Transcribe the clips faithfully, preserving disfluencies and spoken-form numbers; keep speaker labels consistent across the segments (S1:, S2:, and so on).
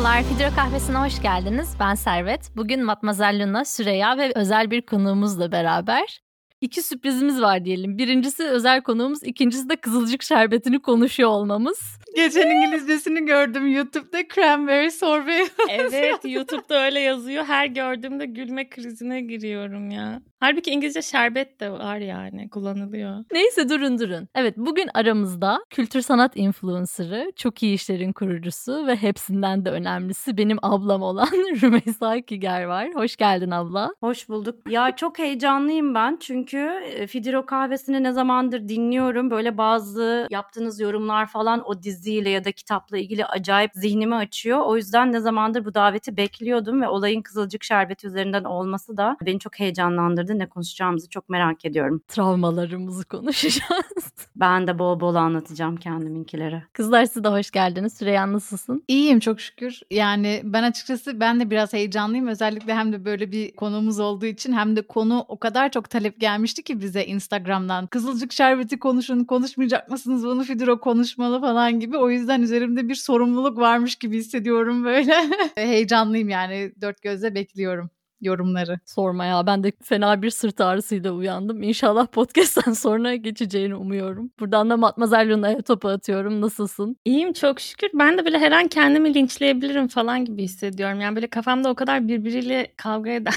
S1: Merhabalar, Fidro Kahvesi'ne hoş geldiniz. Ben Servet. Bugün Matmazel Luna, Süreyya ve özel bir konuğumuzla beraber iki sürprizimiz var diyelim. Birincisi özel konuğumuz, ikincisi de Kızılcık Şerbeti'ni konuşuyor olmamız.
S2: Geçen İngilizcesini gördüm YouTube'da, cranberry sorbet.
S3: Evet, YouTube'da öyle yazıyor. Her gördüğümde gülme krizine giriyorum ya. Halbuki İngilizce şerbet de var yani, kullanılıyor.
S1: Neyse durun durun. Evet, bugün aramızda kültür sanat influencer'ı, çok iyi işlerin kurucusu ve hepsinden de önemlisi benim ablam olan Rümeysa Kiger var. Hoş geldin abla.
S4: Hoş bulduk. Ya çok heyecanlıyım ben çünkü Fidro Kahvesi'ni ne zamandır dinliyorum. Böyle bazı yaptığınız yorumlar falan o diziyle ya da kitapla ilgili acayip zihnimi açıyor. O yüzden ne zamandır bu daveti bekliyordum ve olayın Kızılcık Şerbeti üzerinden olması da beni çok heyecanlandırdı. Ne konuşacağımızı çok merak ediyorum.
S1: Travmalarımızı konuşacağız.
S4: Ben de bol bol anlatacağım kendiminkileri.
S1: Kızlar siz de hoş geldiniz. Süreyya nasılsın?
S2: İyiyim çok şükür. Yani ben açıkçası ben de biraz heyecanlıyım. Özellikle hem de böyle bir konumuz olduğu için hem de konu o kadar çok talep gelmişti ki bize Instagram'dan. Kızılcık Şerbeti konuşun, konuşmayacak mısınız? Bunu Fidro konuşmalı falan gibi. O yüzden üzerimde bir sorumluluk varmış gibi hissediyorum böyle. Heyecanlıyım yani. Dört gözle bekliyorum yorumları.
S1: Sorma ya, ben de fena bir sırt ağrısıyla uyandım. İnşallah podcast'ten sonra geçeceğini umuyorum. Buradan da Matmazel Luna'ya topu atıyorum. Nasılsın?
S3: İyiyim çok şükür. Ben de böyle her an kendimi linçleyebilirim falan gibi hissediyorum. Yani böyle kafamda o kadar birbiriyle kavga eden,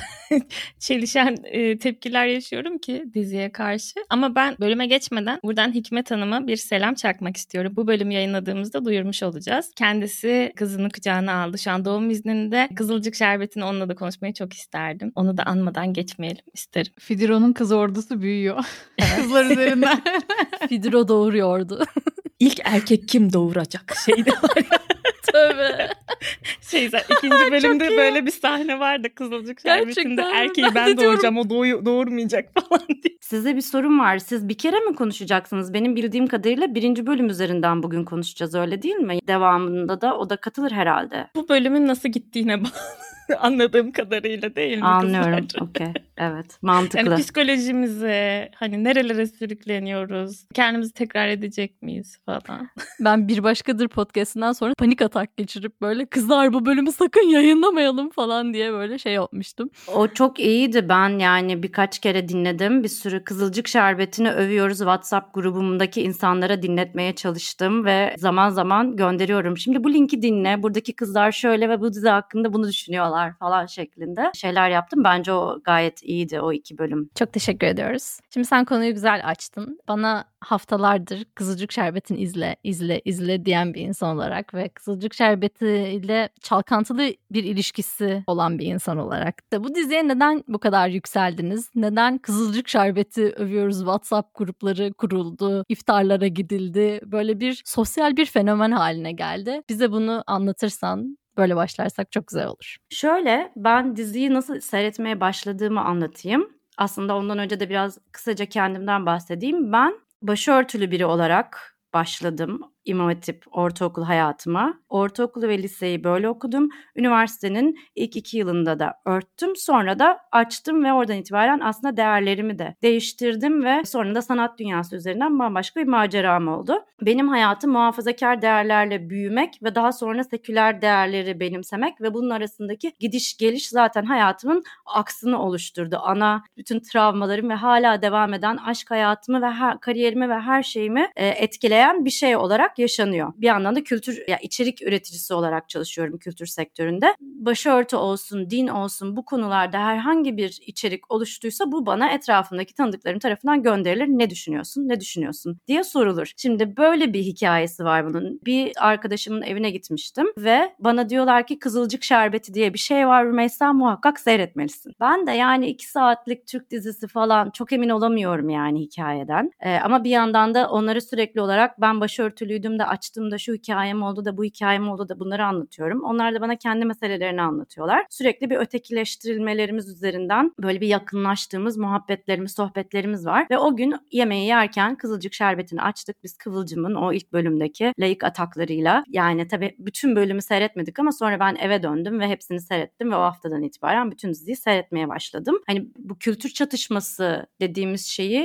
S3: çelişen e, tepkiler yaşıyorum ki diziye karşı. Ama ben bölüme geçmeden buradan Hikmet Hanım'a bir selam çakmak istiyorum. Bu bölümü yayınladığımızda duyurmuş olacağız. Kendisi kızını kucağına aldı. Şu an doğum izninde. Kızılcık Şerbeti'ni onunla da konuşmayı çok istedim. isterdim. Onu da anmadan geçmeyelim isterim.
S2: Fidro'nun kız ordusu büyüyor. Evet. Kızlar üzerinden.
S1: Fidro doğuruyordu.
S3: İlk erkek kim doğuracak şeyde var ya.
S1: Tövbe.
S3: Şey, ikinci bölümde böyle bir sahne vardı Kızılcık Şerbeti'nde. Erkeği ben, ben doğuracağım, o doğu, doğurmayacak falan diye.
S4: Size bir sorum var. Siz bir kere mi konuşacaksınız? Benim bildiğim kadarıyla birinci bölüm üzerinden bugün konuşacağız, öyle değil mi? Devamında da o da katılır herhalde.
S3: Bu bölümün nasıl gittiğine bağlı. Anladığım kadarıyla değil mi?
S4: Anlıyorum. Okey. Evet. Mantıklı.
S3: Yani psikolojimize, hani nerelere sürükleniyoruz, kendimizi tekrar edecek miyiz falan.
S1: Ben Bir Başkadır podcast'inden sonra panik atak geçirip böyle kızlar bu bölümü sakın yayınlamayalım falan diye böyle şey yapmıştım.
S4: O çok iyiydi. Ben yani birkaç kere dinledim. Bir sürü Kızılcık Şerbeti'ni övüyoruz. WhatsApp grubumdaki insanlara dinletmeye çalıştım ve zaman zaman gönderiyorum. Şimdi bu linki dinle. Buradaki kızlar şöyle ve bu dizi hakkında bunu düşünüyorlar falan şeklinde şeyler yaptım. Bence o gayet iyiydi, o iki bölüm.
S1: Çok teşekkür ediyoruz. Şimdi sen konuyu güzel açtın. Bana haftalardır Kızılcık Şerbeti'ni izle, izle, izle diyen bir insan olarak ve Kızılcık Şerbeti ile çalkantılı bir ilişkisi olan bir insan olarak da bu diziye neden bu kadar yükseldiniz? Neden Kızılcık Şerbeti övüyoruz? WhatsApp grupları kuruldu, iftarlara gidildi. Böyle bir sosyal bir fenomen haline geldi. Bize bunu anlatırsan, böyle başlarsak çok güzel olur.
S4: Şöyle, ben diziyi nasıl seyretmeye başladığımı anlatayım. Aslında ondan önce de biraz kısaca kendimden bahsedeyim. Ben başörtülü biri olarak başladım İmam Hatip ortaokul hayatıma. Ortaokulu ve liseyi böyle okudum. Üniversitenin ilk iki yılında da örttüm. Sonra da açtım ve oradan itibaren aslında değerlerimi de değiştirdim ve sonra da sanat dünyası üzerinden bambaşka bir maceram oldu. Benim hayatım muhafazakar değerlerle büyümek ve daha sonra seküler değerleri benimsemek ve bunun arasındaki gidiş geliş zaten hayatımın aksını oluşturdu. Ana bütün travmalarım ve hala devam eden aşk hayatımı ve her, kariyerimi ve her şeyimi e, etkileyen bir şey olarak yaşanıyor. Bir yandan da kültür, ya içerik üreticisi olarak çalışıyorum kültür sektöründe. Başörtü olsun, din olsun, bu konularda herhangi bir içerik oluştuysa bu bana etrafımdaki tanıdıklarım tarafından gönderilir. Ne düşünüyorsun, ne düşünüyorsun diye sorulur. Şimdi böyle bir hikayesi var bunun. Bir arkadaşımın evine gitmiştim ve bana diyorlar ki Kızılcık Şerbeti diye bir şey var Rümeysa, muhakkak seyretmelisin. Ben de yani iki saatlik Türk dizisi falan çok emin olamıyorum yani hikayeden. Ee, ama bir yandan da onları sürekli olarak ben başörtülüydüm de açtım da şu hikayem oldu da bu hikayem oldu da bunları anlatıyorum. Onlar da bana kendi meselelerini anlatıyorlar. Sürekli bir ötekileştirilmelerimiz üzerinden böyle bir yakınlaştığımız muhabbetlerimiz, sohbetlerimiz var. Ve o gün yemeği yerken Kızılcık Şerbeti'ni açtık. Biz Kıvılcım'ın o ilk bölümdeki laik ataklarıyla, yani tabii bütün bölümü seyretmedik ama sonra ben eve döndüm ve hepsini seyrettim ve o haftadan itibaren bütün diziyi seyretmeye başladım. Hani bu kültür çatışması dediğimiz şeyi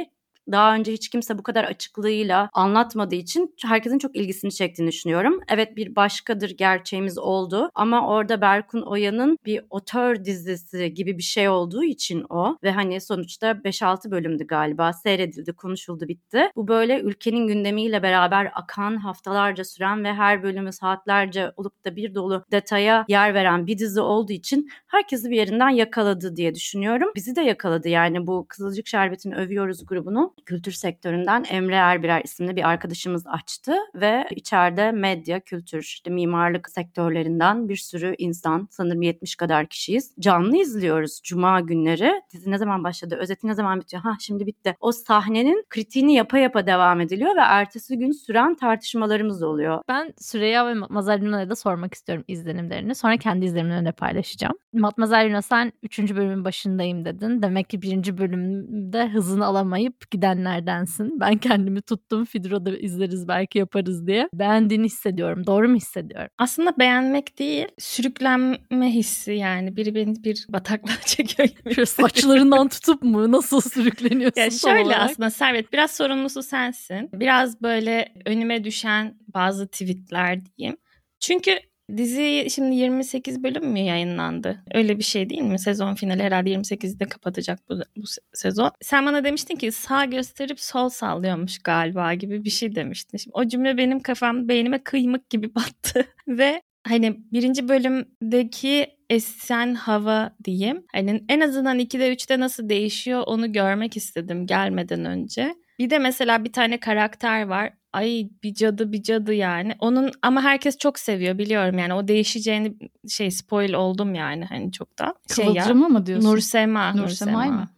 S4: daha önce hiç kimse bu kadar açıklığıyla anlatmadığı için herkesin çok ilgisini çektiğini düşünüyorum. Evet, bir başkadır gerçeğimiz oldu ama orada Berkun Oya'nın bir otör dizisi gibi bir şey olduğu için o ve hani sonuçta beş altı bölümdü galiba, seyredildi, konuşuldu, bitti. Bu böyle ülkenin gündemiyle beraber akan, haftalarca süren ve her bölümü saatlerce olup da bir dolu detaya yer veren bir dizi olduğu için herkesi bir yerinden yakaladı diye düşünüyorum. Bizi de yakaladı yani. Bu Kızılcık Şerbeti'ni övüyoruz grubunu kültür sektöründen Emre Erbirer isimli bir arkadaşımız açtı ve içeride medya, kültür, işte mimarlık sektörlerinden bir sürü insan, sanırım yetmiş kadar kişiyiz. Canlı izliyoruz cuma günleri. Dizi ne zaman başladı, özeti ne zaman bitiyor? Ha şimdi bitti. O sahnenin kritiğini yapa yapa devam ediliyor ve ertesi gün süren tartışmalarımız oluyor.
S1: Ben Süreyya ve Matmazel Luna'ya da sormak istiyorum izlenimlerini. Sonra kendi izlenimlerini de paylaşacağım. Matmazel Luna, sen üçüncü bölümün başındayım dedin. Demek ki birinci bölümde hızını alamayıp gidenlerdensin. Ben kendimi tuttum. Fidro'da izleriz belki, yaparız diye. Beğendiğini hissediyorum. Doğru mu hissediyorum?
S3: Aslında beğenmek değil, sürüklenme hissi yani. Biri beni bir bataklığa çekiyor gibi.
S1: Şöyle saçlarından tutup mu? Nasıl sürükleniyorsun?
S3: Ya şöyle aslında Servet, biraz sorumlusu sensin. Biraz böyle önüme düşen bazı tweetler diyeyim. Çünkü dizi şimdi yirmi sekiz bölüm mü yayınlandı? Öyle bir şey değil mi? Sezon finali herhalde yirmi sekizde kapatacak bu, bu sezon. Sen bana demiştin ki sağ gösterip sol sallıyormuş galiba gibi bir şey demiştin. Şimdi o cümle benim kafam, beynime kıymık gibi battı. Ve hani birinci bölümdeki esen hava diyeyim. Hani en azından ikide üçte nasıl değişiyor onu görmek istedim gelmeden önce. Bir de mesela bir tane karakter var. Ay bir cadı bir cadı yani. Onun ama herkes çok seviyor biliyorum yani. O değişeceğini şey spoil oldum yani hani çoktan. Şey
S2: Kıvılcım'ı
S3: ya,
S2: mı diyorsun?
S3: Nursema.
S2: Nursema'yı mı?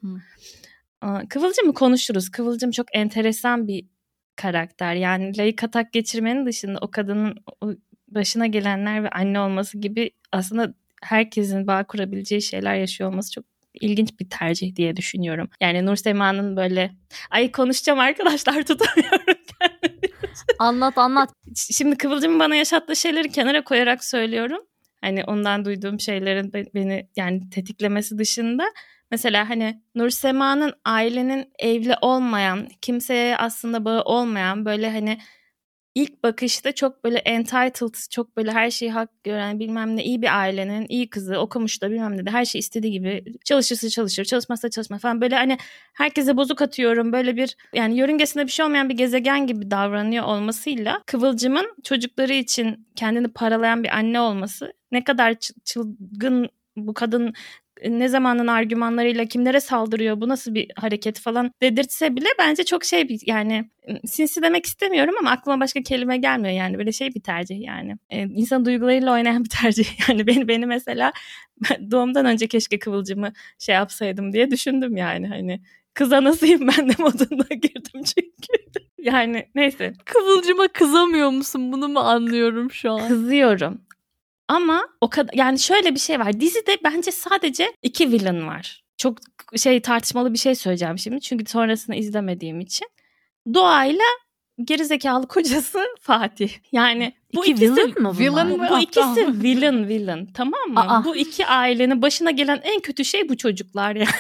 S3: Hı. Kıvılcım'ı konuşuruz. Kıvılcım çok enteresan bir karakter. Yani layık atak geçirmenin dışında o kadının o başına gelenler ve anne olması gibi aslında herkesin bağ kurabileceği şeyler yaşıyor olması çok ilginç bir tercih diye düşünüyorum. Yani Nursema'nın böyle ay konuşacağım arkadaşlar tutamıyorum kendimi.
S1: Anlat anlat.
S3: Şimdi Kıvılcım'ın bana yaşattığı şeyleri kenara koyarak söylüyorum. Hani ondan duyduğum şeylerin beni yani tetiklemesi dışında mesela hani Nursema'nın ailenin evli olmayan, kimseye aslında bağı olmayan böyle hani İlk bakışta çok böyle entitled, çok böyle her şeyi hak gören bilmem ne iyi bir ailenin iyi kızı, okumuş da bilmem ne de her şey istediği gibi çalışırsa çalışır, çalışmazsa çalışmaz falan böyle hani herkese bozuk atıyorum böyle bir yani yörüngesinde bir şey olmayan bir gezegen gibi davranıyor olmasıyla Kıvılcım'ın çocukları için kendini paralayan bir anne olması ne kadar çılgın bu kadın ne zamanın argümanlarıyla kimlere saldırıyor bu nasıl bir hareket falan dedirtse bile bence çok şey bir yani sinsi demek istemiyorum ama aklıma başka kelime gelmiyor yani böyle şey bir tercih yani ee, insan duygularıyla oynayan bir tercih yani beni beni mesela doğumdan önce keşke Kıvılcım'ı şey yapsaydım diye düşündüm yani hani kız anasıyım ben de moduna girdim çünkü yani neyse.
S1: Kıvılcım'a kızamıyor musun, bunu mu anlıyorum şu an?
S3: Kızıyorum. Ama o kadar yani şöyle bir şey var. Dizide bence sadece iki villain var. Çok şey tartışmalı bir şey söyleyeceğim şimdi. Çünkü sonrasını izlemediğim için. Doğayla gerizekalı kocası Fatih. Yani bu
S1: iki
S3: ikisi
S1: villain mı
S2: villain
S1: bunlar?
S2: mı?
S3: bu ikisi villain villain tamam mı?
S1: Aa.
S3: Bu iki ailenin başına gelen en kötü şey bu çocuklar yani.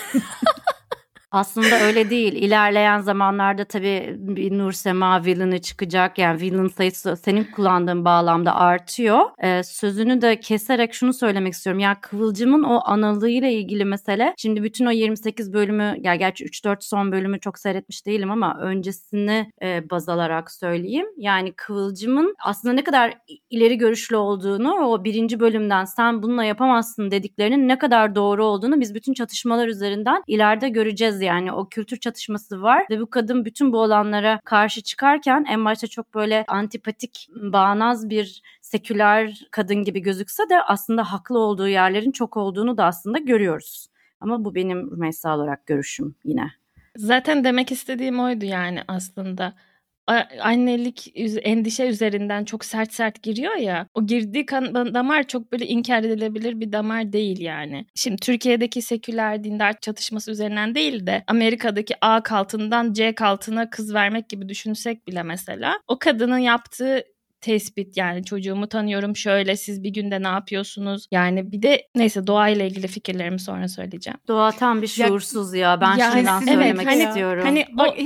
S4: Aslında öyle değil. İlerleyen zamanlarda tabii bir Nursema villain'ı çıkacak. Yani villain sayısı senin kullandığın bağlamda artıyor. Ee, sözünü de keserek şunu söylemek istiyorum. Ya Kıvılcım'ın o analığıyla ilgili mesele. Şimdi bütün o yirmi sekiz bölümü, ya gerçi üç dört son bölümü çok seyretmiş değilim ama öncesini e, baz alarak söyleyeyim. Yani Kıvılcım'ın aslında ne kadar ileri görüşlü olduğunu, o birinci bölümden sen bununla yapamazsın dediklerinin ne kadar doğru olduğunu biz bütün çatışmalar üzerinden ileride göreceğiz. Yani o kültür çatışması var ve bu kadın bütün bu olanlara karşı çıkarken en başta çok böyle antipatik, bağnaz bir seküler kadın gibi gözükse de aslında haklı olduğu yerlerin çok olduğunu da aslında görüyoruz. Ama bu benim Rümeysa olarak görüşüm yine.
S3: Zaten demek istediğim oydu yani aslında. Annelik endişe üzerinden çok sert sert giriyor ya. O girdiği kan, damar çok böyle inkar edilebilir bir damar değil yani. Şimdi Türkiye'deki seküler dindar çatışması üzerinden değil de Amerika'daki A kaltından C kaltına kız vermek gibi düşünsek bile mesela o kadının yaptığı tespit yani çocuğumu tanıyorum şöyle siz bir günde ne yapıyorsunuz yani bir de neyse doğayla ilgili fikirlerimi sonra söyleyeceğim.
S4: Doğa tam bir şuursuz ya, ya ben
S3: yani,
S4: şimdiden
S3: evet,
S4: söylemek
S3: hani,
S4: istiyorum.
S3: Hani o,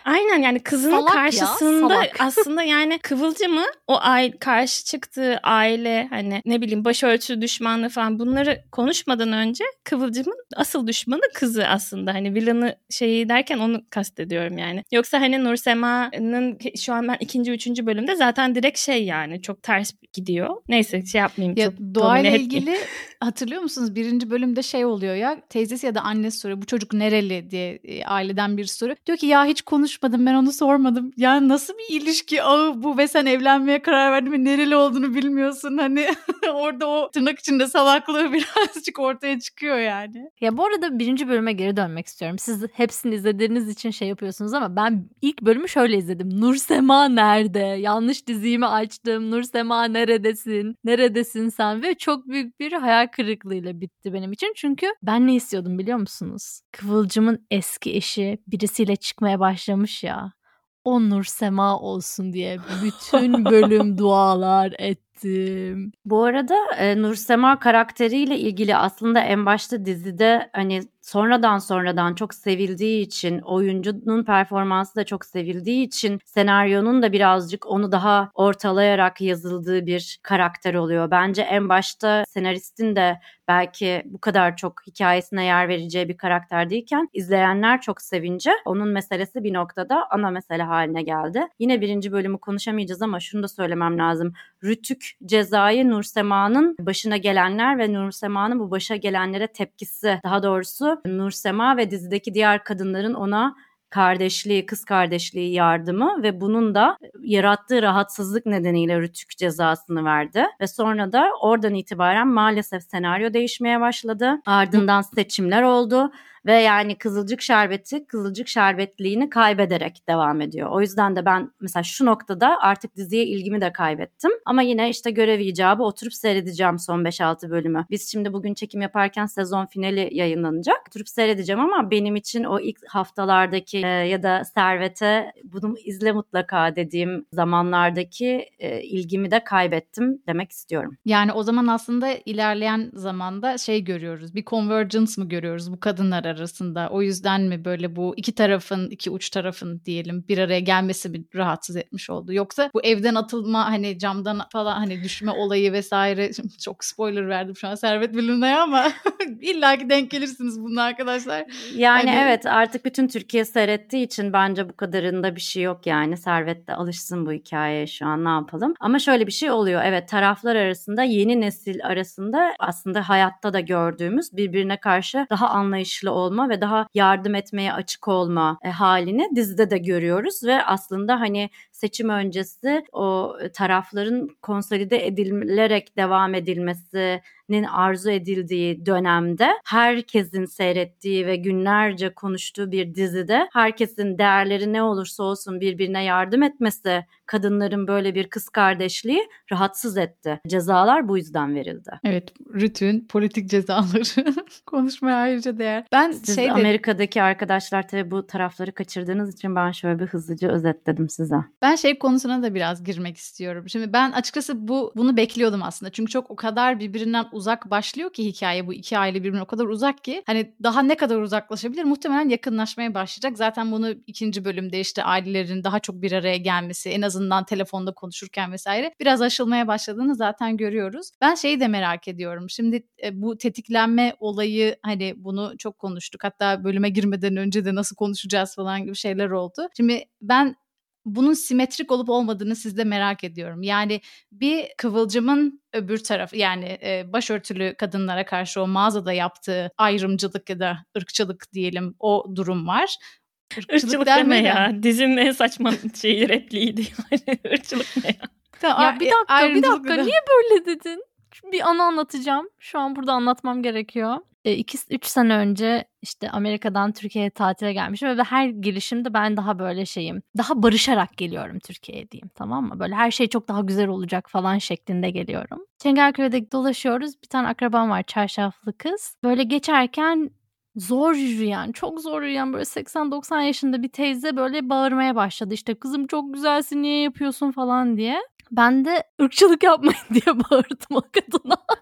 S3: Aynen yani kızının
S1: Salak ya,
S3: karşısında
S1: salak.
S3: aslında yani Kıvılcım'ı o aile, karşı çıktığı aile hani ne bileyim başörtü düşmanlığı falan bunları konuşmadan önce Kıvılcım'ın asıl düşmanı kızı aslında. Hani villain'ı şeyi derken onu kastediyorum yani. Yoksa hani Nursema'nın şu an ben ikinci, üçüncü bölümde zaten direkt şey yani çok ters gidiyor. Neyse şey yapmayayım.
S2: Ya
S3: çok
S2: doğayla
S3: domine
S2: ilgili
S3: etmeyeyim.
S2: hatırlıyor musunuz? Birinci bölümde şey oluyor ya, teyzesi ya da annesi soruyor bu çocuk nereli diye, e, aileden biri soruyor. Diyor ki ya hiç konuşmadım, ben onu sormadım. Ya nasıl bir ilişki ağı bu ve sen evlenmeye karar verdin ve nereli olduğunu bilmiyorsun. Hani orada o tırnak içinde salaklığı birazcık ortaya çıkıyor yani.
S1: Ya bu arada birinci bölüme geri dönmek istiyorum. Siz hepsini izlediğiniz için şey yapıyorsunuz ama ben ilk bölümü şöyle izledim. Nursema nerede? Yanlış diziyi mi açtım? Nursema neredesin? Neredesin sen? Ve çok büyük bir hayal kırıklığıyla bitti benim için. Çünkü ben ne istiyordum biliyor musunuz? Kıvılcım'ın eski eşi birisiyle çıkmaya başlamış ya. O Nursema olsun diye bütün bölüm dualar ettim.
S4: Bu arada e, Nursema karakteriyle ilgili aslında en başta dizide hani sonradan sonradan çok sevildiği için, oyuncunun performansı da çok sevildiği için senaryonun da birazcık onu daha ortalayarak yazıldığı bir karakter oluyor. Bence en başta senaristin de belki bu kadar çok hikayesine yer vereceği bir karakter değilken izleyenler çok sevince onun meselesi bir noktada ana mesele haline geldi. Yine birinci bölümü konuşamayacağız ama şunu da söylemem lazım. Rütük Cezayı Nursema'nın başına gelenler ve Nursema'nın bu başa gelenlere tepkisi, daha doğrusu Nursema ve dizideki diğer kadınların ona kardeşliği, kız kardeşliği yardımı ve bunun da yarattığı rahatsızlık nedeniyle Rütük cezasını verdi. Ve sonra da oradan itibaren maalesef senaryo değişmeye başladı. Ardından seçimler oldu. Ve yani Kızılcık Şerbeti Kızılcık Şerbetliğini kaybederek devam ediyor. O yüzden de ben mesela şu noktada artık diziye ilgimi de kaybettim. Ama yine işte görev icabı oturup seyredeceğim son beş altı bölümü. Biz şimdi bugün çekim yaparken sezon finali yayınlanacak. Oturup seyredeceğim ama benim için o ilk haftalardaki e, ya da Servet'e bunu izle mutlaka dediğim zamanlardaki e, ilgimi de kaybettim demek istiyorum.
S2: Yani o zaman aslında ilerleyen zamanda şey görüyoruz. Bir convergence mı görüyoruz bu kadınlar arasında? O yüzden mi böyle bu iki tarafın, iki uç tarafın diyelim bir araya gelmesi mi rahatsız etmiş oldu? Yoksa bu evden atılma, hani camdan falan hani düşme olayı vesaire, şimdi çok spoiler verdim şu an Servet Bilim'e ama illaki denk gelirsiniz bununla arkadaşlar.
S4: Yani
S2: Hani...
S4: evet, artık bütün Türkiye seyrettiği için bence bu kadarında bir şey yok yani. Servet de alışsın bu hikayeye, şu an ne yapalım. Ama şöyle bir şey oluyor, evet, taraflar arasında, yeni nesil arasında aslında hayatta da gördüğümüz birbirine karşı daha anlayışlı olma ve daha yardım etmeye açık olma e, halini dizide de görüyoruz ve aslında hani seçim öncesi o tarafların konsolide edilerek devam edilmesinin arzu edildiği dönemde herkesin seyrettiği ve günlerce konuştuğu bir dizide herkesin değerleri ne olursa olsun birbirine yardım etmesi, kadınların böyle bir kız kardeşliği rahatsız etti. Cezalar bu yüzden verildi.
S2: Evet, Rütük'ün politik cezaları konuşmaya ayrıca değer. Ben
S4: Siz
S2: şeyde...
S4: Amerika'daki arkadaşlar tabii bu tarafları kaçırdığınız için ben şöyle bir hızlıca özetledim size.
S2: Ben şey konusuna da biraz girmek istiyorum. Şimdi ben açıkçası bu bunu bekliyordum aslında. Çünkü çok o kadar birbirinden uzak başlıyor ki hikaye, bu iki aile birbirine o kadar uzak ki hani daha ne kadar uzaklaşabilir? Muhtemelen yakınlaşmaya başlayacak. Zaten bunu ikinci bölümde işte ailelerin daha çok bir araya gelmesi, en azından telefonda konuşurken vesaire biraz aşılmaya başladığını zaten görüyoruz. Ben şeyi de merak ediyorum. Şimdi e, bu tetiklenme olayı, hani bunu çok konuştuk. Hatta bölüme girmeden önce de nasıl konuşacağız falan gibi şeyler oldu. Şimdi ben bunun simetrik olup olmadığını sizde merak ediyorum. Yani bir Kıvılcım'ın öbür tarafı, yani e, başörtülü kadınlara karşı o mağazada yaptığı ayrımcılık ya da ırkçılık diyelim, o durum var.
S3: Irkçılık, Irkçılık deme ya. Dizinin en saçma şeyi repliğiydi yani. Irkçılık ne ya?
S2: Tamam,
S1: ya bir dakika bir dakika da... niye böyle dedin? Bir anı anlatacağım. Şu an burada anlatmam gerekiyor. iki üç sene önce işte Amerika'dan Türkiye'ye tatile gelmişim ve her gelişimde ben daha böyle şeyim. Daha barışarak geliyorum Türkiye'ye diyeyim, tamam mı? Böyle her şey çok daha güzel olacak falan şeklinde geliyorum. Çengelköy'de dolaşıyoruz. Bir tane akrabam var, çarşaflı kız. Böyle geçerken zor yürüyen, çok zor yürüyen böyle seksen doksan yaşında bir teyze böyle bağırmaya başladı. İşte kızım çok güzelsin, niye yapıyorsun falan diye. Ben de ırkçılık yapmayın diye bağırdım o kadına.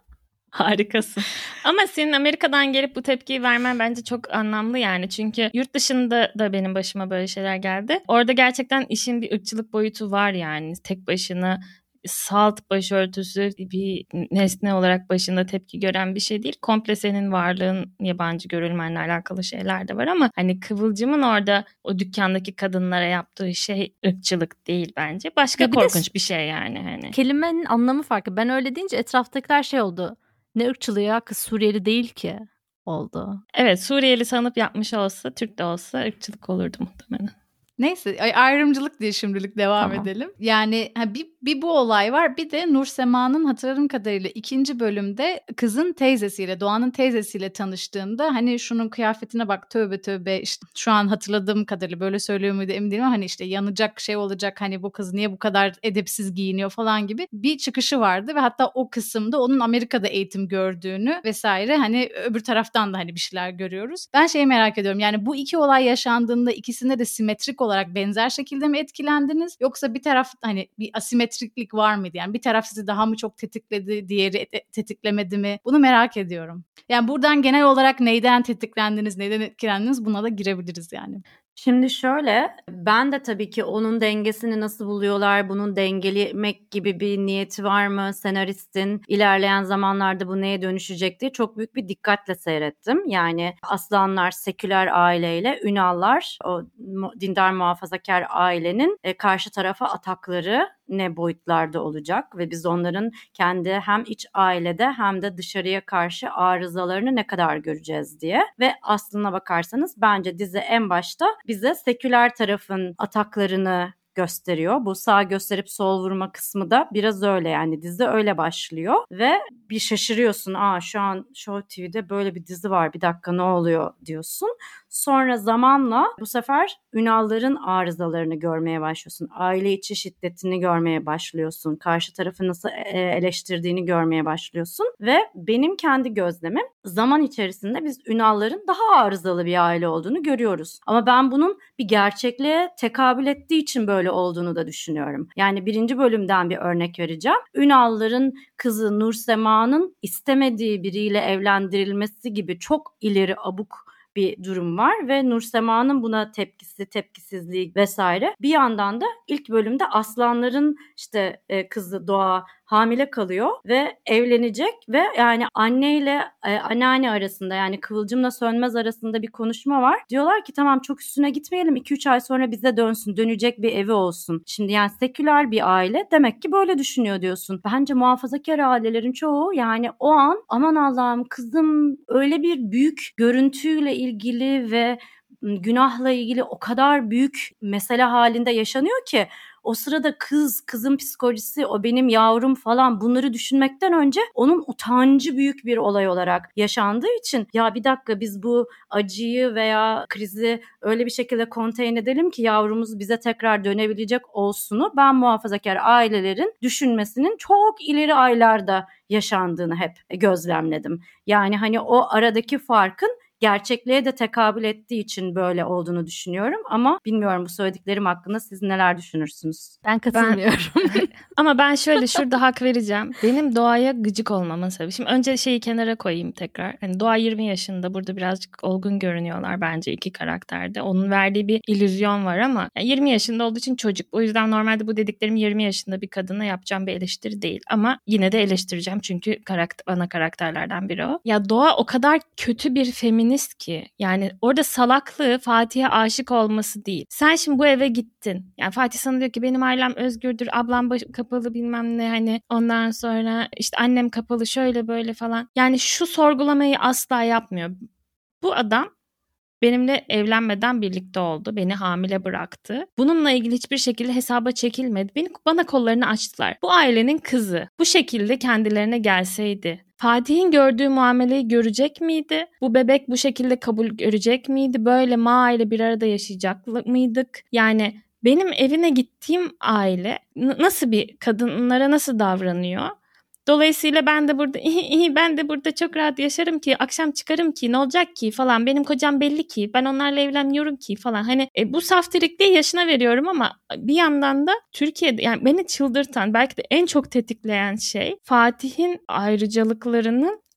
S3: Harikasın. Ama senin Amerika'dan gelip bu tepkiyi vermen bence çok anlamlı yani. Çünkü yurt dışında da benim başıma böyle şeyler geldi. Orada gerçekten işin bir ırkçılık boyutu var yani. Tek başına salt başörtüsü bir nesne olarak başında tepki gören bir şey değil. Komple senin varlığın yabancı görülmenle alakalı şeyler de var ama hani Kıvılcım'ın orada o dükkandaki kadınlara yaptığı şey ırkçılık değil bence. Başka
S1: Ya bir
S3: korkunç
S1: de
S3: bir şey yani. Hani.
S1: Kelimenin anlamı farklı. Ben öyle deyince etraftakiler şey oldu. Ne ırkçılığı ya, kız Suriyeli değil ki oldu.
S3: Evet, Suriyeli sanıp yapmış olsa, Türk de olsa ırkçılık olurdu muhtemelen.
S2: Neyse ayrımcılık diye şimdilik devam
S1: Tamam.
S2: edelim. Yani ha, bir, bir bu olay var, bir de Nur Sema'nın hatırladığım kadarıyla ikinci bölümde kızın teyzesiyle, Doğan'ın teyzesiyle tanıştığında hani şunun kıyafetine bak tövbe tövbe, işte şu an hatırladığım kadarıyla böyle söylüyor muydu emin değilim ama hani işte yanacak şey olacak, hani bu kız niye bu kadar edepsiz giyiniyor falan gibi bir çıkışı vardı ve hatta o kısımda onun Amerika'da eğitim gördüğünü vesaire, hani öbür taraftan da hani bir şeyler görüyoruz. Ben şeyi merak ediyorum, yani bu iki olay yaşandığında ikisinde de simetrik olarak olarak benzer şekilde mi etkilendiniz? Yoksa bir taraf hani bir asimetriklik var mıydı? Yani bir taraf sizi daha mı çok tetikledi, diğeri tetiklemedi mi? Bunu merak ediyorum. Yani buradan genel olarak neyden tetiklendiniz, neyden etkilendiniz, buna da girebiliriz yani.
S4: Şimdi şöyle, ben de tabii ki onun dengesini nasıl buluyorlar, bunun dengelemek gibi bir niyeti var mı senaristin, ilerleyen zamanlarda bu neye dönüşecek diye çok büyük bir dikkatle seyrettim. Yani Aslanlar seküler aileyle Ünallar, o dindar muhafazakar ailenin karşı tarafa atakları ne boyutlarda olacak ve biz onların kendi hem iç ailede hem de dışarıya karşı arızalarını ne kadar göreceğiz diye. Ve aslına bakarsanız bence dizi en başta bize seküler tarafın ataklarını gösteriyor. Bu sağ gösterip sol vurma kısmı da biraz öyle, yani dizi öyle başlıyor ve bir şaşırıyorsun. Aa, şu an Show T V'de böyle bir dizi var, bir dakika ne oluyor diyorsun. Sonra zamanla bu sefer Ünalların arızalarını görmeye başlıyorsun. Aile içi şiddetini görmeye başlıyorsun. Karşı tarafı nasıl eleştirdiğini görmeye başlıyorsun. Ve benim kendi gözlemim, zaman içerisinde biz Ünalların daha arızalı bir aile olduğunu görüyoruz. Ama ben bunun bir gerçekliğe tekabül ettiği için böyle olduğunu da düşünüyorum. Yani birinci bölümden bir örnek vereceğim. Ünalların kızı Nur Sema'nın istemediği biriyle evlendirilmesi gibi çok ileri abuk bir durum var ve Nur Sema'nın buna tepkisi, tepkisizliği vesaire. Bir yandan da ilk bölümde Aslanların işte e, kızı Doğa hamile kalıyor ve evlenecek ve yani anneyle e, anneanne arasında, yani Kıvılcım'la Sönmez arasında bir konuşma var. Diyorlar ki tamam, çok üstüne gitmeyelim, iki üç ay sonra bize dönsün, dönecek bir evi olsun. Şimdi yani seküler bir aile demek ki böyle düşünüyor diyorsun. Bence muhafazakar ailelerin çoğu yani o an aman Allah'ım kızım öyle bir büyük görüntüyle ilgili ve günahla ilgili o kadar büyük mesele halinde yaşanıyor ki o sırada kız, kızın psikolojisi, o benim yavrum falan, bunları düşünmekten önce onun utancı büyük bir olay olarak yaşandığı için ya bir dakika, biz bu acıyı veya krizi öyle bir şekilde konteyn edelim ki yavrumuz bize tekrar dönebilecek olsunu ben muhafazakar ailelerin düşünmesinin çok ileri aylarda yaşandığını hep gözlemledim. Yani hani o aradaki farkın gerçekliğe de tekabül ettiği için böyle olduğunu düşünüyorum. Ama bilmiyorum, bu söylediklerim hakkında siz neler düşünürsünüz?
S1: Ben katılmıyorum.
S3: Ben, ama ben şöyle şurada hak vereceğim. Benim Doğa'ya gıcık olmamın sebebi. Şimdi önce şeyi kenara koyayım tekrar. Hani Doğa yirmi yaşında, burada birazcık olgun görünüyorlar bence iki karakterde. Onun verdiği bir illüzyon var ama yani yirmi yaşında olduğu için çocuk. O yüzden normalde bu dediklerim yirmi yaşında bir kadına yapacağım bir eleştiri değil. Ama yine de eleştireceğim çünkü karakter, ana karakterlerden biri o. Ya Doğa o kadar kötü bir feminist ki, yani orada salaklığı Fatih'e aşık olması değil. Sen şimdi bu eve gittin. Yani Fatih sana diyor ki benim ailem özgürdür, ablam baş- kapalı bilmem ne, hani ondan sonra işte annem kapalı şöyle böyle falan. Yani şu sorgulamayı asla yapmıyor. Bu adam benimle evlenmeden birlikte oldu. Beni hamile bıraktı. Bununla ilgili hiçbir şekilde hesaba çekilmedi. Beni, bana kollarını açtılar. Bu ailenin kızı bu şekilde kendilerine gelseydi Fatih'in gördüğü muameleyi görecek miydi? Bu bebek bu şekilde kabul görecek miydi? Böyle Ma ile bir arada yaşayacak mıydık? Yani benim evine gittiğim aile n- nasıl bir kadınlara nasıl davranıyor? Dolayısıyla ben de burada iyi, iyi, ben de burada çok rahat yaşarım ki, akşam çıkarım ki, ne olacak ki falan, benim kocam belli ki, ben onlarla evlenmiyorum ki falan. Hani e, bu saftirikliği yaşına veriyorum ama bir yandan da Türkiye'de yani beni çıldırtan, belki de en çok tetikleyen şey Fatih'in ayrıcalıklarının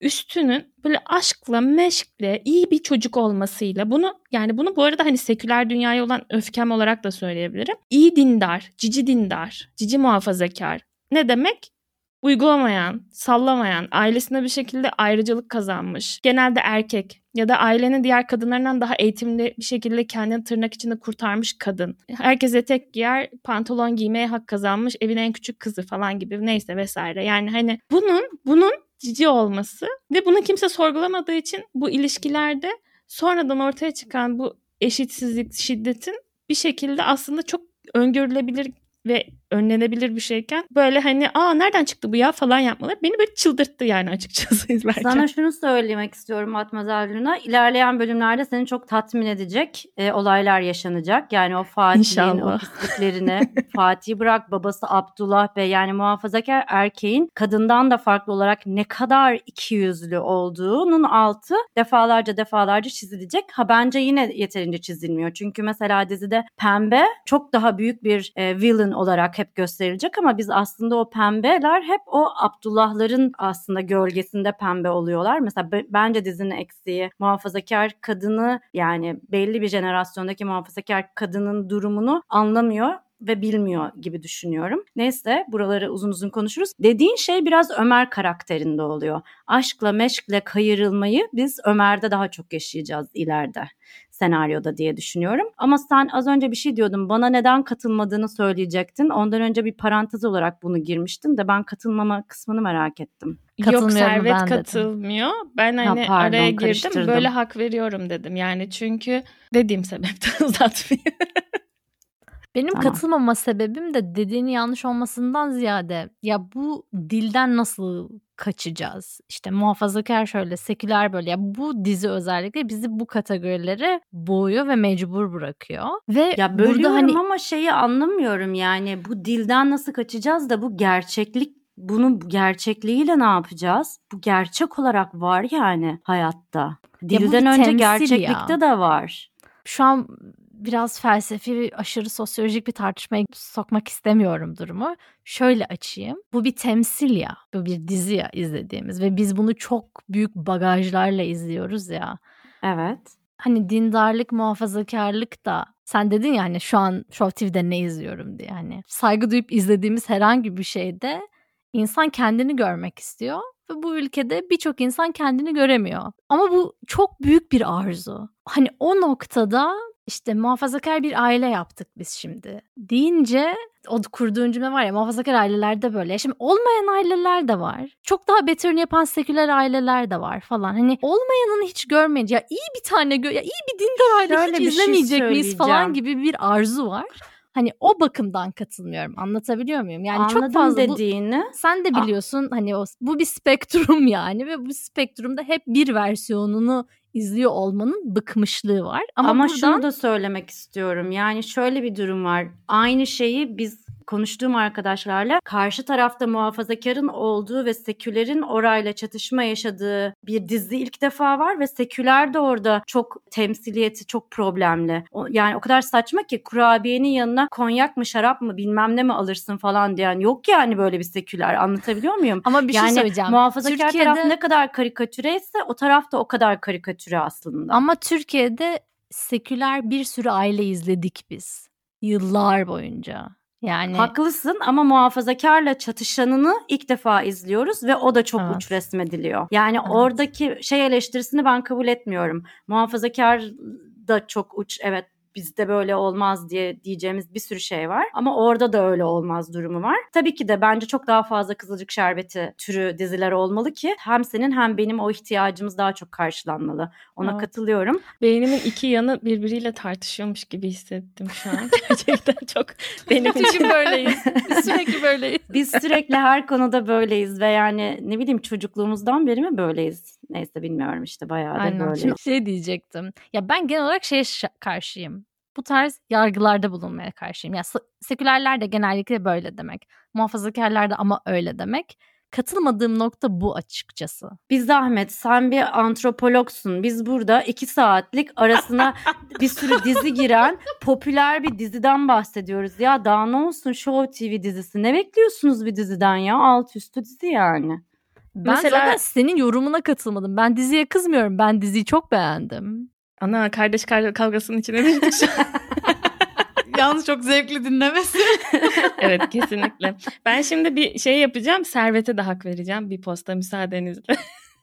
S3: üstünün böyle aşkla, meşkle, iyi bir çocuk olmasıyla bunu yani bunu bu arada hani seküler dünyaya olan öfkem olarak da söyleyebilirim. İyi dindar, cici dindar, cici muhafazakar. Ne demek? Uygulamayan, sallamayan, ailesine bir şekilde ayrıcalık kazanmış. Genelde erkek ya da ailenin diğer kadınlarından daha eğitimli bir şekilde kendini tırnak içinde kurtarmış kadın. Herkes etek giyer, pantolon giymeye hak kazanmış, evin en küçük kızı falan gibi neyse vesaire. Yani hani bunun bunun cici olması ve bunu kimse sorgulamadığı için bu ilişkilerde sonradan ortaya çıkan bu eşitsizlik, şiddetin bir şekilde aslında çok öngörülebilir ve önlenebilir bir şeyken böyle hani aa nereden çıktı bu ya falan yapmaları beni böyle çıldırttı yani açıkçası izlerken.
S4: Sana şunu söylemek istiyorum Matmazel Luna. İlerleyen bölümlerde seni çok tatmin edecek e, olaylar yaşanacak. Yani o Fatih'in o pisliklerini Fatih bırak babası Abdullah Bey yani muhafazakar erkeğin kadından da farklı olarak ne kadar ikiyüzlü olduğunun altı defalarca defalarca çizilecek. Ha bence yine yeterince çizilmiyor. Çünkü mesela dizide Pembe çok daha büyük bir e, villain olarak hep gösterilecek ama biz aslında o pembeler hep o Abdullah'ların aslında gölgesinde pembe oluyorlar. Mesela b- bence dizinin eksiği muhafazakar kadını yani belli bir jenerasyondaki muhafazakar kadının durumunu anlamıyor ve bilmiyor gibi düşünüyorum. Neyse buraları uzun uzun konuşuruz. Dediğin şey biraz Ömer karakterinde oluyor. Aşkla meşkle kayırılmayı biz Ömer'de daha çok yaşayacağız ileride senaryoda diye düşünüyorum. Ama sen az önce bir şey diyordun. Bana neden katılmadığını söyleyecektin. Ondan önce bir parantez olarak bunu girmiştin de ben katılmama kısmını merak ettim.
S3: Yok Servet katılmıyor. Dedim. Ben hani ha, pardon, araya girdim böyle hak veriyorum dedim. Yani çünkü dediğim sebepten uzatmayayım.
S1: Benim tamam. katılmama sebebim de dediğini yanlış olmasından ziyade ya bu dilden nasıl kaçacağız? İşte muhafazakar şöyle, seküler böyle. Ya bu dizi özellikle bizi bu kategorilere boğuyor ve mecbur bırakıyor. Ve
S4: ya burada hani ama şeyi anlamıyorum yani bu dilden nasıl kaçacağız da bu gerçeklik bunun gerçekliğiyle ne yapacağız? Bu gerçek olarak var yani hayatta. Dilden önce gerçeklikte ya. de var.
S1: Şu an biraz felsefi, aşırı sosyolojik bir tartışmaya sokmak istemiyorum durumu. Şöyle açayım. Bu bir temsil ya. Bu bir dizi ya izlediğimiz ve biz bunu çok büyük bagajlarla izliyoruz ya.
S4: Evet.
S1: Hani dindarlık, muhafazakarlık da sen dedin ya hani şu an Show T V'de ne izliyorum diye hani. Saygı duyup izlediğimiz herhangi bir şeyde insan kendini görmek istiyor. Ve bu ülkede birçok insan kendini göremiyor. Ama bu çok büyük bir arzu. Hani o noktada işte muhafazakar bir aile yaptık biz şimdi deyince o kurduğun cümle var ya muhafazakar ailelerde böyle. Şimdi olmayan aileler de var. Çok daha beterini yapan seküler aileler de var falan. Hani olmayanını hiç görmeyince ya iyi bir tane gö- ya iyi bir dindar aile Şöyle hiç izlemeyecek şey miyiz falan gibi bir arzu var. Hani o bakımdan katılmıyorum. Anlatabiliyor muyum? Yani
S4: Anladım
S1: çok fazla
S4: dediğini.
S1: Bu, sen de biliyorsun A- hani o bu bir spektrum yani ve bu spektrumda hep bir versiyonunu izliyor olmanın bıkmışlığı var. Ama,
S4: Ama
S1: buradan...
S4: şunu da söylemek istiyorum. Yani şöyle bir durum var. Aynı şeyi biz konuştuğum arkadaşlarla karşı tarafta muhafazakarın olduğu ve sekülerin orayla çatışma yaşadığı bir dizi ilk defa var ve seküler de orada çok temsiliyeti çok problemli. O, yani o kadar saçma ki kurabiyenin yanına konyak mı şarap mı bilmem ne mi alırsın falan diyen yok yani böyle bir seküler. Anlatabiliyor muyum?
S1: Ama bir
S4: yani
S1: şey söyleyeceğim.
S4: Muhafazakar
S1: Türkiye'de...
S4: taraf ne kadar karikatüreyse o taraf da o kadar karikatüre aslında.
S1: Ama Türkiye'de seküler bir sürü aile izledik biz. Yıllar boyunca. Yani
S4: haklısın ama muhafazakarla çatışanını ilk defa izliyoruz ve o da çok evet. uç resmediliyor. Yani evet. oradaki şey eleştirisini ben kabul etmiyorum. Muhafazakar da çok uç evet bizde böyle olmaz diye diyeceğimiz bir sürü şey var. Ama orada da öyle olmaz durumu var. Tabii ki de bence çok daha fazla Kızılcık Şerbeti türü diziler olmalı ki hem senin hem benim o ihtiyacımız daha çok karşılanmalı. Ona evet. katılıyorum.
S3: Beynimin iki yanı birbiriyle tartışıyormuş gibi hissettim şu an. Gerçekten çok benim için
S1: böyleyiz. Biz sürekli böyleyiz.
S4: Biz sürekli her konuda böyleyiz ve yani ne bileyim çocukluğumuzdan beri mi böyleyiz? Neyse bilmiyorum işte bayağı da
S1: Aynen.
S4: böyle.
S1: Şimdi şey diyecektim. Ya ben genel olarak şeye karşıyım. Bu tarz yargılarda bulunmaya karşıyım. Ya sekülerler de genellikle böyle demek. Muhafazakarlar da ama öyle demek. Katılmadığım nokta bu açıkçası.
S4: Biz Ahmet sen bir antropologsun. Biz burada iki saatlik arasına bir sürü dizi giren popüler bir diziden bahsediyoruz. Ya daha ne olsun Show T V dizisi. Ne bekliyorsunuz bir diziden ya? Alt üstü dizi yani.
S1: Ben
S3: Mesela-
S1: zaten senin yorumuna katılmadım. Ben diziye kızmıyorum. Ben diziyi çok beğendim.
S3: Ana kardeş kar- kavgasının içine düştük şu an.
S2: Yalnız çok zevkli dinlemesi.
S3: Evet, kesinlikle. Ben şimdi bir şey yapacağım. Servet'e de hak vereceğim bir posta müsaadenizle.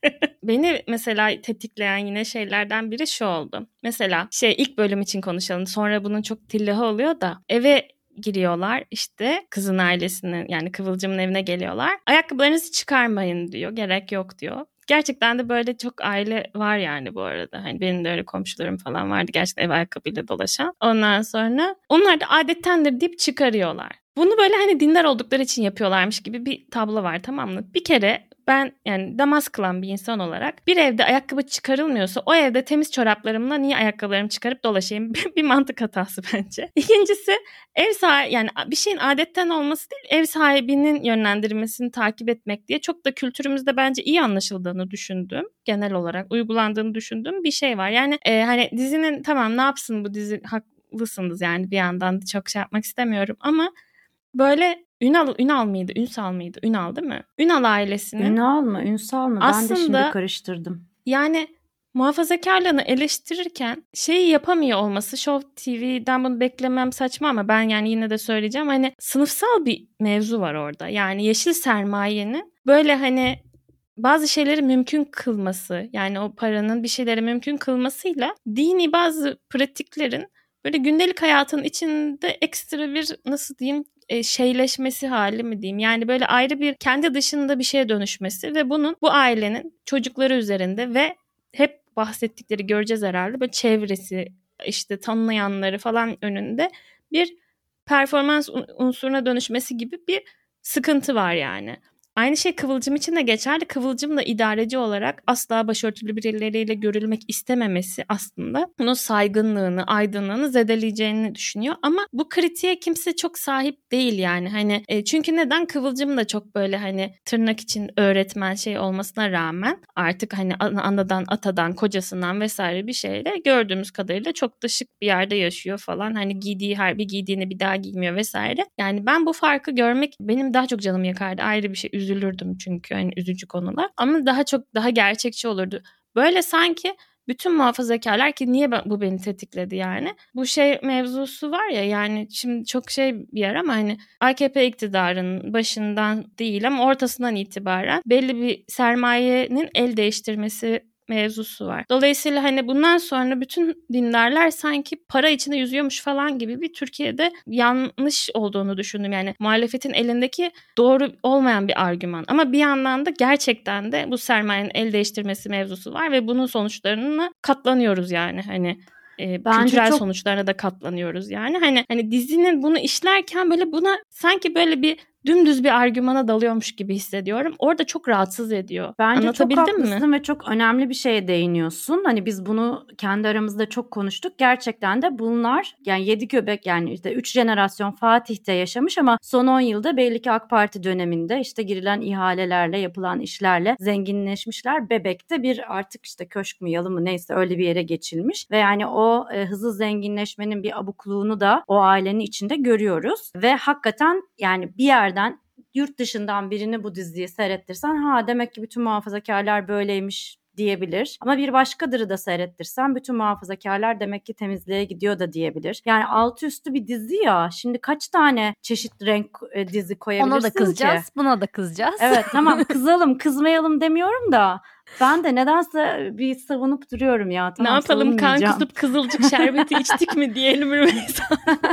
S3: Beni mesela tetikleyen yine şeylerden biri şu oldu. Mesela şey ilk bölüm için konuşalım. Sonra bunun çok tillahı oluyor da eve giriyorlar işte kızın ailesinin yani Kıvılcım'ın evine geliyorlar. Ayakkabılarınızı çıkarmayın diyor. Gerek yok diyor. Gerçekten de böyle çok aile var yani bu arada. Hani benim de öyle komşularım falan vardı gerçekten ev ayakkabıyla dolaşan. Ondan sonra onlar da adettendir deyip çıkarıyorlar. Bunu böyle hani dindar oldukları için yapıyorlarmış gibi bir tablo var, tamam mı? Bir kere ben yani namaz kılan bir insan olarak bir evde ayakkabı çıkarılmıyorsa o evde temiz çoraplarımla niye ayakkabılarımı çıkarıp dolaşayım? Bir mantık hatası bence. İkincisi ev sahibi yani bir şeyin adetten olması değil ev sahibinin yönlendirmesini takip etmek diye çok da kültürümüzde bence iyi anlaşıldığını düşündüğüm, genel olarak uygulandığını düşündüğüm bir şey var. Yani e, hani dizinin tamam ne yapsın bu dizi, haklısınız yani bir yandan çok şey yapmak istemiyorum ama böyle Ünal, Ünal mıydı? Ünsal mıydı? Ünal değil mi? Ünal ailesinin.
S4: Ünal mı? Ünsal mı?
S3: Aslında,
S4: ben de şimdi karıştırdım.
S3: Yani muhafazakarlığını eleştirirken şeyi yapamıyor olması Show T V'den bunu beklemem saçma ama ben yani yine de söyleyeceğim. Hani sınıfsal bir mevzu var orada. Yani yeşil sermayenin böyle hani bazı şeyleri mümkün kılması yani o paranın bir şeyleri mümkün kılmasıyla dini bazı pratiklerin böyle gündelik hayatın içinde ekstra bir nasıl diyeyim şeyleşmesi hali mi diyeyim yani böyle ayrı bir kendi dışında bir şeye dönüşmesi ve bunun bu ailenin çocukları üzerinde ve hep bahsettikleri göreceğiz herhalde böyle çevresi işte tanıyanları falan önünde bir performans unsuruna dönüşmesi gibi bir sıkıntı var yani. Aynı şey Kıvılcım için de geçerli. Kıvılcım da idareci olarak asla başörtülü birileriyle görülmek istememesi aslında bunun saygınlığını, aydınlığını zedeleyeceğini düşünüyor. Ama bu kritiğe kimse çok sahip değil yani. Hani e, çünkü neden Kıvılcım da çok böyle hani tırnak için öğretmen şey olmasına rağmen artık hani anadan, atadan, kocasından vesaire bir şeyle gördüğümüz kadarıyla çok da şık bir yerde yaşıyor falan. Hani giydiği her bir giydiğini bir daha giymiyor vesaire. Yani ben bu farkı görmek benim daha çok canımı yakardı. Ayrı bir şey. Üzülürdüm çünkü hani üzücü konular ama daha çok daha gerçekçi olurdu. Böyle sanki bütün muhafazakarlar ki niye bu beni tetikledi yani bu şey mevzusu var ya yani şimdi çok şey bir yer ama hani A K P iktidarının başından değil ama ortasından itibaren belli bir sermayenin el değiştirmesi mevzusu var. Dolayısıyla hani bundan sonra bütün dindarlar sanki para içinde yüzüyormuş falan gibi bir Türkiye'de yanlış olduğunu düşündüm. Yani muhalefetin elindeki doğru olmayan bir argüman. Ama bir yandan da gerçekten de bu sermayenin el değiştirmesi mevzusu var ve bunun sonuçlarına katlanıyoruz yani hani. E, kültürel çok... sonuçlarına da katlanıyoruz yani. Hani hani dizinin bunu işlerken böyle buna sanki böyle bir dümdüz bir argümana dalıyormuş gibi hissediyorum. Orada çok rahatsız ediyor.
S4: Bence çok haklısın mi? Ve çok önemli bir şeye değiniyorsun. Hani biz bunu kendi aramızda çok konuştuk. Gerçekten de bunlar yani yedi göbek yani işte üç jenerasyon Fatih'te yaşamış ama son on yılda belli ki AK Parti döneminde işte girilen ihalelerle yapılan işlerle zenginleşmişler. Bebek'te bir artık işte köşk mü yalı mı neyse öyle bir yere geçilmiş. Ve yani o e, hızlı zenginleşmenin bir abukluğunu da o ailenin içinde görüyoruz. Ve hakikaten yani bir yer yurt dışından birini bu diziyi seyrettirsen ha demek ki bütün muhafazakarlar böyleymiş diyebilir. Ama bir başkadırı da seyrettirsen bütün muhafazakarlar demek ki temizliğe gidiyor da diyebilir. Yani altı üstü bir dizi ya. Şimdi kaç tane çeşit renk e, dizi koyabilirsin ki?
S1: Ona da kızacağız, ki? Buna da kızacağız.
S4: Evet tamam kızalım, kızmayalım demiyorum da ben de nedense bir savunup duruyorum ya. Tamam,
S3: ne yapalım kan kusup kızılcık şerbeti içtik mi diyelim Rümeysa.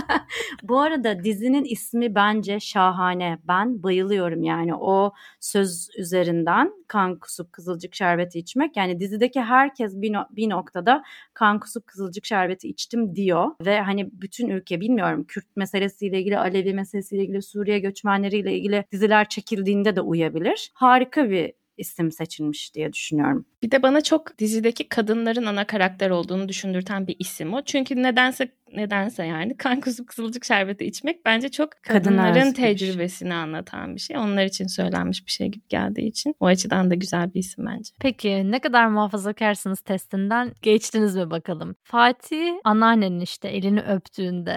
S4: Bu arada dizinin ismi bence şahane. Ben bayılıyorum yani o söz üzerinden kan kusup kızılcık şerbeti içmek. Yani dizideki herkes bir, no- bir noktada kan kusup kızılcık şerbeti içtim diyor. Ve hani bütün ülke bilmiyorum Kürt meselesiyle ilgili, Alevi meselesiyle ilgili, Suriye göçmenleriyle ilgili diziler çekildiğinde de uyabilir. Harika bir isim seçilmiş diye düşünüyorum.
S3: Bir de bana çok dizideki kadınların ana karakter olduğunu düşündürten bir isim o. Çünkü nedense nedense yani kan kusup kızılcık şerbeti içmek bence çok kadınların tecrübesini anlatan bir şey. Onlar için söylenmiş bir şey gibi geldiği için o açıdan da güzel bir isim bence.
S1: Peki ne kadar muhafazakarsınız testinden geçtiniz mi bakalım? Fatih anneannenin işte elini öptüğünde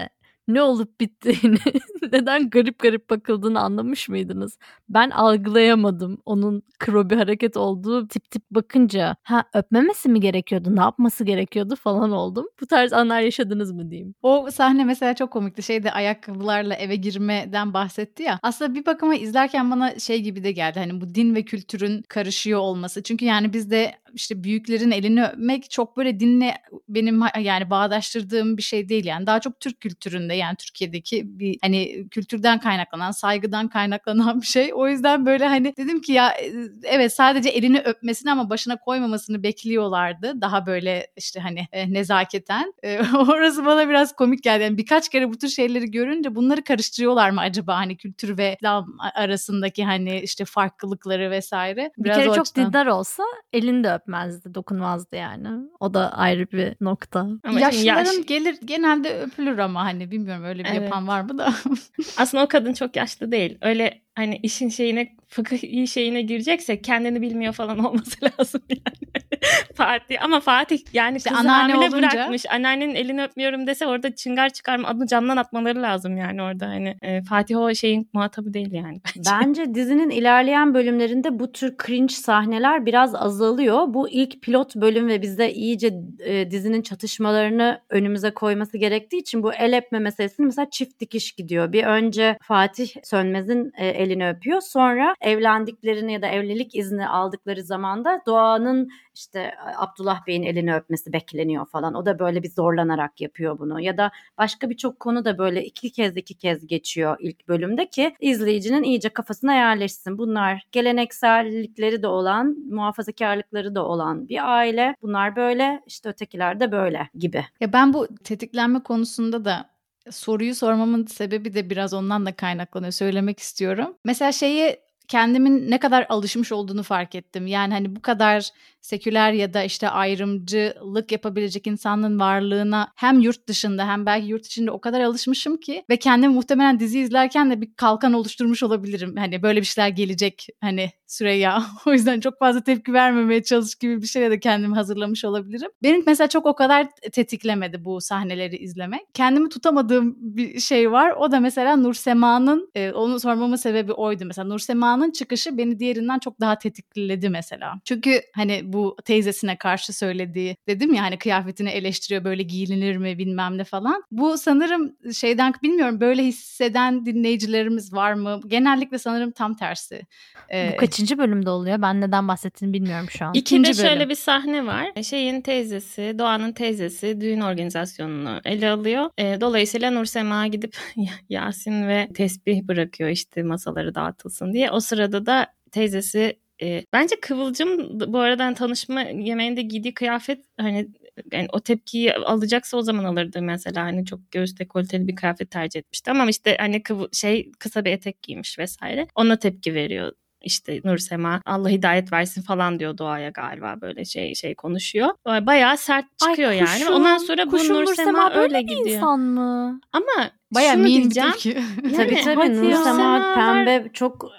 S1: ne olup bittiğini, neden garip garip bakıldığını anlamış mıydınız? Ben algılayamadım onun kro bir hareket olduğu tip tip bakınca. Ha, öpmemesi mi gerekiyordu, ne yapması gerekiyordu falan oldum. Bu tarz anlar yaşadınız mı diyeyim.
S2: O sahne mesela çok komikti. Şeyde ayakkabılarla eve girmeden bahsetti ya. Aslında bir bakıma izlerken bana şey gibi de geldi. Hani bu din ve kültürün karışıyor olması. Çünkü yani bizde işte büyüklerin elini öpmek çok böyle dinle benim yani bağdaştırdığım bir şey değil. Yani daha çok Türk kültüründe, yani Türkiye'deki bir hani kültürden kaynaklanan, saygıdan kaynaklanan bir şey. O yüzden böyle hani dedim ki ya evet, sadece elini öpmesini ama başına koymamasını bekliyorlardı. Daha böyle işte hani e, nezaketen. E, orası bana biraz komik geldi. Yani birkaç kere bu tür şeyleri görünce bunları karıştırıyorlar mı acaba, hani kültür ve İslam arasındaki hani işte farklılıkları vesaire.
S1: Bir
S2: Biraz
S1: kere
S2: o
S1: çok
S2: açıdan.
S1: dindar olsa elini de öpmezdi, dokunmazdı yani. O da ayrı bir nokta.
S3: Ama
S2: Yaşlıların
S3: yaş...
S2: gelir genelde öpülür ama hani bilmiyorum öyle bir
S3: Evet.
S2: yapan var mı da.
S3: Aslında o kadın çok yaşlı değil. Öyle hani işin şeyine, fıkıh şeyine girecekse kendini bilmiyor falan olması lazım yani. Fatih ama Fatih yani
S2: İşte
S3: kızı
S2: anneanne
S3: hamile
S2: olunca...
S3: bırakmış. Anneannenin elini öpmüyorum dese orada çıngar çıkarma, adını camdan atmaları lazım yani orada hani. E, Fatih o şeyin muhatabı değil yani bence.
S4: Bence dizinin ilerleyen bölümlerinde bu tür cringe sahneler biraz azalıyor. Bu ilk pilot bölüm ve bize iyice e, dizinin çatışmalarını önümüze koyması gerektiği için bu el öpme meselesini mesela çift dikiş gidiyor. Bir önce Fatih Sönmez'in e, elini öpüyor. Sonra evlendiklerini ya da evlilik izni aldıkları zaman da Doğan'ın işte Abdullah Bey'in elini öpmesi bekleniyor falan. O da böyle bir zorlanarak yapıyor bunu. Ya da başka birçok konu da böyle iki kez iki kez geçiyor ilk bölümde ki izleyicinin iyice kafasına yerleşsin. Bunlar geleneksellikleri de olan, muhafazakarlıkları da olan bir aile. Bunlar böyle, işte ötekiler de böyle gibi.
S2: Ya ben bu tetiklenme konusunda da soruyu sormamın sebebi de biraz ondan da kaynaklanıyor. Söylemek istiyorum. Mesela şeyi kendimin ne kadar alışmış olduğunu fark ettim. Yani hani bu kadar seküler ya da işte ayrımcılık yapabilecek insanın varlığına hem yurt dışında hem belki yurt içinde o kadar alışmışım ki ve kendim muhtemelen dizi izlerken de bir kalkan oluşturmuş olabilirim. Hani böyle bir şeyler gelecek hani Süreyya. O yüzden çok fazla tepki vermemeye çalış gibi bir şeye de kendimi hazırlamış olabilirim. Benim mesela çok o kadar tetiklemedi bu sahneleri izlemek. Kendimi tutamadığım bir şey var. O da mesela Nursema'nın, e, onu sormamın sebebi oydu. Mesela Nursema'nın çıkışı beni diğerinden çok daha tetikledi mesela. Çünkü hani bu teyzesine karşı söylediği, dedim ya hani kıyafetini eleştiriyor, böyle giyinilir mi bilmem ne falan. Bu sanırım şeyden, bilmiyorum, böyle hisseden dinleyicilerimiz var mı? Genellikle sanırım tam tersi. Ee,
S1: Bu kaçıncı bölümde oluyor? Ben neden bahsettiğini bilmiyorum şu an.
S3: İkide
S2: İkinci bölüm.
S3: şöyle bir sahne var. Şeyin teyzesi, Doğan'ın teyzesi düğün organizasyonunu ele alıyor. E, dolayısıyla Nursema gidip Yasin ve tesbih bırakıyor işte masaları dağıtılsın diye. O sırada da teyzesi e, bence Kıvılcım bu aradan tanışma yemeğinde giydiği kıyafet hani yani o tepkiyi alacaksa o zaman alırdı mesela, hani çok göğüs dekolteli bir kıyafet tercih etmişti ama işte hani kıvı, şey kısa bir etek giymiş vesaire, ona tepki veriyor. İşte Nursema Allah hidayet versin falan diyor Doğa'ya galiba, böyle şey şey konuşuyor. Bayağı sert çıkıyor. Ay, yani. Ondan sonra bu Nursema, Nursema öyle gidiyor.
S1: İnsan mı?
S3: Ama
S2: bayağı
S3: şunu
S2: mean
S3: diyeceğim.
S2: Bir
S4: yani, tabii tabii Nursema pembe çok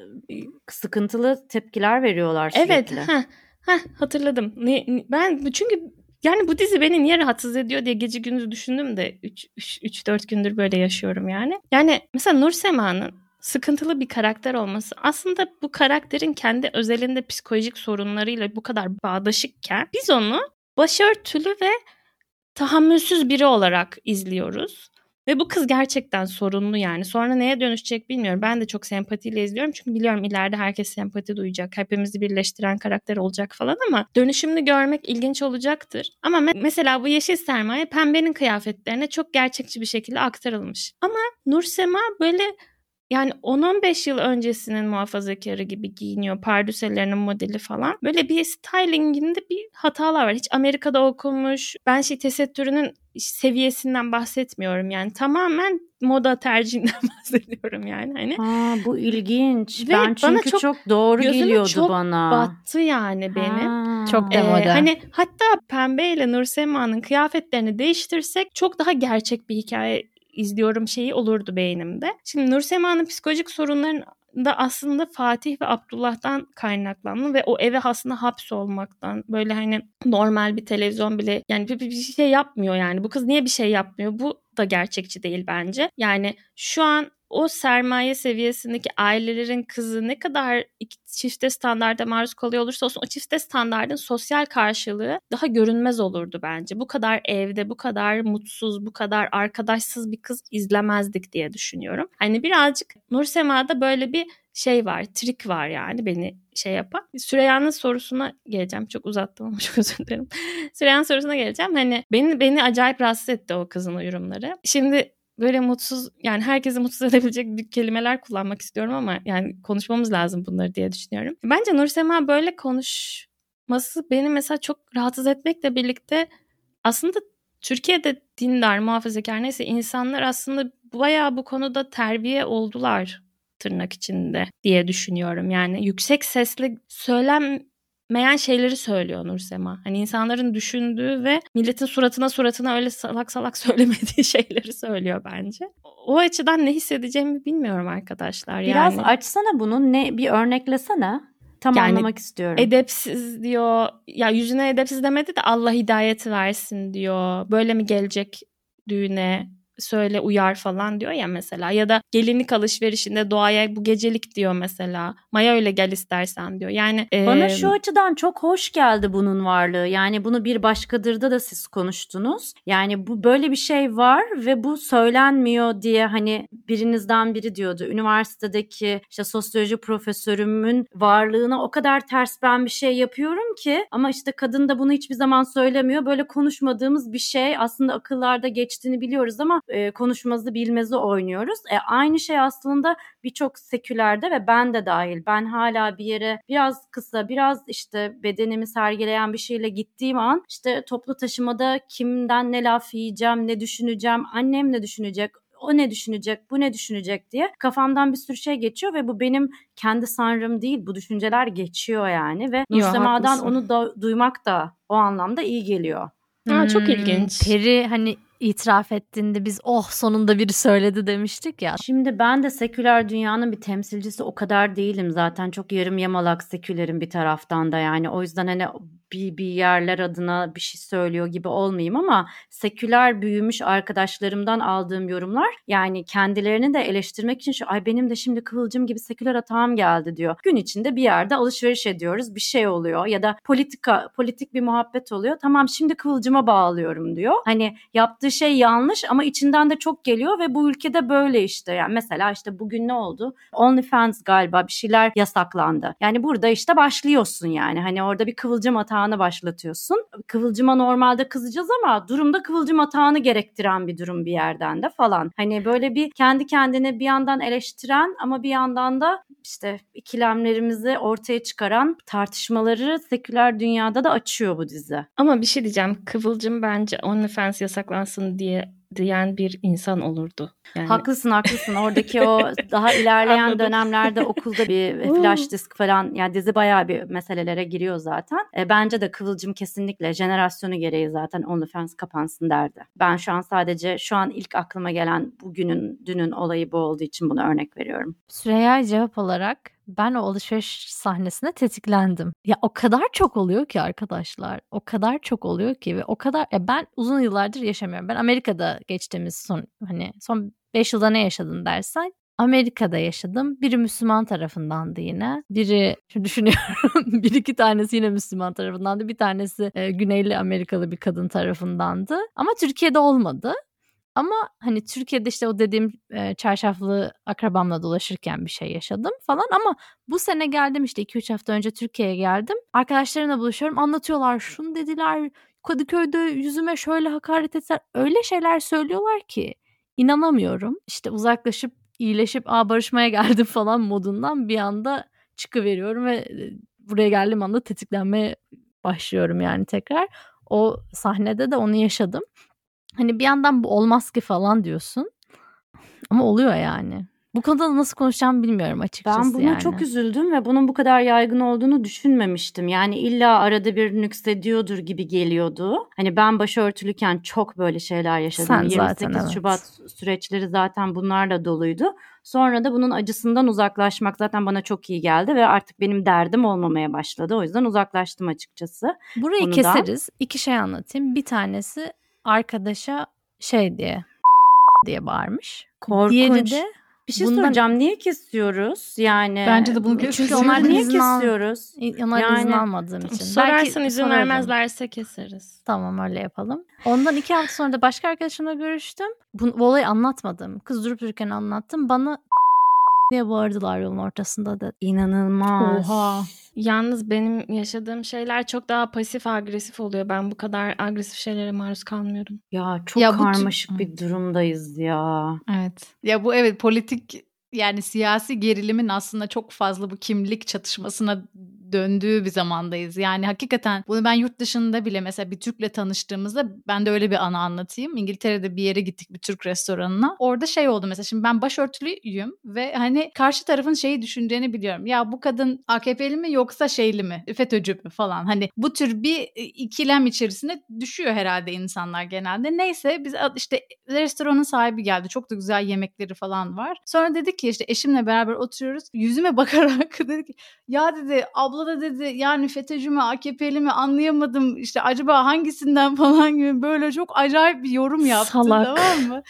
S4: sıkıntılı tepkiler veriyorlar sürekli.
S3: Evet. Heh, heh, hatırladım. Ben çünkü yani bu dizi beni niye rahatsız ediyor diye gece gündüz düşündüm de üç dört gündür böyle yaşıyorum yani. Yani mesela Nursema'nın sıkıntılı bir karakter olması aslında bu karakterin kendi özelinde psikolojik sorunlarıyla bu kadar bağdaşıkken biz onu başörtülü ve tahammülsüz biri olarak izliyoruz. Ve bu kız gerçekten sorunlu yani. Sonra neye dönüşecek bilmiyorum. Ben de çok sempatiyle izliyorum. Çünkü biliyorum ileride herkes sempati duyacak. Hepimizi birleştiren karakter olacak falan ama dönüşümünü görmek ilginç olacaktır. Ama me- mesela bu Yeşil Sermaye pembenin kıyafetlerine çok gerçekçi bir şekilde aktarılmış. Ama Nursema böyle yani on on beş yıl öncesinin muhafazakarı gibi giyiniyor. Pardüselerinin modeli falan. Böyle bir stylinginde bir hatalar var. Hiç Amerika'da okumuş. Ben şey tesettürünün seviyesinden bahsetmiyorum yani. Tamamen moda tercihinden bahsediyorum yani. Hani.
S4: Aa, bu ilginç.
S3: Ve
S4: ben çünkü çok, çok doğru geliyordu
S3: çok
S4: bana.
S3: battı yani benim.
S4: Ha.
S1: Çok da
S3: ee,
S1: moda.
S3: Hani hatta Pembe ile Nursema'nın kıyafetlerini değiştirsek çok daha gerçek bir hikaye izliyorum şeyi olurdu beynimde. Şimdi Nursema'nın psikolojik sorunların da aslında Fatih ve Abdullah'tan kaynaklanma ve o eve aslında hapsolmaktan, böyle hani normal bir televizyon bile yani bir, bir şey yapmıyor yani. Bu kız niye bir şey yapmıyor? Bu da gerçekçi değil bence. Yani şu an o sermaye seviyesindeki ailelerin kızı ne kadar iki çifte standarda maruz kalıyor olursa olsun o çifte standardın sosyal karşılığı daha görünmez olurdu bence. Bu kadar evde, bu kadar mutsuz, bu kadar arkadaşsız bir kız izlemezdik diye düşünüyorum. Hani birazcık Nursema'da böyle bir şey var, trik var yani beni şey yapan. Süreyya'nın sorusuna geleceğim. Çok uzattım ama çok özür dilerim. Süreyya'nın sorusuna geleceğim. Hani beni beni acayip rahatsız etti o kızın yorumları. Şimdi böyle mutsuz, yani herkesi mutsuz edebilecek bir kelimeler kullanmak istiyorum ama yani konuşmamız lazım bunları diye düşünüyorum. Bence Nursema böyle konuşması beni mesela çok rahatsız etmekle birlikte aslında Türkiye'de dindar, muhafazakar neyse insanlar aslında bayağı bu konuda terbiye oldular tırnak içinde diye düşünüyorum. Yani yüksek sesle söylenmeyen şeyleri söylüyor Nursema. Hani insanların düşündüğü ve milletin suratına suratına öyle salak salak söylemediği şeyleri söylüyor bence. O açıdan ne hissedeceğimi bilmiyorum arkadaşlar.
S4: Biraz
S3: yani.
S4: açsana bunu, ne bir örneklesene. Tam
S3: yani,
S4: anlamak istiyorum.
S3: Edepsiz diyor. Ya yüzüne edepsiz demedi de Allah hidayet versin diyor. Böyle mi gelecek düğüne? Söyle uyar falan diyor ya mesela. Ya da gelinlik alışverişinde doğaya bu gecelik diyor mesela. Maya öyle gel istersen diyor. Yani
S4: bana
S3: e...
S4: şu açıdan çok hoş geldi bunun varlığı. Yani bunu Bir Başkadır'da da siz konuştunuz. Yani bu böyle bir şey var ve bu söylenmiyor diye hani birinizden biri diyordu. Üniversitedeki işte sosyoloji profesörümün varlığına o kadar ters ben bir şey yapıyorum ki ama işte kadın da bunu hiçbir zaman söylemiyor. Böyle konuşmadığımız bir şey aslında akıllarda geçtiğini biliyoruz ama e, konuşmazı bilmezi oynuyoruz. E, aynı şey aslında birçok sekülerde ve ben de dahil. Ben hala bir yere biraz kısa, biraz işte bedenimi sergileyen bir şeyle gittiğim an işte toplu taşımada kimden ne laf yiyeceğim, ne düşüneceğim, annem ne düşünecek, o ne düşünecek, bu ne düşünecek diye kafamdan bir sürü şey geçiyor ve bu benim kendi sanrım değil, bu düşünceler geçiyor yani ve Nursema'dan onu da duymak da o anlamda iyi geliyor.
S3: Ha, çok
S1: Hmm,
S3: ilginç.
S1: Peri hani itiraf ettiğinde biz oh sonunda biri söyledi demiştik ya.
S4: Şimdi ben de seküler dünyanın bir temsilcisi o kadar değilim zaten, çok yarım yamalak sekülerin bir taraftan da yani o yüzden hani bir, bir yerler adına bir şey söylüyor gibi olmayayım ama seküler büyümüş arkadaşlarımdan aldığım yorumlar yani kendilerini de eleştirmek için şu ay benim de şimdi Kıvılcım gibi seküler atağım geldi diyor. Gün içinde bir yerde alışveriş ediyoruz, bir şey oluyor ya da politika politik bir muhabbet oluyor, tamam şimdi Kıvılcım'a bağlıyorum diyor. Hani yaptığı şey yanlış ama içinden de çok geliyor ve bu ülkede böyle işte. Yani mesela işte bugün ne oldu? OnlyFans galiba bir şeyler yasaklandı. Yani burada işte başlıyorsun yani. Hani orada bir kıvılcım atağını başlatıyorsun. Kıvılcıma normalde kızacağız ama durumda kıvılcım atağını gerektiren bir durum bir yerden de falan. Hani böyle bir kendi kendine bir yandan eleştiren ama bir yandan da işte ikilemlerimizi ortaya çıkaran tartışmaları seküler dünyada da açıyor bu dizi.
S3: Ama bir şey diyeceğim. Kıvılcım bence OnlyFans yasaklansın diye diyen bir insan olurdu. Yani...
S4: Haklısın haklısın. Oradaki o daha ilerleyen dönemlerde okulda bir flash disk falan, yani dizi bayağı bir meselelere giriyor zaten. E, bence de Kıvılcım kesinlikle jenerasyonu gereği zaten OnlyFans kapansın derdi. Ben şu an sadece şu an ilk aklıma gelen bugünün dünün olayı bu olduğu için bunu örnek veriyorum.
S1: Süreyya cevap olarak ben o alışveriş sahnesine tetiklendim. Ya o kadar çok oluyor ki arkadaşlar. O kadar çok oluyor ki ve o kadar ya ben uzun yıllardır yaşamıyorum. Ben Amerika'da geçtiğimiz son hani son beş yılda ne yaşadın dersen Amerika'da yaşadım. Biri Müslüman tarafındandı yine. Biri şimdi düşünüyorum bir iki tanesi yine Müslüman tarafındandı. Bir tanesi e, Güneyli Amerikalı bir kadın tarafındandı. Ama Türkiye'de olmadı. Ama hani Türkiye'de işte o dediğim e, çarşaflı akrabamla dolaşırken bir şey yaşadım falan ama bu sene geldim işte iki üç hafta önce Türkiye'ye geldim. Arkadaşlarımla buluşuyorum, anlatıyorlar, şunu dediler, Kadıköy'de yüzüme şöyle hakaret ettiler, öyle şeyler söylüyorlar ki inanamıyorum. İşte uzaklaşıp iyileşip aa barışmaya geldim falan modundan bir anda çıkıveriyorum ve buraya geldiğim anda tetiklenmeye başlıyorum yani tekrar. O sahnede de onu yaşadım. Hani bir yandan bu olmaz ki falan diyorsun. Ama oluyor yani. Bu konuda nasıl konuşacağımı bilmiyorum açıkçası
S4: ben buna
S1: yani.
S4: çok üzüldüm ve bunun bu kadar yaygın olduğunu düşünmemiştim. Yani illa arada bir nüksediyordur gibi geliyordu. Hani ben başörtülüyken çok böyle şeyler yaşadım.
S1: Sen
S4: yirmi sekiz
S1: zaten, evet.
S4: Şubat süreçleri zaten bunlarla doluydu. Sonra da bunun acısından uzaklaşmak zaten bana çok iyi geldi ve artık benim derdim olmamaya başladı. O yüzden uzaklaştım açıkçası.
S1: Burayı
S4: konudan.
S1: keseriz. İki şey anlatayım. Bir tanesi arkadaşa şey diye diye bağırmış.
S4: Korkunç.
S1: Diğeri de
S4: bir şey
S1: bundan...
S4: soracağım. Niye kesiyoruz? Yani
S2: bence de bunu kesiyoruz.
S1: Çünkü onlar
S4: niye
S1: izin al...
S4: kesiyoruz?
S1: Onlar
S4: yani...
S1: izin almadığım için.
S3: Sorarsan
S1: Belki
S3: izin
S1: sorarım.
S3: vermezlerse keseriz.
S1: Tamam, öyle yapalım. Ondan iki hafta sonra da başka arkadaşımla görüştüm. Bu, bu olayı anlatmadım. Kız durup dururken anlattım. Bana diye bağırdılar yolun ortasında da.
S4: İnanılmaz.
S2: Oha.
S3: Yalnız benim yaşadığım şeyler çok daha pasif agresif oluyor. Ben bu kadar agresif şeylere maruz kalmıyorum.
S4: Ya çok
S2: ya
S4: karmaşık
S2: bu...
S4: bir durumdayız ya.
S2: Evet. Ya bu evet politik, yani siyasi gerilimin aslında çok fazla bu kimlik çatışmasına döndüğü bir zamandayız. Yani hakikaten bunu ben yurt dışında bile mesela bir Türk'le tanıştığımızda, ben de öyle bir anı anlatayım. İngiltere'de bir yere gittik, bir Türk restoranına. Orada şey oldu mesela, şimdi ben başörtülüyüm ve hani karşı tarafın şeyi düşüneceğini biliyorum. Ya bu kadın A K P'li mi yoksa şeyli mi? FETÖ'cü mü falan. Hani bu tür bir ikilem içerisine düşüyor herhalde insanlar genelde. Neyse biz işte restoranın sahibi geldi. Çok da güzel yemekleri falan var. Sonra dedik ki işte eşimle beraber oturuyoruz. Yüzüme bakarak dedi ki ya dedi abla da dedi yani FETÖ'cü mü A K P'li mi anlayamadım, işte acaba hangisinden falan gibi böyle çok acayip bir yorum yaptı.
S3: Salak.
S2: Tamam mı?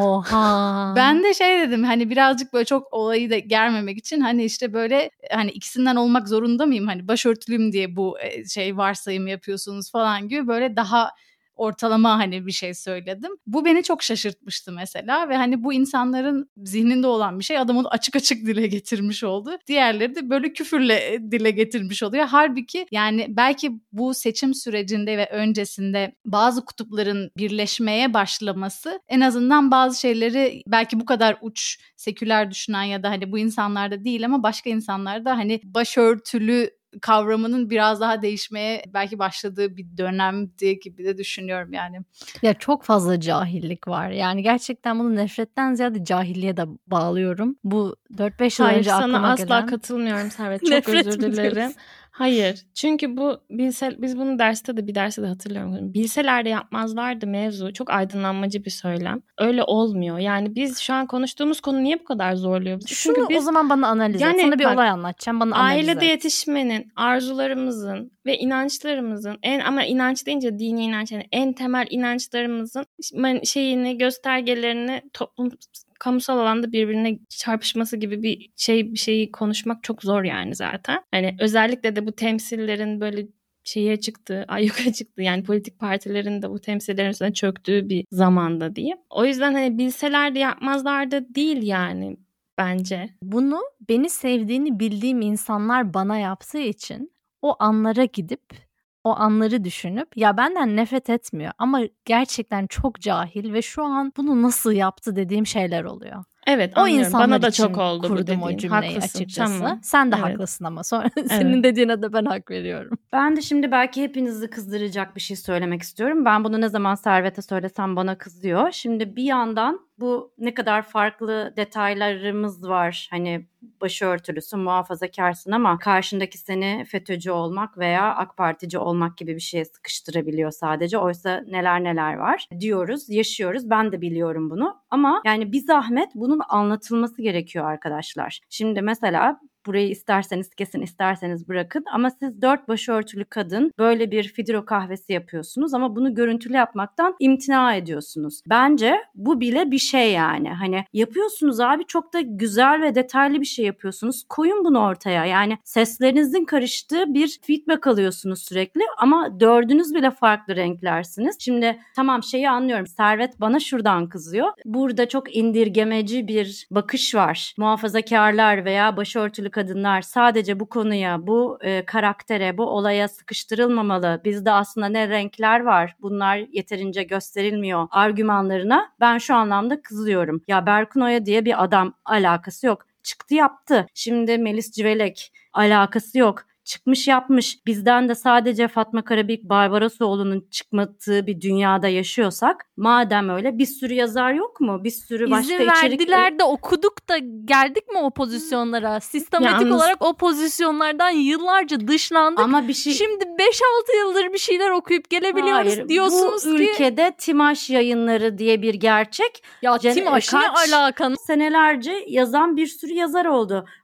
S1: Oha.
S2: Ben de şey dedim, hani birazcık böyle çok olayı da germemek için hani işte böyle hani ikisinden olmak zorunda mıyım, hani başörtülüyüm diye bu şey varsayım yapıyorsunuz falan gibi böyle daha ortalama hani bir şey söyledim. Bu beni çok şaşırtmıştı mesela ve hani bu insanların zihninde olan bir şey adam onu açık açık dile getirmiş oldu. Diğerleri de böyle küfürle dile getirmiş oluyor. Halbuki yani belki bu seçim sürecinde ve öncesinde bazı kutupların birleşmeye başlaması en azından bazı şeyleri belki bu kadar uç seküler düşünen ya da hani bu insanlarda değil ama başka insanlarda hani başörtülü kavramının biraz daha değişmeye belki başladığı bir dönemdi gibi de düşünüyorum yani.
S1: Ya çok fazla cahillik var. Yani gerçekten bunu nefretten ziyade cahilliğe de bağlıyorum. Bu dört beş yıl
S3: Hayır,
S1: önce aklıma
S3: sana
S1: gelen...
S3: asla katılmıyorum Servet. Çok
S1: Nefret
S3: özür
S1: mi
S3: dilerim.
S1: diyorsun?
S3: Hayır. Çünkü bu bilsel, biz bunu derste de bir derste de hatırlıyorum. Bilseler de yapmazlardı mevzu. Çok aydınlanmacı bir söylem. Öyle olmuyor. Yani biz şu an konuştuğumuz konu niye bu kadar zorluyor bizi?
S1: Şunu
S3: Çünkü biz,
S1: o zaman bana analiz
S3: yani
S1: et. Sana bir
S3: bak,
S1: olay anlatacağım. Bana analiz
S3: ailede
S1: et.
S3: yetişmenin, arzularımızın ve inançlarımızın en, ama inanç deyince dini inanç, yani en temel inançlarımızın şeyini, göstergelerini toplum kamusal alanda birbirine çarpışması gibi bir şey bir şeyi konuşmak çok zor yani zaten. Hani özellikle de bu temsillerin böyle şeye çıktı, ayyuka çıktı. Yani politik partilerin de bu temsillerin üstüne çöktüğü bir zamanda diyeyim. O yüzden hani bilseler de yapmazlar da değil yani bence.
S1: Bunu beni sevdiğini bildiğim insanlar bana yaptığı için o anlara gidip o anları düşünüp ya benden nefret etmiyor ama gerçekten çok cahil ve şu an bunu nasıl yaptı dediğim şeyler oluyor.
S3: Evet,
S1: o
S3: anlıyorum.
S1: insanlar
S3: Bana da
S1: için
S3: çok oldu bu
S1: kurdum
S3: dediğin.
S1: o cümleyi
S3: Haklısın,
S1: açıkçası.
S3: tamam.
S1: Sen de
S3: Evet.
S1: haklısın ama sonra senin
S3: Evet.
S1: dediğine de ben hak veriyorum.
S4: Ben de şimdi belki hepinizi kızdıracak bir şey söylemek istiyorum. Ben bunu ne zaman Servet'e söylesem bana kızıyor. Şimdi bir yandan bu ne kadar farklı detaylarımız var. Hani başörtülüsün, muhafazakarsın ama karşındaki seni FETÖ'cü olmak veya AK Partici olmak gibi bir şeye sıkıştırabiliyor sadece. Oysa neler neler var diyoruz, yaşıyoruz. Ben de biliyorum bunu. Ama yani bir zahmet bunun anlatılması gerekiyor arkadaşlar. Şimdi mesela burayı isterseniz kesin, isterseniz bırakın ama siz dört başörtülü kadın böyle bir fidro kahvesi yapıyorsunuz ama bunu görüntülü yapmaktan imtina ediyorsunuz. Bence bu bile bir şey yani. Hani yapıyorsunuz abi, çok da güzel ve detaylı bir şey yapıyorsunuz. Koyun bunu ortaya. Yani seslerinizin karıştığı bir feedback alıyorsunuz sürekli ama dördünüz bile farklı renklersiniz. Şimdi tamam, şeyi anlıyorum. Servet bana şuradan kızıyor. Burada çok indirgemeci bir bakış var. Muhafazakarlar veya başörtülü kadınlar sadece bu konuya, bu e, karaktere, bu olaya sıkıştırılmamalı. Bizde aslında ne renkler var, bunlar yeterince gösterilmiyor argümanlarına ben şu anlamda kızıyorum. Ya Berkun Oya diye bir adam, alakası yok. Çıktı yaptı. Şimdi Melis Civelek, alakası yok. Çıkmış yapmış. Bizden de sadece Fatma Karabıyık Barbarosoğlu'nun çıkmadığı bir dünyada yaşıyorsak, madem öyle bir sürü yazar yok mu? Bir sürü başka
S1: İzin
S4: içerik...
S1: verdiler de okuduk da geldik mi o pozisyonlara? Sistematik
S3: Yalnız...
S1: olarak o pozisyonlardan yıllarca dışlandık.
S4: Ama bir şey...
S1: Şimdi beş altı yıldır bir şeyler okuyup gelebiliyoruz.
S4: Hayır,
S1: diyorsunuz
S4: bu
S1: ki...
S4: ülkede Timaş Yayınları diye bir gerçek.
S1: Ya
S4: Cen-
S1: Timaş ne
S4: kaç
S1: alakan?
S4: Senelerce yazan bir sürü yazar oldu.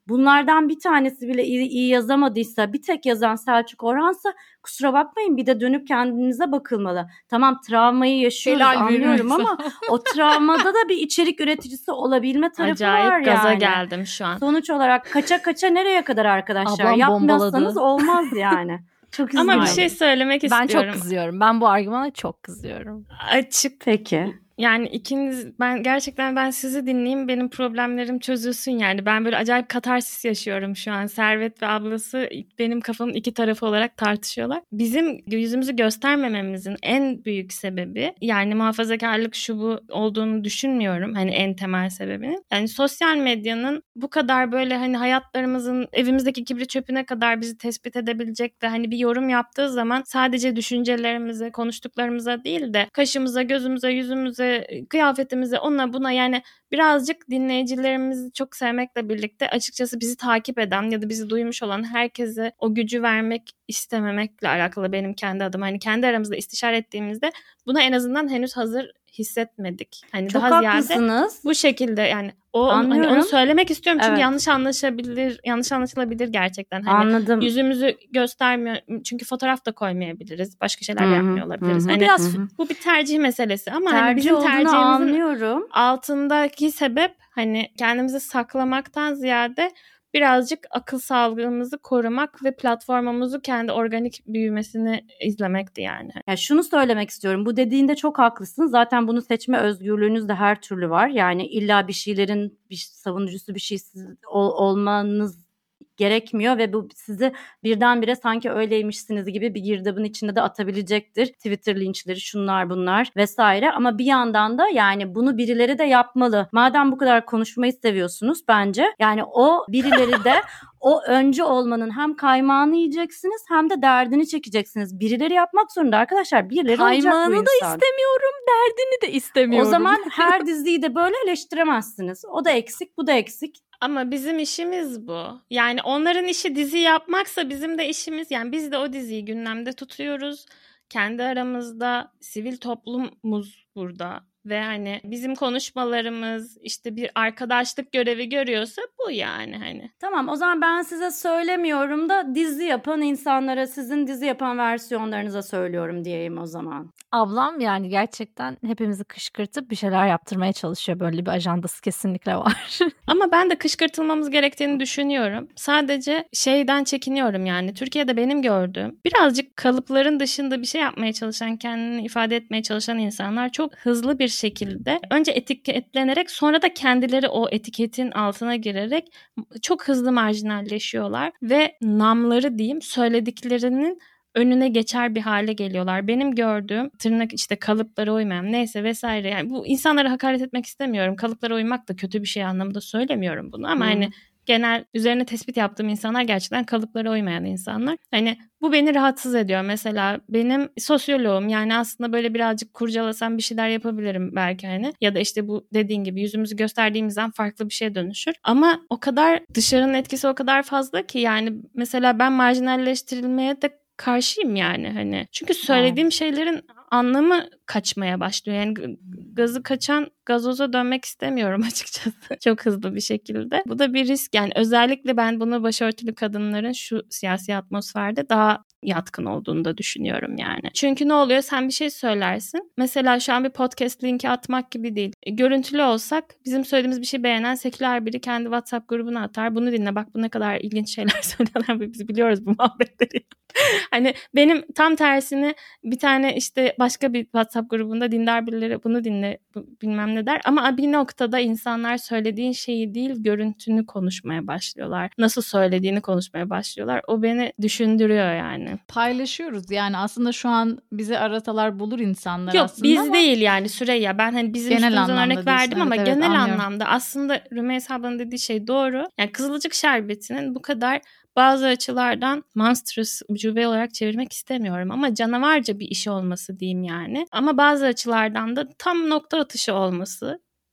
S4: bunlardan bir tanesi bile iyi, iyi yazamadıysa, bir tek yazan Selçuk Orhan'sa kusura bakmayın, bir de dönüp kendinize bakılmalı. Tamam, travmayı yaşıyoruz,
S2: Helal
S4: anlıyorum
S2: bilmiyorum.
S4: ama o travmada da bir içerik üreticisi olabilme tarafı
S3: Acayip
S4: var
S3: gaza
S4: yani.
S3: geldim şu an.
S4: Sonuç olarak kaça kaça nereye kadar arkadaşlar?
S1: Ablam
S4: Yapmazsanız
S1: bombaladı.
S4: olmaz yani. Çok üzgünüm.
S3: Ama bir şey söylemek
S1: Ben
S3: istiyorum.
S1: çok kızıyorum. Ben bu argümana çok kızıyorum.
S3: Açık.
S4: Peki.
S3: Yani ikiniz, ben gerçekten ben sizi dinleyeyim, benim problemlerim çözülsün yani. Ben böyle acayip katarsis yaşıyorum şu an. Servet ve ablası benim kafamın iki tarafı olarak tartışıyorlar. Bizim yüzümüzü göstermememizin en büyük sebebi, yani muhafazakarlık şu bu olduğunu düşünmüyorum. Hani en temel sebebinin. Yani sosyal medyanın bu kadar böyle hani hayatlarımızın, evimizdeki kibrit çöpüne kadar bizi tespit edebilecek ve hani bir yorum yaptığı zaman sadece düşüncelerimize, konuştuklarımıza değil de kaşımıza, gözümüze, yüzümüze, kıyafetimize, ona buna, yani birazcık dinleyicilerimizi çok sevmekle birlikte açıkçası bizi takip eden ya da bizi duymuş olan herkese o gücü vermek istememekle alakalı benim kendi adım. Hani kendi aramızda istişare ettiğimizde buna en azından henüz hazır hissetmedik. Hani
S4: Çok
S3: daha
S4: haklısınız.
S3: ziyade bu şekilde, yani o hani onu söylemek istiyorum çünkü evet. yanlış anlaşabilir, yanlış anlaşılabilir gerçekten. Hani
S4: Anladım.
S3: yüzümüzü göstermiyor çünkü fotoğraf da koymayabiliriz. Başka şeyler de yapmıyor olabiliriz.
S4: Hı-hı.
S3: Hani
S4: biraz
S3: hı-hı. Bu bir tercih meselesi ama
S4: tercih
S3: hani bizim tercihimizin
S4: anlıyorum.
S3: altındaki sebep hani kendimizi saklamaktan ziyade birazcık akıl sağlığımızı korumak ve platformumuzu kendi organik büyümesini izlemekti yani.
S4: Ya şunu söylemek istiyorum. Bu dediğinde çok haklısın. Zaten bunu seçme özgürlüğünüz de her türlü var. Yani illa bir şeylerin bir savunucusu bir şey ol, olmanız gerekmiyor ve bu sizi birdenbire sanki öyleymişsiniz gibi bir girdabın içinde de atabilecektir. Twitter linçleri, şunlar bunlar vesaire, ama bir yandan da yani bunu birileri de yapmalı. Madem bu kadar konuşmayı seviyorsunuz bence, yani o birileri de o öncü olmanın hem kaymağını yiyeceksiniz hem de derdini çekeceksiniz. Birileri yapmak zorunda arkadaşlar. Birileri olacak bu insan.
S1: Kaymağını da istemiyorum, derdini de istemiyorum.
S4: O zaman her diziyi de böyle eleştiremezsiniz. O da eksik, bu da eksik.
S3: Ama bizim işimiz bu. Yani onların işi dizi yapmaksa bizim de işimiz, yani biz de o diziyi gündemde tutuyoruz. Kendi aramızda sivil toplumumuz burada. Ve hani bizim konuşmalarımız işte bir arkadaşlık görevi görüyorsa bu yani hani.
S4: Tamam, o zaman ben size söylemiyorum da dizi yapan insanlara, sizin dizi yapan versiyonlarınıza söylüyorum diyeyim o zaman.
S1: Ablam yani gerçekten hepimizi kışkırtıp bir şeyler yaptırmaya çalışıyor. Böyle bir ajandası kesinlikle var.
S3: Ama ben de kışkırtılmamız gerektiğini düşünüyorum. Sadece şeyden çekiniyorum yani. Türkiye'de benim gördüğüm birazcık kalıpların dışında bir şey yapmaya çalışan, kendini ifade etmeye çalışan insanlar çok hızlı bir şekilde önce etiketlenerek sonra da kendileri o etiketin altına girerek çok hızlı marjinalleşiyorlar ve namları diyeyim söylediklerinin önüne geçer bir hale geliyorlar. Benim gördüğüm tırnak işte kalıplara uymayan neyse vesaire, yani bu insanlara hakaret etmek istemiyorum. Kalıplara uymak da kötü bir şey anlamında söylemiyorum bunu ama hmm. hani genel üzerine tespit yaptığım insanlar gerçekten kalıplara uymayan insanlar. Hani bu beni rahatsız ediyor. Mesela benim sosyoloğum, yani aslında böyle birazcık kurcalasam bir şeyler yapabilirim belki hani. Ya da işte bu dediğin gibi yüzümüzü gösterdiğimizden farklı bir şeye dönüşür. Ama o kadar dışarının etkisi o kadar fazla ki yani mesela ben marjinalleştirilmeye de karşıyım yani hani. Çünkü söylediğim evet. şeylerin anlamı kaçmaya başlıyor. Yani gazı kaçan gazoza dönmek istemiyorum açıkçası. Çok hızlı bir şekilde. Bu da bir risk. Yani özellikle ben bunu başörtülü kadınların şu siyasi atmosferde daha yatkın olduğunu da düşünüyorum yani. Çünkü ne oluyor? Sen bir şey söylersin. Mesela şu an bir podcast linki atmak gibi değil. E, görüntülü olsak bizim söylediğimiz bir şey beğenen seküler biri kendi WhatsApp grubuna atar. Bunu dinle, bak bu ne kadar ilginç şeyler söylüyorlar. Biz biliyoruz bu muhabbetleri. Hani benim tam tersini bir tane işte başka bir WhatsApp grubunda dindar birileri bunu dinle bilmem ne der. Ama bir noktada insanlar söylediğin şeyi değil görüntünü konuşmaya başlıyorlar. Nasıl söylediğini konuşmaya başlıyorlar. O beni düşündürüyor yani.
S2: Paylaşıyoruz yani aslında şu an bize aratalar bulur insanlar
S3: Yok,
S2: aslında.
S3: Yok biz
S2: ama...
S3: değil yani Süreyya. Ben hani bizim üstümüzden örnek verdim ama evet, genel
S2: anlıyorum.
S3: anlamda aslında Rümeysa ablanın dediği şey doğru. Yani Kızılcık Şerbeti'nin bu kadar bazı açılardan monstrous, ucube olarak çevirmek istemiyorum ama canavarca bir işi olması diyeyim yani. Ama bazı açılardan da tam nokta atışı olması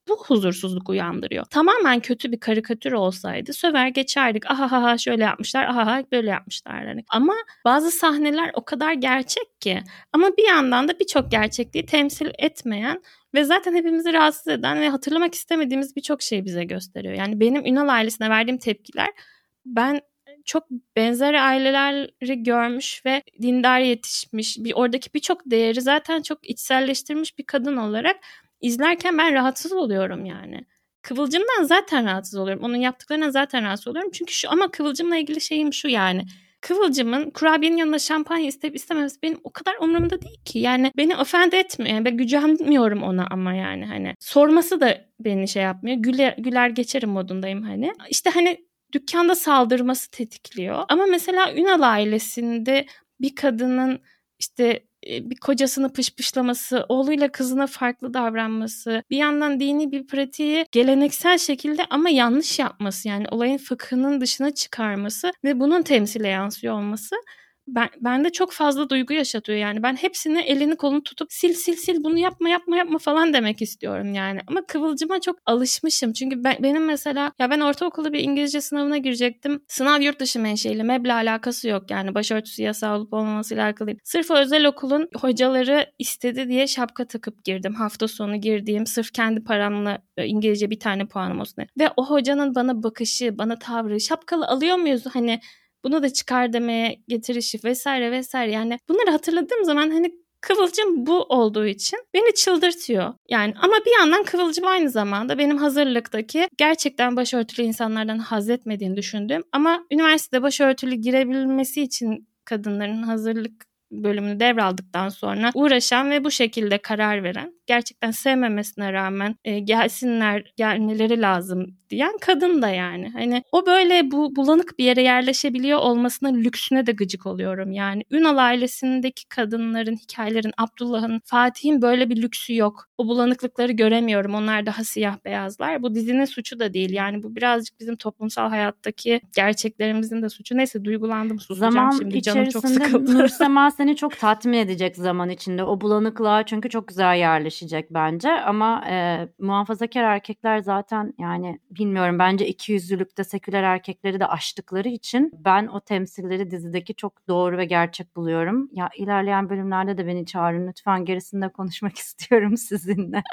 S3: bu huzursuzluk uyandırıyor. Tamamen kötü bir karikatür olsaydı söver geçerdik. Ahaha şöyle yapmışlar, ahaha böyle yapmışlar. Yani. Ama bazı sahneler o kadar gerçek ki. Ama bir yandan da birçok gerçekliği temsil etmeyen ve zaten hepimizi rahatsız eden ve hatırlamak istemediğimiz birçok şeyi bize gösteriyor. Yani benim Ünal ailesine verdiğim tepkiler, ben çok benzer aileleri görmüş ve dindar yetişmiş, bir oradaki birçok değeri zaten çok içselleştirmiş bir kadın olarak izlerken ben rahatsız oluyorum yani. Kıvılcımdan zaten rahatsız oluyorum. Onun yaptıklarından zaten rahatsız oluyorum. Çünkü şu, ama Kıvılcım'la ilgili şeyim şu yani. Kıvılcım'ın kurabiyenin yanında şampanya isteyip istememesi benim o kadar umurumda değil ki. Yani beni ofend etmiyor. Yani ben gücenmiyorum ona ama yani hani. Sorması da beni şey yapmıyor. Güler, güler geçerim modundayım hani. İşte hani dükkanda saldırması tetikliyor. Ama mesela Ünal ailesinde bir kadının işte bir kocasını pışpışlaması, oğluyla kızına farklı davranması, bir yandan dini bir pratiği geleneksel şekilde ama yanlış yapması, yani olayın fıkhının dışına çıkarması ve bunun temsile yansıyor olması ben bende çok fazla duygu yaşatıyor yani. Ben hepsine elini kolunu tutup sil sil sil bunu yapma yapma yapma falan demek istiyorum yani. Ama Kıvılcım'a çok alışmışım. Çünkü ben, benim mesela ya ben ortaokulda bir İngilizce sınavına girecektim. Sınav yurt dışı menşeli, M E B'le alakası yok yani. Başörtüsü yasağı olup olmamasıyla alakalı değil. Sırf o özel okulun hocaları istedi diye şapka takıp girdim. Hafta sonu girdiğim, sırf kendi paramla İngilizce bir tane puanım olsun diye. Ve o hocanın bana bakışı, bana tavrı, şapkalı alıyor muyuz hani bunu da çıkar demeye getirişi vesaire vesaire. Yani bunları hatırladığım zaman hani Kıvılcım bu olduğu için beni çıldırtıyor. Yani ama bir yandan Kıvılcım aynı zamanda benim hazırlıktaki gerçekten başörtülü insanlardan haz etmediğini düşündüğüm ama üniversitede başörtülü girebilmesi için kadınların hazırlık bölümünü devraldıktan sonra uğraşan ve bu şekilde karar veren, gerçekten sevmemesine rağmen e, gelsinler, gelmeleri lazım diyen kadın da yani. Hani o böyle bu bulanık bir yere yerleşebiliyor olmasına, lüksüne de gıcık oluyorum. Yani Ünal ailesindeki kadınların, hikayelerin, Abdullah'ın, Fatih'in böyle bir lüksü yok. O bulanıklıkları göremiyorum. Onlar daha siyah beyazlar. Bu dizinin suçu da değil. Yani bu birazcık bizim toplumsal hayattaki gerçeklerimizin de suçu. Neyse duygulandım, susacağım
S4: Zaman
S3: şimdi. Canım çok
S4: içerisinde
S3: sıkıldı.
S4: Nursema seni çok tatmin edecek zaman içinde. O bulanıklığa çünkü çok güzel yerleşecek bence. Ama e, muhafazakar erkekler zaten yani bilmiyorum, bence ikiyüzlülükte seküler erkekleri de aştıkları için ben o temsilleri dizideki çok doğru ve gerçek buluyorum. Ya ilerleyen bölümlerde de beni çağırın lütfen, gerisinde konuşmak istiyorum sizinle.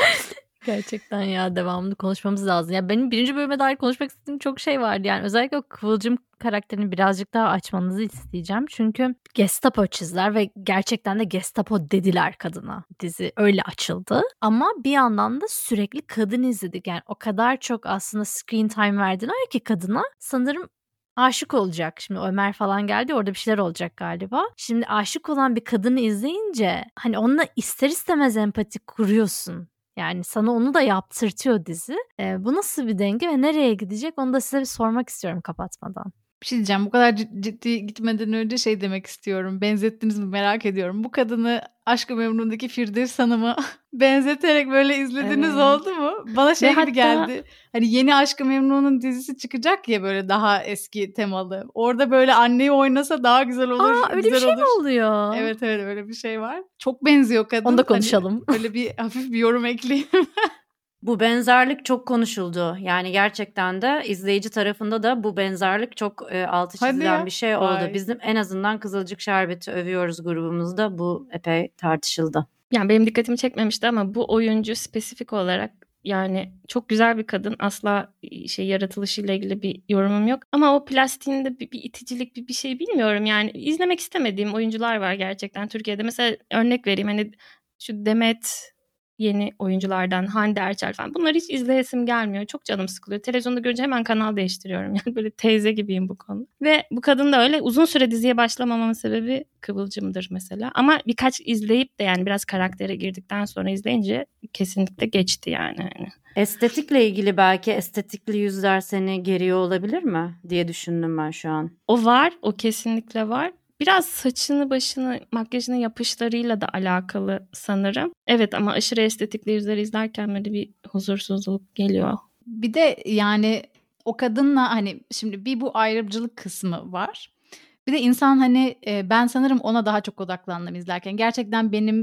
S1: Gerçekten ya, devamlı konuşmamız lazım. Ya benim birinci bölüme dair konuşmak istediğim çok şey vardı. Yani özellikle o Kıvılcım karakterini birazcık daha açmanızı isteyeceğim. Çünkü Gestapo çizdiler ve gerçekten de Gestapo dediler kadına. Dizi öyle açıldı. Ama bir yandan da sürekli kadın izledik. Yani o kadar çok aslında screen time verdiler ki kadına. Sanırım aşık olacak. Şimdi Ömer falan geldi, orada bir şeyler olacak galiba. Şimdi aşık olan bir kadını izleyince hani onunla ister istemez empati kuruyorsun. Yani sana onu da yaptırtıyor dizi. Ee, bu nasıl bir denge ve nereye gidecek, onu da size bir sormak istiyorum kapatmadan.
S2: Bir şey diyeceğim. Bu kadar ciddi gitmeden önce şey demek istiyorum. Benzettiniz mi merak ediyorum. Bu kadını Aşk-ı Memnun'daki Firdevs Hanım'a benzeterek böyle izlediniz evet. Oldu mu? Bana şey Ve gibi hatta... geldi. Hani yeni Aşk-ı Memnun'un dizisi çıkacak ya, böyle daha eski temalı. Orada böyle anneyi oynasa daha güzel olur.
S1: Aa, öyle
S2: güzel
S1: bir şey
S2: olur.
S1: mi oluyor?
S2: Evet evet, öyle bir şey var. Çok benziyor kadın.
S1: Onu da konuşalım.
S2: Hani öyle bir hafif bir yorum ekleyeyim.
S4: Bu benzerlik çok konuşuldu. Yani gerçekten de izleyici tarafında da bu benzerlik çok e, altı çizilen bir şey oldu. Vay. Bizim en azından Kızılcık Şerbeti övüyoruz grubumuzda. Bu epey tartışıldı.
S3: Yani benim dikkatimi çekmemişti ama bu oyuncu spesifik olarak yani çok güzel bir kadın. Asla şey yaratılışıyla ilgili bir yorumum yok. Ama o plastiğinde bir, bir iticilik, bir, bir şey bilmiyorum. Yani izlemek istemediğim oyuncular var gerçekten Türkiye'de. Mesela örnek vereyim, hani şu Demet, yeni oyunculardan Hande Erçel falan. Bunları hiç izleyesim gelmiyor. Çok canım sıkılıyor. Televizyonda görünce hemen kanal değiştiriyorum. Yani böyle teyze gibiyim bu konu. Ve bu kadın da öyle. Uzun süre diziye başlamamamın sebebi Kıvılcım'dır mesela. Ama birkaç izleyip de yani biraz karaktere girdikten sonra izleyince kesinlikle geçti yani.
S4: Estetikle ilgili belki estetikli yüzler seni geriyor olabilir mi diye düşündüm ben şu an.
S3: O var. O kesinlikle var. Biraz saçını, başını, makyajını yapışlarıyla da alakalı sanırım. Evet, ama aşırı estetikli yüzleri izlerken böyle bir huzursuzluk geliyor.
S2: Bir de yani o kadınla hani şimdi bir bu ayrımcılık kısmı var. Bir de insan hani ben sanırım ona daha çok odaklandım izlerken. Gerçekten benim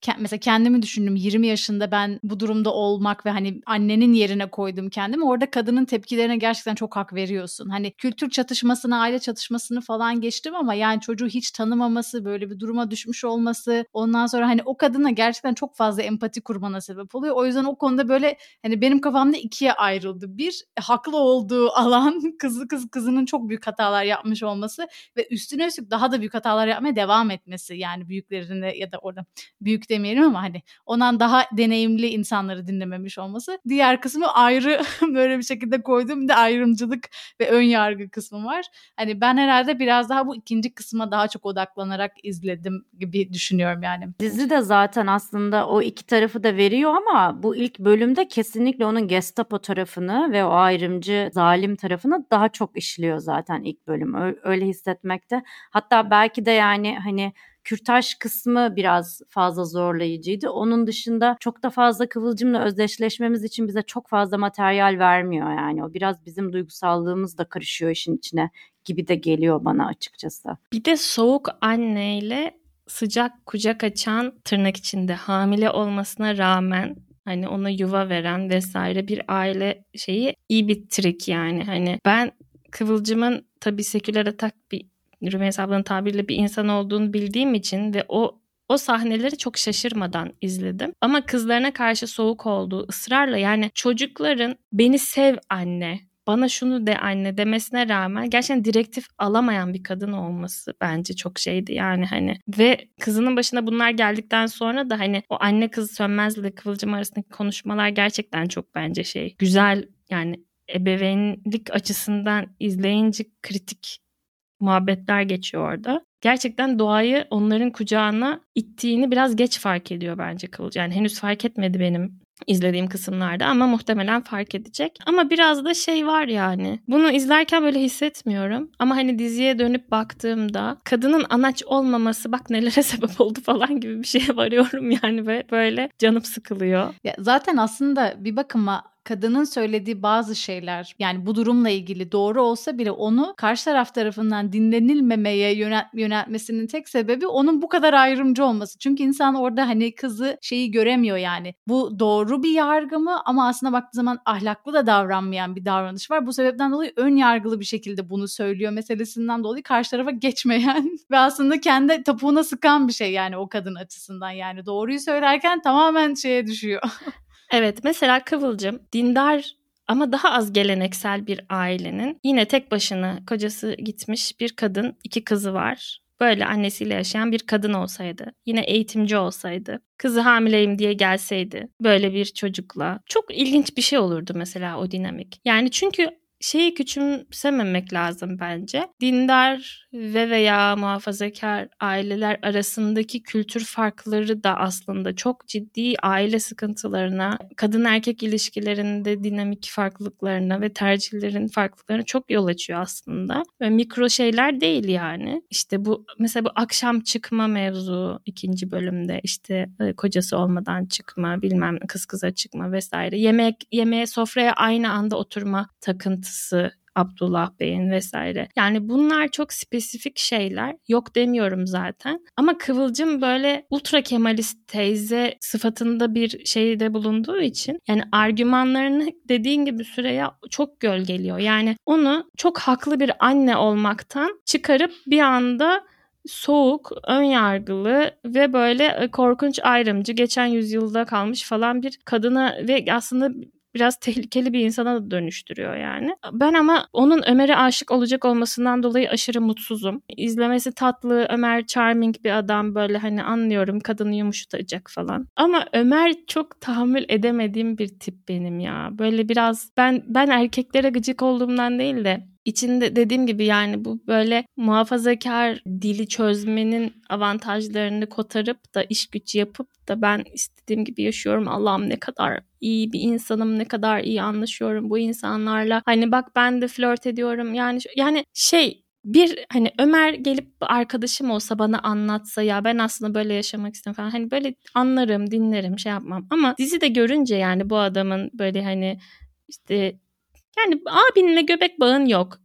S2: mesela kendimi düşündüm, yirmi yaşında ben bu durumda olmak ve hani annenin yerine koydum kendimi. Orada kadının tepkilerine gerçekten çok hak veriyorsun. Hani kültür çatışmasını, aile çatışmasını falan geçtim ama yani çocuğu hiç tanımaması, böyle bir duruma düşmüş olması, ondan sonra hani o kadına gerçekten çok fazla empati kurmana sebep oluyor. O yüzden o konuda böyle hani benim kafamda ikiye ayrıldı. Bir, haklı olduğu alan kızı kız kızının çok büyük hatalar yapmış olması ve üstüne üstlük daha da büyük hatalar yapmaya devam etmesi. Yani büyüklerine ya da orada büyük demeyelim ama hani ondan daha deneyimli insanları dinlememiş olması. Diğer kısmı ayrı böyle bir şekilde koyduğum bir de ayrımcılık ve ön yargı kısmı var. Hani ben herhalde biraz daha bu ikinci kısma daha çok odaklanarak izledim gibi düşünüyorum yani.
S4: Dizi de zaten aslında o iki tarafı da veriyor ama bu ilk bölümde kesinlikle onun Gestapo tarafını ve o ayrımcı zalim tarafını daha çok işliyor zaten ilk bölüm. Öyle hissetmekte. Hatta belki de yani hani kürtaj kısmı biraz fazla zorlayıcıydı. Onun dışında çok da fazla Kıvılcım'la özdeşleşmemiz için bize çok fazla materyal vermiyor yani. O biraz bizim duygusallığımız da karışıyor işin içine gibi de geliyor bana açıkçası.
S3: Bir de soğuk anneyle sıcak kucak açan, tırnak içinde hamile olmasına rağmen hani ona yuva veren vesaire bir aile şeyi iyi bir trik yani. Hani ben Kıvılcım'ın tabii seküler atak bir Rümeysa ablanın tabiriyle bir insan olduğunu bildiğim için ve o o sahneleri çok şaşırmadan izledim. Ama kızlarına karşı soğuk olduğu, ısrarla yani çocukların beni sev anne, bana şunu de anne demesine rağmen gerçekten direktif alamayan bir kadın olması bence çok şeydi yani hani. Ve kızının başına bunlar geldikten sonra da hani o anne kız Sönmez'le Kıvılcım arasındaki konuşmalar gerçekten çok bence şey güzel yani, ebeveynlik açısından izleyince kritik muhabbetler geçiyor orada. Gerçekten doğayı onların kucağına ittiğini biraz geç fark ediyor bence Kıvılcım. Yani henüz fark etmedi benim izlediğim kısımlarda ama muhtemelen fark edecek. Ama biraz da şey var yani. Bunu izlerken böyle hissetmiyorum. Ama hani diziye dönüp baktığımda kadının anaç olmaması bak nelere sebep oldu falan gibi bir şeye varıyorum yani ve böyle canım sıkılıyor.
S2: Ya zaten aslında bir bakıma kadının söylediği bazı şeyler yani bu durumla ilgili doğru olsa bile onu karşı taraf tarafından dinlenilmemeye yönelt, yöneltmesinin tek sebebi onun bu kadar ayrımcı olması. Çünkü insan orada hani kızı şeyi göremiyor yani. Bu doğru bir yargı mı ama aslında baktığı zaman ahlaklı da davranmayan bir davranış var. Bu sebepten dolayı ön yargılı bir şekilde bunu söylüyor meselesinden dolayı karşı tarafa geçmeyen ve aslında kendi topuğuna sıkan bir şey yani o kadın açısından yani doğruyu söylerken tamamen şeye düşüyor.
S3: Evet, mesela Kıvılcım dindar ama daha az geleneksel bir ailenin yine tek başına kocası gitmiş bir kadın, iki kızı var. Böyle annesiyle yaşayan bir kadın olsaydı, yine eğitimci olsaydı, kızı hamileyim diye gelseydi böyle bir çocukla çok ilginç bir şey olurdu mesela o dinamik. Yani çünkü şeyi küçümsememek lazım bence. Dindar ve veya muhafazakar aileler arasındaki kültür farkları da aslında çok ciddi aile sıkıntılarına, kadın erkek ilişkilerinde dinamik farklılıklarına ve tercihlerin farklılıklarına çok yol açıyor aslında. Ve mikro şeyler değil yani. İşte bu mesela bu akşam çıkma mevzu ikinci bölümde işte kocası olmadan çıkma, bilmem kız kıza çıkma vesaire. Yemek yemeğe sofraya aynı anda oturma takıntısı Abdullah Bey'in vesaire. Yani bunlar çok spesifik şeyler. Yok demiyorum zaten. Ama Kıvılcım böyle ultra kemalist teyze sıfatında bir şeyde bulunduğu için yani argümanlarını dediğin gibi Süreyya çok gölgeliyor. Yani onu çok haklı bir anne olmaktan çıkarıp bir anda soğuk, önyargılı ve böyle korkunç ayrımcı, geçen yüzyılda kalmış falan bir kadına ve aslında biraz tehlikeli bir insana da dönüştürüyor yani. Ben ama onun Ömer'e aşık olacak olmasından dolayı aşırı mutsuzum. İzlemesi tatlı, Ömer charming bir adam, böyle hani anlıyorum kadını yumuşatacak falan. Ama Ömer çok tahammül edemediğim bir tip benim ya. Böyle biraz ben ben erkeklere gıcık olduğumdan değil de İçinde dediğim gibi yani bu böyle muhafazakar dili çözmenin avantajlarını kotarıp da iş güç yapıp da ben istediğim gibi yaşıyorum. Allah'ım ne kadar iyi bir insanım, ne kadar iyi anlaşıyorum bu insanlarla. Hani bak ben de flört ediyorum. Yani yani şey bir hani Ömer gelip arkadaşım olsa bana anlatsa ya ben aslında böyle yaşamak istiyorum falan. Hani böyle anlarım, dinlerim, şey yapmam. Ama dizide görünce yani bu adamın böyle hani işte yani abinle göbek bağın yok.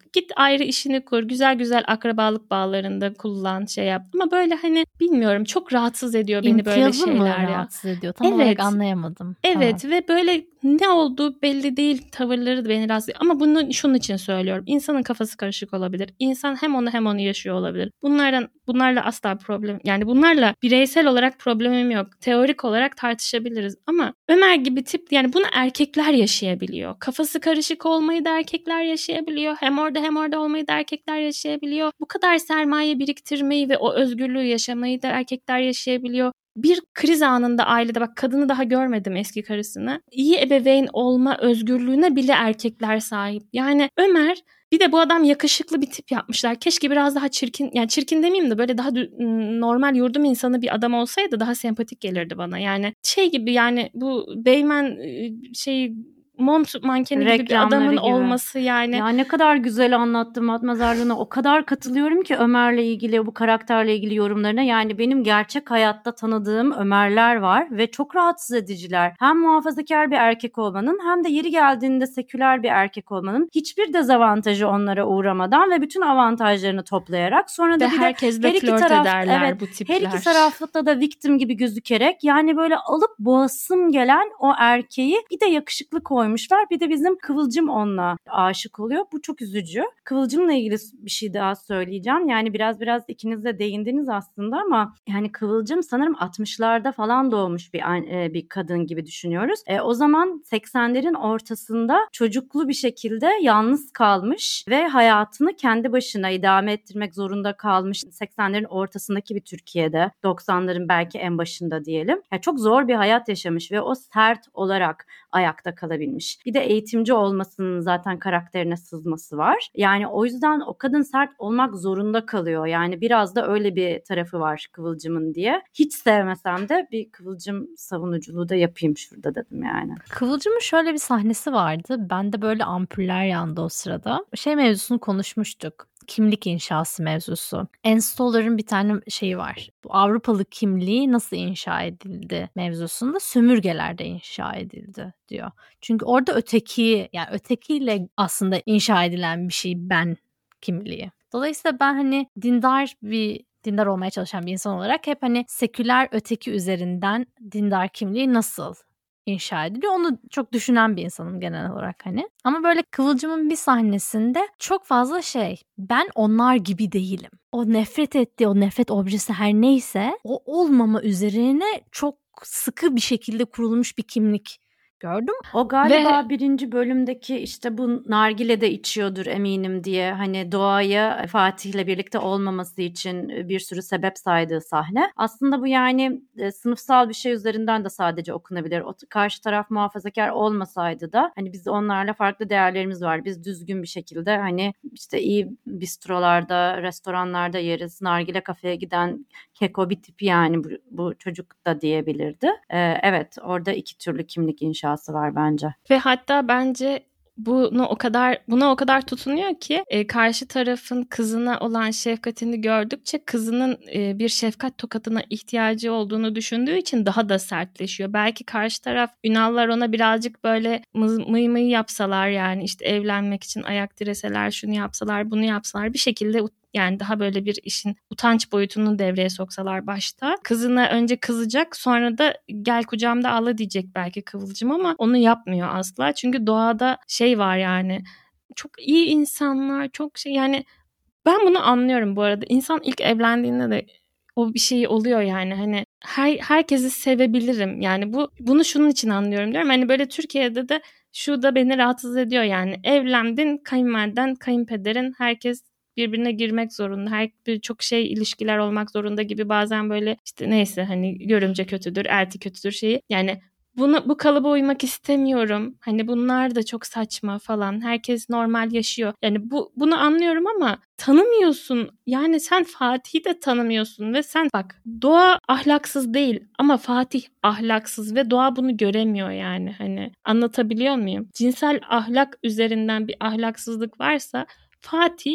S3: Git ayrı işini kur. Güzel güzel akrabalık bağlarında kullan, şey yap. Ama böyle hani bilmiyorum, çok rahatsız ediyor beni böyle
S1: İmtiyazı mı
S3: şeyler ya.
S1: rahatsız ediyor? Tam
S3: Evet.
S1: olarak anlayamadım.
S3: Evet
S1: Tamam.
S3: ve böyle ne olduğu belli değil, tavırları da beni rahatsız ediyor. Ama bunu şunun için söylüyorum. İnsanın kafası karışık olabilir. İnsan hem onu hem onu yaşıyor olabilir. Bunlardan bunlarla asla problem, yani bunlarla bireysel olarak problemim yok. Teorik olarak tartışabiliriz ama Ömer gibi tip, yani bunu erkekler yaşayabiliyor. Kafası karışık olmayı da erkekler yaşayabiliyor. Hem orada hem orada olmayı da erkekler yaşayabiliyor. Bu kadar sermaye biriktirmeyi ve o özgürlüğü yaşamayı da erkekler yaşayabiliyor. Bir kriz anında ailede, bak kadını daha görmedim, eski karısını, İyi ebeveyn olma özgürlüğüne bile erkekler sahip. Yani Ömer, bir de bu adam yakışıklı bir tip yapmışlar. Keşke biraz daha çirkin, yani çirkin demeyeyim de böyle daha normal yurdum insanı bir adam olsaydı daha sempatik gelirdi bana. Yani şey gibi, yani bu Beymen şey mont mankeni gibi bir adamın gibi olması yani.
S4: Ya ne kadar güzel anlattı Matmazarlığına. O kadar katılıyorum ki Ömer'le ilgili, bu karakterle ilgili yorumlarına. Yani benim gerçek hayatta tanıdığım Ömerler var ve çok rahatsız ediciler. Hem muhafazakar bir erkek olmanın hem de yeri geldiğinde seküler bir erkek olmanın hiçbir dezavantajı onlara uğramadan ve bütün avantajlarını toplayarak sonra da
S3: ve
S4: bir
S3: herkesle
S4: de her iki
S3: flört
S4: taraf,
S3: ederler
S4: evet,
S3: bu tipler.
S4: her iki tarafta da victim gibi gözükerek, yani böyle alıp boğasım gelen o erkeği bir de yakışıklı koymuş. Bir de bizim Kıvılcım onunla aşık oluyor. Bu çok üzücü. Kıvılcım'la ilgili bir şey daha söyleyeceğim. Yani biraz biraz ikiniz de değindiniz aslında ama yani Kıvılcım sanırım altmışlarda falan doğmuş bir bir kadın gibi düşünüyoruz. E, o zaman seksenlerin ortasında çocuklu bir şekilde yalnız kalmış ve hayatını kendi başına idame ettirmek zorunda kalmış. seksenlerin ortasındaki bir Türkiye'de, doksanların belki en başında diyelim. Yani çok zor bir hayat yaşamış ve o sert olarak ayakta kalabilmiş. Bir de eğitimci olmasının zaten karakterine sızması var. Yani o yüzden o kadın sert olmak zorunda kalıyor. Yani biraz da öyle bir tarafı var Kıvılcım'ın diye. Hiç sevmesem de bir Kıvılcım savunuculuğu da yapayım şurada dedim yani.
S1: Kıvılcım'ın şöyle bir sahnesi vardı. Ben de böyle ampuller yandı o sırada. Şey mevzusunu konuşmuştuk. Kimlik inşası mevzusu. Anne Stoller'ın bir tane şeyi var. Bu Avrupalı kimliği nasıl inşa edildi mevzusunda sömürgelerde inşa edildi diyor. Çünkü orada öteki, yani ötekiyle aslında inşa edilen bir şey ben kimliği. Dolayısıyla ben hani dindar bir dindar olmaya çalışan bir insan olarak hep hani seküler öteki üzerinden dindar kimliği nasıl inşa ediliyor onu çok düşünen bir insanım genel olarak hani. Ama böyle Kıvılcım'ın bir sahnesinde çok fazla şey, ben onlar gibi değilim. O nefret ettiği, o nefret objesi her neyse o olmama üzerine çok sıkı bir şekilde kurulmuş bir kimlik gördüm.
S4: O galiba Ve... birinci bölümdeki işte bu nargile de içiyordur eminim diye hani doğaya Fatih'le birlikte olmaması için bir sürü sebep saydığı sahne. Aslında bu yani e, sınıfsal bir şey üzerinden de sadece okunabilir. O karşı taraf muhafazakar olmasaydı da hani biz onlarla farklı değerlerimiz var. Biz düzgün bir şekilde hani işte iyi bistrolarda, restoranlarda yeriz. Nargile kafeye giden keko bir tipi yani bu, bu çocuk da diyebilirdi. Ee, evet orada iki türlü kimlik inşası var bence.
S3: Ve hatta bence bunu o kadar buna o kadar tutunuyor ki e, karşı tarafın kızına olan şefkatini gördükçe kızının e, bir şefkat tokatına ihtiyacı olduğunu düşündüğü için daha da sertleşiyor. Belki karşı taraf Ünallar ona birazcık böyle mıy mıy yapsalar, yani işte evlenmek için ayak direseler, şunu yapsalar, bunu yapsalar, bir şekilde yani daha böyle bir işin utanç boyutunu devreye soksalar başta. Kızına önce kızacak, sonra da gel kucağımda ağla diyecek belki Kıvılcım, ama onu yapmıyor asla. Çünkü doğada şey var yani, çok iyi insanlar, çok şey, yani ben bunu anlıyorum bu arada. İnsan ilk evlendiğinde de o bir şey oluyor yani, hani her herkesi sevebilirim. Yani bu bunu şunun için anlıyorum diyorum. Hani böyle Türkiye'de de şu da beni rahatsız ediyor yani. Evlendin, kayınvaliden, kayınpederin, herkes birbirine girmek zorunda. Her bir çok şey ilişkiler olmak zorunda gibi, bazen böyle işte neyse hani görümce kötüdür, elti kötüdür şeyi. Yani bunu bu kalıba uymak istemiyorum. Hani bunlar da çok saçma falan. Herkes normal yaşıyor. Yani bu bunu anlıyorum ama tanımıyorsun. Yani sen Fatih'i de tanımıyorsun ve sen bak, Doğa ahlaksız değil ama Fatih ahlaksız ve Doğa bunu göremiyor yani. Hani anlatabiliyor muyum? Cinsel ahlak üzerinden bir ahlaksızlık varsa Fatih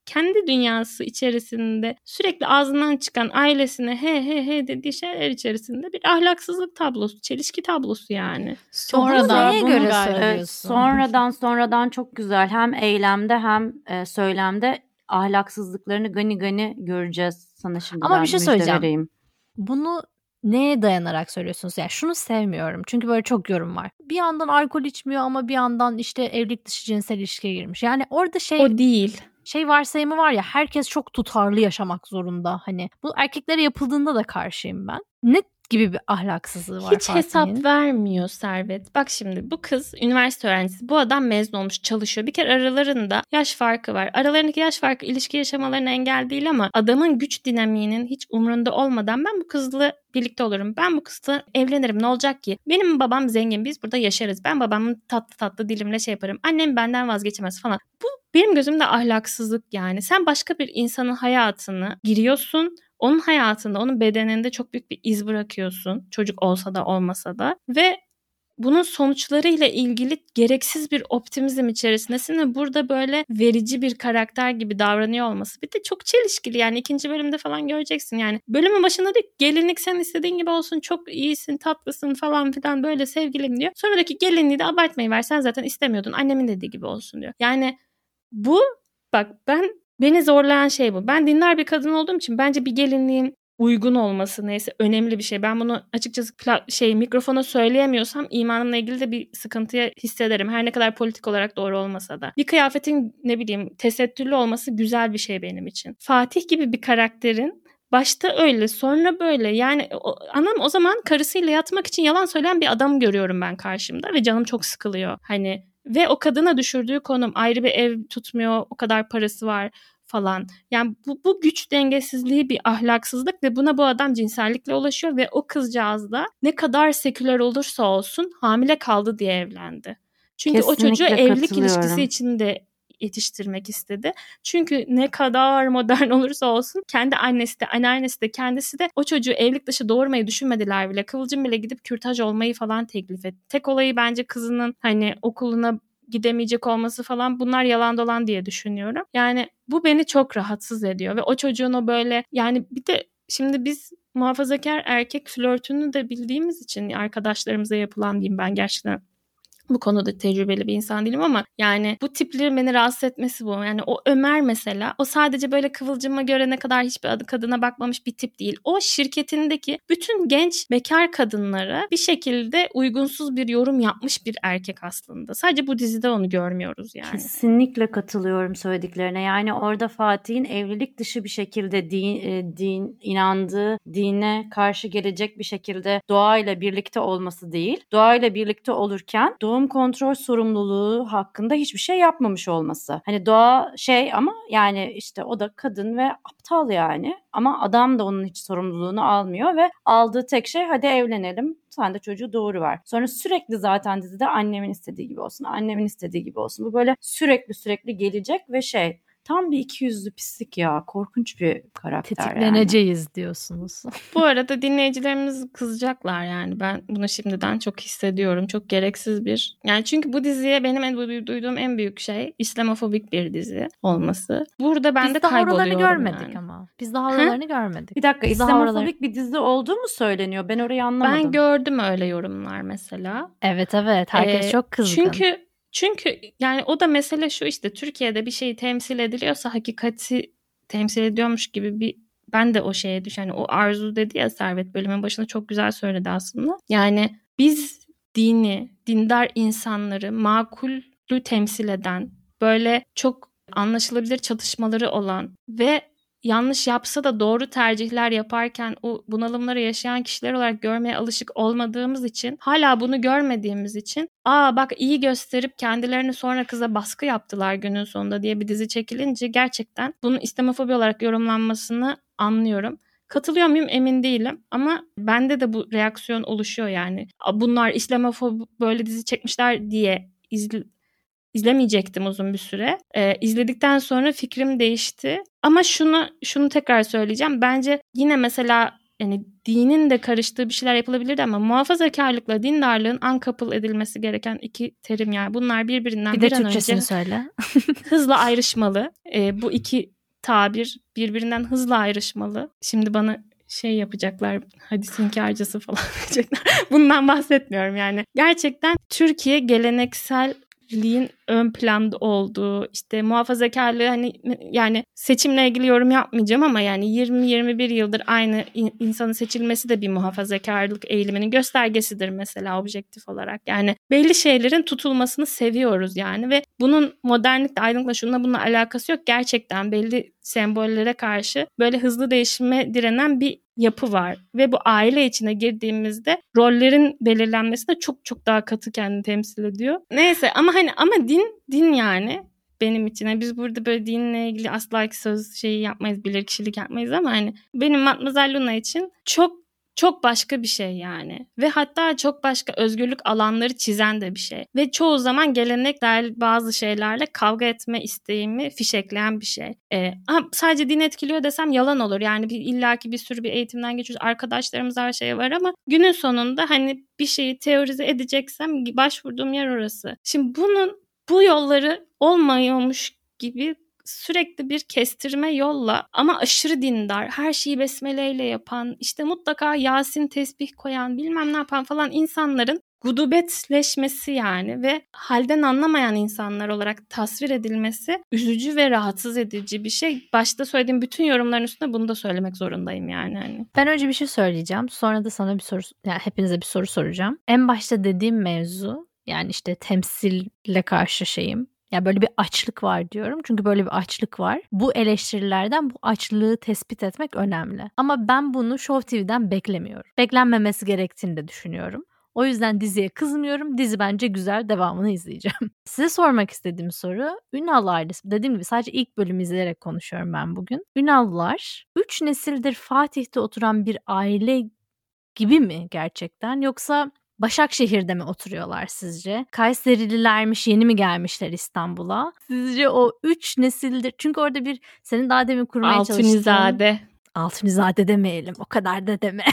S3: kendi dünyası içerisinde sürekli ağzından çıkan ailesine he he he dediği şeyler içerisinde bir ahlaksızlık tablosu, çelişki tablosu yani.
S2: Sonradan
S1: neye
S2: bunu
S1: göre
S2: galiba-
S1: söylüyorsun?
S4: Sonradan sonradan çok güzel hem eylemde hem e, söylemde ahlaksızlıklarını gani gani göreceğiz. Sana şimdiden
S1: Ama bir şey
S4: müjde
S1: söyleyeceğim.
S4: vereyim.
S1: Bunu neye dayanarak söylüyorsunuz? Yani şunu sevmiyorum. Çünkü böyle çok yorum var. Bir yandan alkol içmiyor ama bir yandan işte evlilik dışı cinsel ilişkiye girmiş. Yani orada şey
S3: O değil.
S1: şey varsayımı var ya, herkes çok tutarlı yaşamak zorunda. Hani bu erkeklere yapıldığında da karşıyım ben. Ne gibi bir ahlaksızlığı var
S3: Hiç
S1: Fatih'in?
S3: hesap vermiyor Servet. Bak şimdi bu kız üniversite öğrencisi. Bu adam mezun olmuş, çalışıyor. Bir kere aralarında yaş farkı var. Aralarındaki yaş farkı ilişki yaşamalarına engel değil ama adamın güç dinamiğinin hiç umrunda olmadan ben bu kızla birlikte olurum. Ben bu kızla evlenirim. Ne olacak ki? Benim babam zengin. Biz burada yaşarız. Ben babamın tatlı tatlı dilimle şey yaparım. Annem benden vazgeçemez falan. Bu benim gözümde ahlaksızlık yani. Sen başka bir insanın hayatını giriyorsun. Onun hayatında, onun bedeninde çok büyük bir iz bırakıyorsun. Çocuk olsa da olmasa da. Ve bunun sonuçlarıyla ilgili gereksiz bir optimizm içerisindesin ve burada böyle verici bir karakter gibi davranıyor olması. Bir de çok çelişkili yani ikinci bölümde falan göreceksin. Yani bölümün başında diyor gelinlik sen istediğin gibi olsun, çok iyisin, tatlısın falan filan böyle sevgilim diyor. Sonraki gelinliği de abartmayı versen zaten istemiyordun. Annemin dediği gibi olsun diyor. Yani bu bak ben beni zorlayan şey bu. Ben dindar bir kadın olduğum için bence bir gelinliğin uygun olması neyse önemli bir şey. Ben bunu açıkçası pla- şey mikrofona söyleyemiyorsam imanımla ilgili de bir sıkıntıya hissederim. Her ne kadar politik olarak doğru olmasa da. Bir kıyafetin ne bileyim tesettürlü olması güzel bir şey benim için. Fatih gibi bir karakterin başta öyle sonra böyle yani o, anam o zaman karısıyla yatmak için yalan söyleyen bir adam görüyorum ben karşımda ve canım çok sıkılıyor. Hani ve o kadına düşürdüğü konum ayrı bir ev tutmuyor, o kadar parası var falan. Yani bu, bu güç dengesizliği bir ahlaksızlık ve buna bu adam cinsellikle ulaşıyor ve o kızcağız da ne kadar seküler olursa olsun hamile kaldı diye evlendi. Çünkü
S4: Kesinlikle
S3: o çocuğu evlilik
S4: katılıyorum.
S3: ilişkisi içinde yetiştirmek istedi. Çünkü ne kadar modern olursa olsun kendi annesi de anneannesi de kendisi de o çocuğu evlilik dışı doğurmayı düşünmediler bile. Kıvılcım bile gidip kürtaj olmayı falan teklif etti. Tek olayı bence kızının hani okuluna gidemeyecek olması falan bunlar yalan dolan diye düşünüyorum. Yani bu beni çok rahatsız ediyor ve o çocuğun o böyle yani bir de şimdi biz muhafazakar erkek flörtünü de bildiğimiz için arkadaşlarımıza yapılan diyeyim ben gerçekten bu konuda tecrübeli bir insan değilim ama yani bu tiplerin beni rahatsız etmesi bu. Yani o Ömer mesela o sadece böyle Kıvılcım'a göre ne kadar hiçbir adı kadına bakmamış bir tip değil. O şirketindeki bütün genç bekar kadınlara bir şekilde uygunsuz bir yorum yapmış bir erkek aslında. Sadece bu dizide onu görmüyoruz yani.
S4: Kesinlikle katılıyorum söylediklerine. Yani orada Fatih'in evlilik dışı bir şekilde din, e, din inandığı dine karşı gelecek bir şekilde doğayla birlikte olması değil. Doğayla birlikte olurken doğum kontrol sorumluluğu hakkında hiçbir şey yapmamış olması. Hani doğa şey ama yani işte o da kadın ve aptal yani. Ama adam da onun hiç sorumluluğunu almıyor ve aldığı tek şey hadi evlenelim. Sen de çocuğu doğuruver. Sonra sürekli zaten dizide annemin istediği gibi olsun, annemin istediği gibi olsun. Bu böyle sürekli sürekli gelecek ve şey tam bir ikiyüzlü pislik ya. Korkunç bir karakter yani.
S1: Tetikleneceğiz diyorsunuz.
S3: Bu arada dinleyicilerimiz kızacaklar yani. Ben bunu şimdiden çok hissediyorum. Çok gereksiz bir. Yani çünkü bu diziye benim en duyduğum en büyük şey İslamofobik bir dizi olması. Burada ben
S1: Biz
S3: de
S1: daha
S3: kayboluyorum
S1: oralarını görmedik
S3: yani.
S1: ama. Biz daha oralarını görmedik.
S4: Bir dakika
S1: Biz daha
S4: İslamofobik
S1: oraları-
S4: bir dizi olduğu mu söyleniyor? Ben orayı anlamadım.
S3: Ben gördüm öyle yorumlar mesela.
S1: Evet evet herkes
S3: Ee,
S1: çok kızgın.
S3: Çünkü çünkü yani o da mesele şu işte Türkiye'de bir şey temsil ediliyorsa hakikati temsil ediyormuş gibi bir ben de o şeye düş hani o arzu dedi ya Servet bölümün başında çok güzel söyledi aslında. Yani biz dini, dindar insanları makulü temsil eden böyle çok anlaşılabilir çatışmaları olan ve yanlış yapsa da doğru tercihler yaparken o bunalımları yaşayan kişiler olarak görmeye alışık olmadığımız için hala bunu görmediğimiz için aa bak iyi gösterip kendilerini sonra kıza baskı yaptılar günün sonunda diye bir dizi çekilince gerçekten bunun İslamofobi olarak yorumlanmasını anlıyorum. Katılıyor muyum emin değilim ama bende de bu reaksiyon oluşuyor yani. Bunlar İslamofob böyle dizi çekmişler diye izle İzlemeyecektim uzun bir süre. Ee, izledikten sonra fikrim değişti. Ama şunu şunu tekrar söyleyeceğim. Bence yine mesela yani dinin de karıştığı bir şeyler yapılabilirdi ama muhafazakarlıkla dindarlığın uncouple edilmesi gereken iki terim yani. Bunlar birbirinden
S1: bir
S3: bir,
S1: de
S3: an
S1: Türkçesini
S3: önce
S1: söyle.
S3: hızla ayrışmalı. Ee, bu iki tabir birbirinden hızla ayrışmalı. Şimdi bana şey yapacaklar, hadis inkarcısı falan diyecekler. Bundan bahsetmiyorum yani. Gerçekten Türkiye gelenekselliğin ön planda olduğu, işte muhafazakarlığı, hani yani seçimle ilgili yorum yapmayacağım ama yani yirmi yirmi bir yıldır aynı insanın seçilmesi de bir muhafazakarlık eğiliminin göstergesidir mesela, objektif olarak. Yani belli şeylerin tutulmasını seviyoruz yani ve bunun modernlikle, aydınlıkla, şununla bununla alakası yok. Gerçekten belli sembollere karşı böyle hızlı değişime direnen bir yapı var ve bu aile içine girdiğimizde rollerin belirlenmesine çok çok daha katı kendini temsil ediyor. Neyse ama hani ama din din yani benim için. Yani biz burada böyle dinle ilgili asla söz şeyi yapmayız, bilirkişilik yapmayız ama hani benim Matmazel Luna için çok çok başka bir şey yani. Ve hatta çok başka özgürlük alanları çizen de bir şey. Ve çoğu zaman geleneksel bazı şeylerle kavga etme isteğimi fişekleyen bir şey. Ee, sadece din etkiliyor desem yalan olur. Yani bir, illaki bir sürü bir eğitimden geçiyoruz. Arkadaşlarımız her şey var ama günün sonunda hani bir şeyi teorize edeceksem başvurduğum yer orası. Şimdi bunun bu yolları olmuyormuş gibi sürekli bir kestirme yolla ama aşırı dindar, her şeyi besmeleyle yapan, işte mutlaka Yasin tesbih koyan, bilmem ne yapan falan insanların gudubetleşmesi yani ve halden anlamayan insanlar olarak tasvir edilmesi üzücü ve rahatsız edici bir şey. Başta söylediğim bütün yorumların üstüne bunu da söylemek zorundayım yani. Hani.
S1: Ben önce bir şey söyleyeceğim. Sonra da sana bir soru, yani hepinize bir soru soracağım. En başta dediğim mevzu, yani işte temsille karşı şeyim. Ya böyle bir açlık var diyorum. Çünkü böyle bir açlık var. Bu eleştirilerden bu açlığı tespit etmek önemli. Ama ben bunu Show T V'den beklemiyorum. Beklenmemesi gerektiğini de düşünüyorum. O yüzden diziye kızmıyorum. Dizi bence güzel. Devamını izleyeceğim. Size sormak istediğim soru, Ünal ailesi. Dediğim gibi sadece ilk bölümü izleyerek konuşuyorum ben bugün. Ünallar üç nesildir Fatih'te oturan bir aile gibi mi gerçekten? Yoksa Başakşehir'de mi oturuyorlar sizce? Kayserililermiş, yeni mi gelmişler İstanbul'a? Sizce o üç nesildir? Çünkü orada bir senin daha demin kurmaya çalıştığın...
S3: Altunizade.
S1: Altunizade demeyelim. O kadar da deme.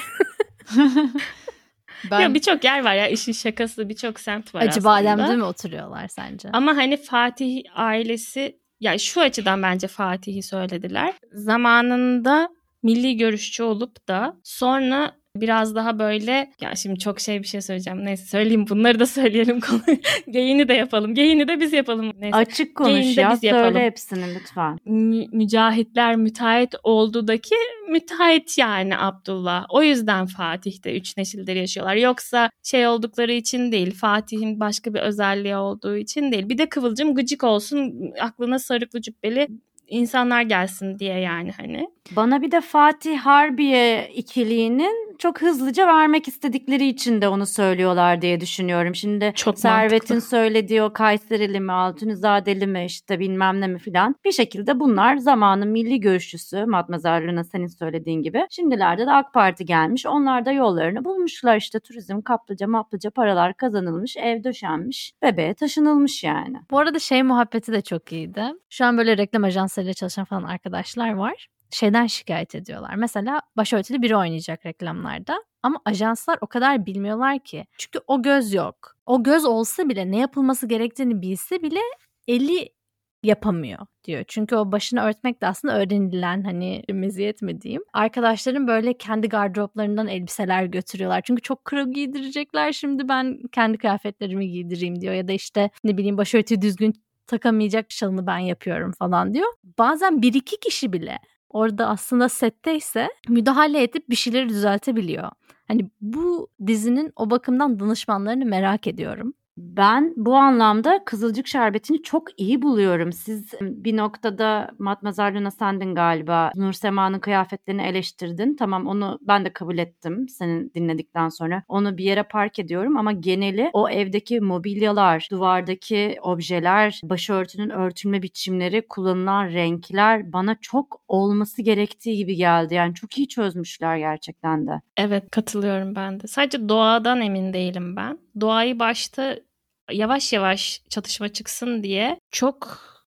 S3: Ben... Ya birçok yer var ya, işin şakası, birçok semt var
S1: Acı
S3: aslında.
S1: Acıbadem'de mi oturuyorlar sence?
S3: Ama hani Fatih ailesi, ya şu açıdan bence Fatih'i söylediler. Zamanında milli görüşçü olup da sonra biraz daha böyle, ya şimdi çok şey bir şey söyleyeceğim. Neyse söyleyeyim, bunları da söyleyelim. Geyini de yapalım. Geyini de biz yapalım. Neyse.
S4: Açık konuş ya, söyle yapalım. Hepsini lütfen.
S3: Mü- mücahitler müteahhit olduğundaki müteahhit yani Abdullah. O yüzden Fatih'te üç nesildir yaşıyorlar. Yoksa şey oldukları için değil. Fatih'in başka bir özelliği olduğu için değil. Bir de Kıvılcım gıcık olsun, aklına sarıklı cübbeli insanlar gelsin diye yani hani.
S4: Bana bir de Fatih Harbiye ikiliğinin çok hızlıca vermek istedikleri için de onu söylüyorlar diye düşünüyorum. Şimdi
S3: çok
S4: Servet'in
S3: mantıklı.
S4: söylediği o Kayserili mi, Altunizadeli mi, işte bilmem ne mi filan. Bir şekilde bunlar zamanın milli görüşçüsü, Matmazel Luna senin söylediğin gibi. Şimdilerde de AK Parti gelmiş. Onlar da yollarını bulmuşlar, işte turizm kaplıca maplıca paralar kazanılmış, ev döşenmiş, bebeğe taşınılmış yani.
S1: Bu arada şey muhabbeti de çok iyiydi. Şu an böyle reklam ajanslarıyla çalışan falan arkadaşlar var. Şeyden şikayet ediyorlar. Mesela başörtülü biri oynayacak reklamlarda ama ajanslar o kadar bilmiyorlar ki. Çünkü o göz yok. O göz olsa bile, ne yapılması gerektiğini bilse bile eli yapamıyor diyor. Çünkü o başını örtmek de aslında öğrenilen hani meziyet mi diyeyim. Arkadaşlarım böyle kendi gardıroplarından elbiseler götürüyorlar. Çünkü çok kuru giydirecekler, şimdi ben kendi kıyafetlerimi giydireyim diyor. Ya da işte ne bileyim başörtüyü düzgün takamayacak şalını ben yapıyorum falan diyor. Bazen bir iki kişi bile orada aslında setteyse müdahale edip bir şeyleri düzeltebiliyor. Hani bu dizinin o bakımdan danışmanlarını merak ediyorum.
S4: Ben bu anlamda Kızılcık Şerbeti'ni çok iyi buluyorum. Siz bir noktada Matmazel Luna sendin galiba. Nursema'nın kıyafetlerini eleştirdin. Tamam, onu ben de kabul ettim senin dinledikten sonra. Onu bir yere park ediyorum ama geneli o evdeki mobilyalar, duvardaki objeler, başörtünün örtülme biçimleri, kullanılan renkler bana çok olması gerektiği gibi geldi. Yani çok iyi çözmüşler gerçekten de.
S3: Evet, katılıyorum ben de. Sadece doğadan emin değilim ben. Doğayı başta yavaş yavaş çatışma çıksın diye çok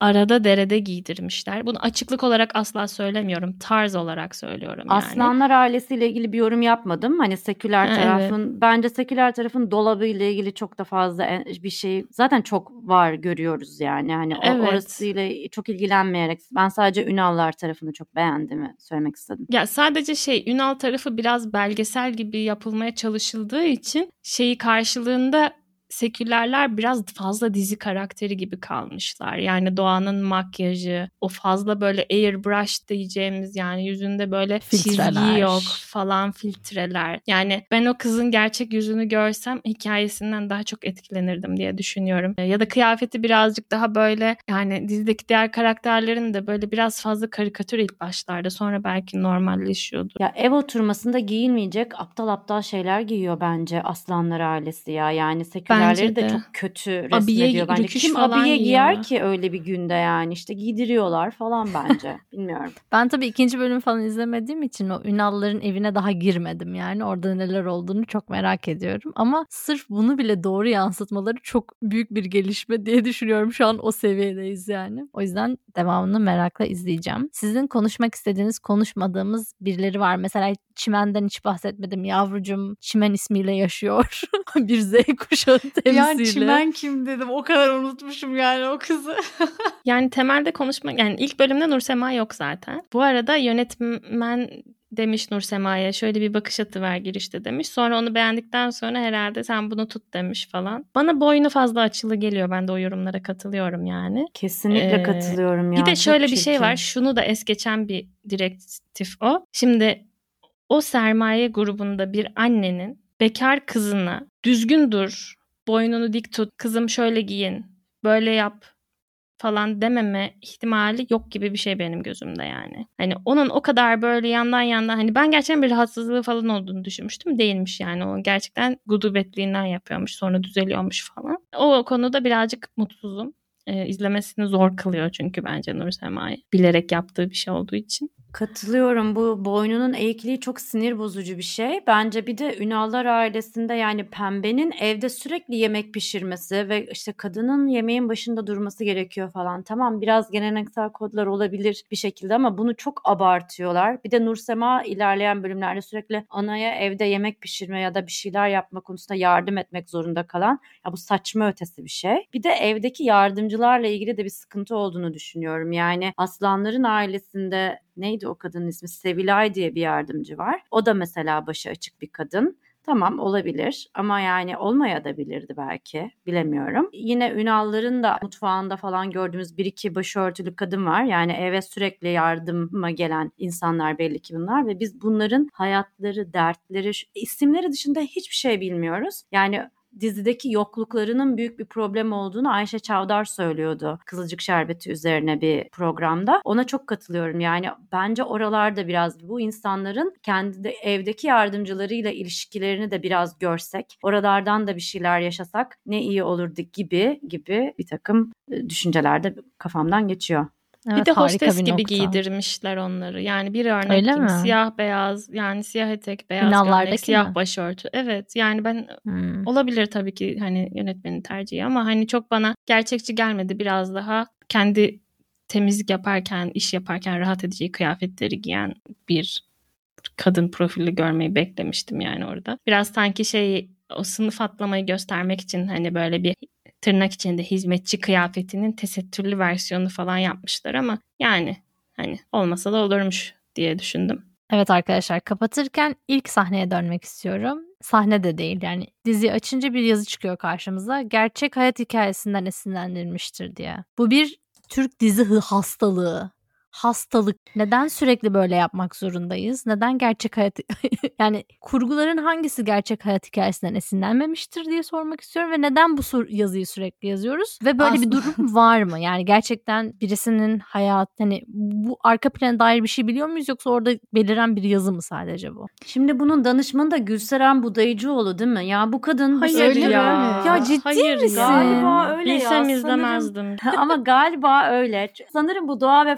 S3: arada derede giydirmişler. Bunu açıklık olarak asla söylemiyorum. Tarz olarak söylüyorum yani.
S4: Aslanlar ailesiyle ilgili bir yorum yapmadım. Hani seküler
S3: Ha,
S4: tarafın,
S3: evet.
S4: bence seküler tarafın dolabı ile ilgili çok da fazla en- bir şey zaten çok var, görüyoruz yani. Hani o,
S3: Evet.
S4: orasıyla çok ilgilenmeyerek ben sadece Ünallar tarafını çok beğendiğimi söylemek istedim.
S3: Ya sadece şey, Ünal tarafı biraz belgesel gibi yapılmaya çalışıldığı için şeyi karşılığında sekülerler biraz fazla dizi karakteri gibi kalmışlar. Yani Doğan'ın makyajı, o fazla böyle airbrush diyeceğimiz, yani yüzünde böyle
S1: Filtreler.
S3: çizgi yok falan, filtreler. Yani ben o kızın gerçek yüzünü görsem hikayesinden daha çok etkilenirdim diye düşünüyorum. Ya da kıyafeti birazcık daha böyle, yani dizideki diğer karakterlerin de böyle biraz fazla karikatür ilk başlarda, sonra belki normalleşiyordu.
S4: Ya ev oturmasında giyilmeyecek aptal aptal şeyler giyiyor bence Aslanlar ailesi ya. Yani sekülerleri
S3: Bence
S4: de
S3: de.
S4: çok kötü
S3: Abiye,
S4: resmediyor bence.
S3: rüküş
S4: Kim
S3: falan
S4: abiye giyer
S3: giyiyorlar.
S4: ki öyle bir günde yani? İşte giydiriyorlar falan bence. Bilmiyorum.
S1: Ben tabii ikinci bölüm falan izlemediğim için o Ünalların evine daha girmedim yani. Orada neler olduğunu çok merak ediyorum. Ama sırf bunu bile doğru yansıtmaları çok büyük bir gelişme diye düşünüyorum. Şu an o seviyedeyiz yani. O yüzden devamını merakla izleyeceğim. Sizin konuşmak istediğiniz, konuşmadığımız birileri var. Mesela Çimen'den hiç bahsetmedim. Yavrucum Çimen ismiyle yaşıyor. Bir Z kuşağı temsili.
S2: Yani Çimen kim dedim, o kadar unutmuşum yani o kızı.
S3: Yani temelde konuşmak, yani ilk bölümde Nursema yok zaten. Bu arada yönetmen demiş Nursema'ya, şöyle bir bakış atıver girişte demiş. Sonra onu beğendikten sonra herhalde sen bunu tut demiş falan. Bana boynu fazla açılı geliyor. Ben de o yorumlara katılıyorum yani.
S4: Kesinlikle
S3: Ee,
S4: katılıyorum ya.
S3: Bir de
S4: Çok
S3: şöyle bir şey
S4: çirkin.
S3: var. Şunu da es geçen bir direktif o. Şimdi o sermaye grubunda bir annenin bekar kızına düzgün dur, boynunu dik tut, kızım şöyle giyin, böyle yap falan dememe ihtimali yok gibi bir şey benim gözümde yani. Hani onun o kadar böyle yandan yandan, hani ben gerçekten bir rahatsızlığı falan olduğunu düşünmüştüm. Değilmiş yani, o gerçekten gudubetliğinden yapıyormuş, sonra düzeliyormuş falan. O konuda birazcık mutsuzum. Ee, izlemesini zor kılıyor çünkü bence Nursema'yı. Bilerek yaptığı bir şey olduğu için.
S4: Katılıyorum. Bu boynunun eğikliği çok sinir bozucu bir şey. Bence bir de Ünallar ailesinde yani Pembe'nin evde sürekli yemek pişirmesi ve işte kadının yemeğin başında durması gerekiyor falan. Tamam, biraz geleneksel kodlar olabilir bir şekilde ama bunu çok abartıyorlar. Bir de Nursema ilerleyen bölümlerde sürekli anaya evde yemek pişirme ya da bir şeyler yapma konusunda yardım etmek zorunda kalan. Ya bu saçma ötesi bir şey. Bir de evdeki yardımcılarla ilgili de bir sıkıntı olduğunu düşünüyorum. Yani Aslanların ailesinde neydi o kadının ismi? Sevilay diye bir yardımcı var. O da mesela başı açık bir kadın. Tamam, olabilir ama yani olmayabilirdi belki, bilemiyorum. Yine Ünalların da mutfağında falan gördüğümüz bir iki başörtülü kadın var. Yani eve sürekli yardıma gelen insanlar belli ki bunlar ve biz bunların hayatları, dertleri, isimleri dışında hiçbir şey bilmiyoruz. Yani dizideki yokluklarının büyük bir problem olduğunu Ayşe Çavdar söylüyordu Kızılcık Şerbeti üzerine bir programda. Ona çok katılıyorum. Yani bence oralarda biraz bu insanların kendi de evdeki yardımcılarıyla ilişkilerini de biraz görsek, oralardan da bir şeyler yaşasak ne iyi olurdu gibi gibi bir takım düşünceler de kafamdan geçiyor.
S1: Evet,
S3: bir de hostes
S1: bir
S3: gibi
S1: nokta.
S3: giydirmişler onları. Yani bir örnek
S1: Öyle
S3: diyeyim.
S1: mi?
S3: Siyah beyaz, yani siyah etek, beyaz
S1: Ünallardaki
S3: gömlek, siyah
S1: mi?
S3: başörtü. Evet, yani ben
S1: Hmm.
S3: olabilir tabii ki hani yönetmenin tercihi ama hani çok bana gerçekçi gelmedi. Biraz daha kendi temizlik yaparken, iş yaparken rahat edeceği kıyafetleri giyen bir kadın profili görmeyi beklemiştim yani orada. Biraz sanki şey, o sınıf atlamayı göstermek için hani böyle bir tırnak içinde hizmetçi kıyafetinin tesettürlü versiyonu falan yapmışlar ama yani hani olmasa da olurmuş diye düşündüm.
S1: Evet arkadaşlar, kapatırken ilk sahneye dönmek istiyorum. Sahne de değil yani, diziyi açınca bir yazı çıkıyor karşımıza. Gerçek hayat hikayesinden esinlendirilmiştir diye. Bu bir Türk dizi hastalığı. Hastalık. Neden sürekli böyle yapmak zorundayız? Neden gerçek hayat yani kurguların hangisi gerçek hayat hikayesinden esinlenmemiştir diye sormak istiyorum ve neden bu sor- yazıyı sürekli yazıyoruz? Ve böyle
S4: Aslında...
S1: bir durum var mı? Yani gerçekten birisinin hayat, hani bu arka plana dair bir şey biliyor muyuz, yoksa orada beliren bir yazı mı sadece bu?
S4: Şimdi bunun danışmanı da Gülseren Budayıcıoğlu değil mi? Ya bu kadın
S3: Hayır
S4: öyle
S3: ya.
S4: mi?
S1: Ya ciddi
S3: Hayır
S1: misin?
S3: ya.
S4: Galiba öyle
S3: Bilsem
S4: ya.
S3: izlemezdim.
S4: Ama galiba öyle. Sanırım bu Doğa ve Fatih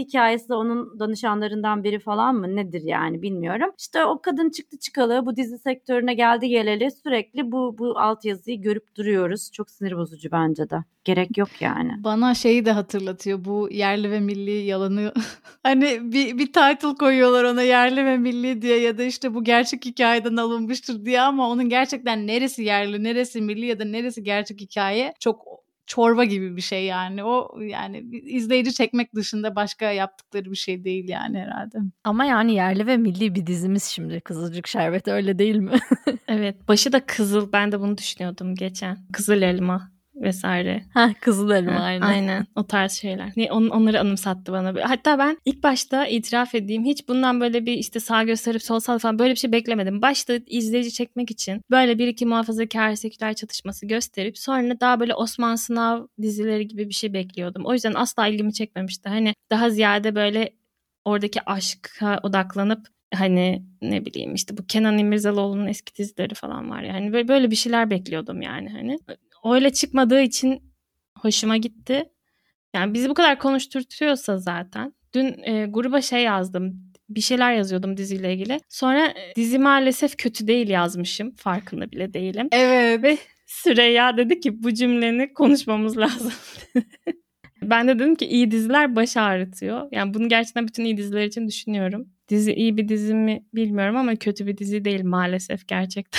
S4: hikayesi de onun danışanlarından biri falan mı nedir yani bilmiyorum. İşte o kadın çıktı çıkalı bu dizi sektörüne geldi geleli sürekli bu bu altyazıyı görüp duruyoruz. Çok sinir bozucu bence de. Gerek yok yani.
S2: Bana şeyi de hatırlatıyor bu yerli ve milli yalanı. Hani bir, bir title koyuyorlar ona yerli ve milli diye ya da işte bu gerçek hikayeden alınmıştır diye ama onun gerçekten neresi yerli, neresi milli ya da neresi gerçek hikaye çok çorba gibi bir şey yani. O yani izleyici çekmek dışında başka yaptıkları bir şey değil yani herhalde.
S1: Ama yani yerli ve milli bir dizimiz şimdi Kızılcık Şerbeti, öyle değil mi?
S3: Evet, başı da kızıl. Ben de bunu düşünüyordum geçen. Kızıl elma vesaire.
S1: Ha, kızıl elma
S3: Ha,
S1: aynen.
S3: Aynen o tarz şeyler. Ne, on, onları anımsattı bana. Hatta ben ilk başta itiraf edeyim hiç bundan böyle bir işte sağ gösterip sol sağ falan böyle bir şey beklemedim. Başta izleyici çekmek için böyle bir iki muhafazakar seküler çatışması gösterip sonra daha böyle Osman Sınav dizileri gibi bir şey bekliyordum. O yüzden asla ilgimi çekmemişti. Hani daha ziyade böyle oradaki aşka odaklanıp hani ne bileyim işte bu Kenan İmirzalıoğlu'nun eski dizileri falan var ya. Hani böyle, böyle bir şeyler bekliyordum yani hani. Öyle çıkmadığı için hoşuma gitti. Yani bizi bu kadar konuşturtuyorsa zaten. Dün e, gruba şey yazdım. Bir şeyler yazıyordum diziyle ilgili. Sonra e, dizi maalesef kötü değil yazmışım. Farkında bile değilim.
S2: Evet.
S3: Ve Süreyya dedi ki bu cümleni konuşmamız lazım. Ben de dedim ki iyi diziler baş ağrıtıyor. Yani bunu gerçekten bütün iyi diziler için düşünüyorum. Dizi iyi bir dizi mi bilmiyorum ama kötü bir dizi değil maalesef gerçekten.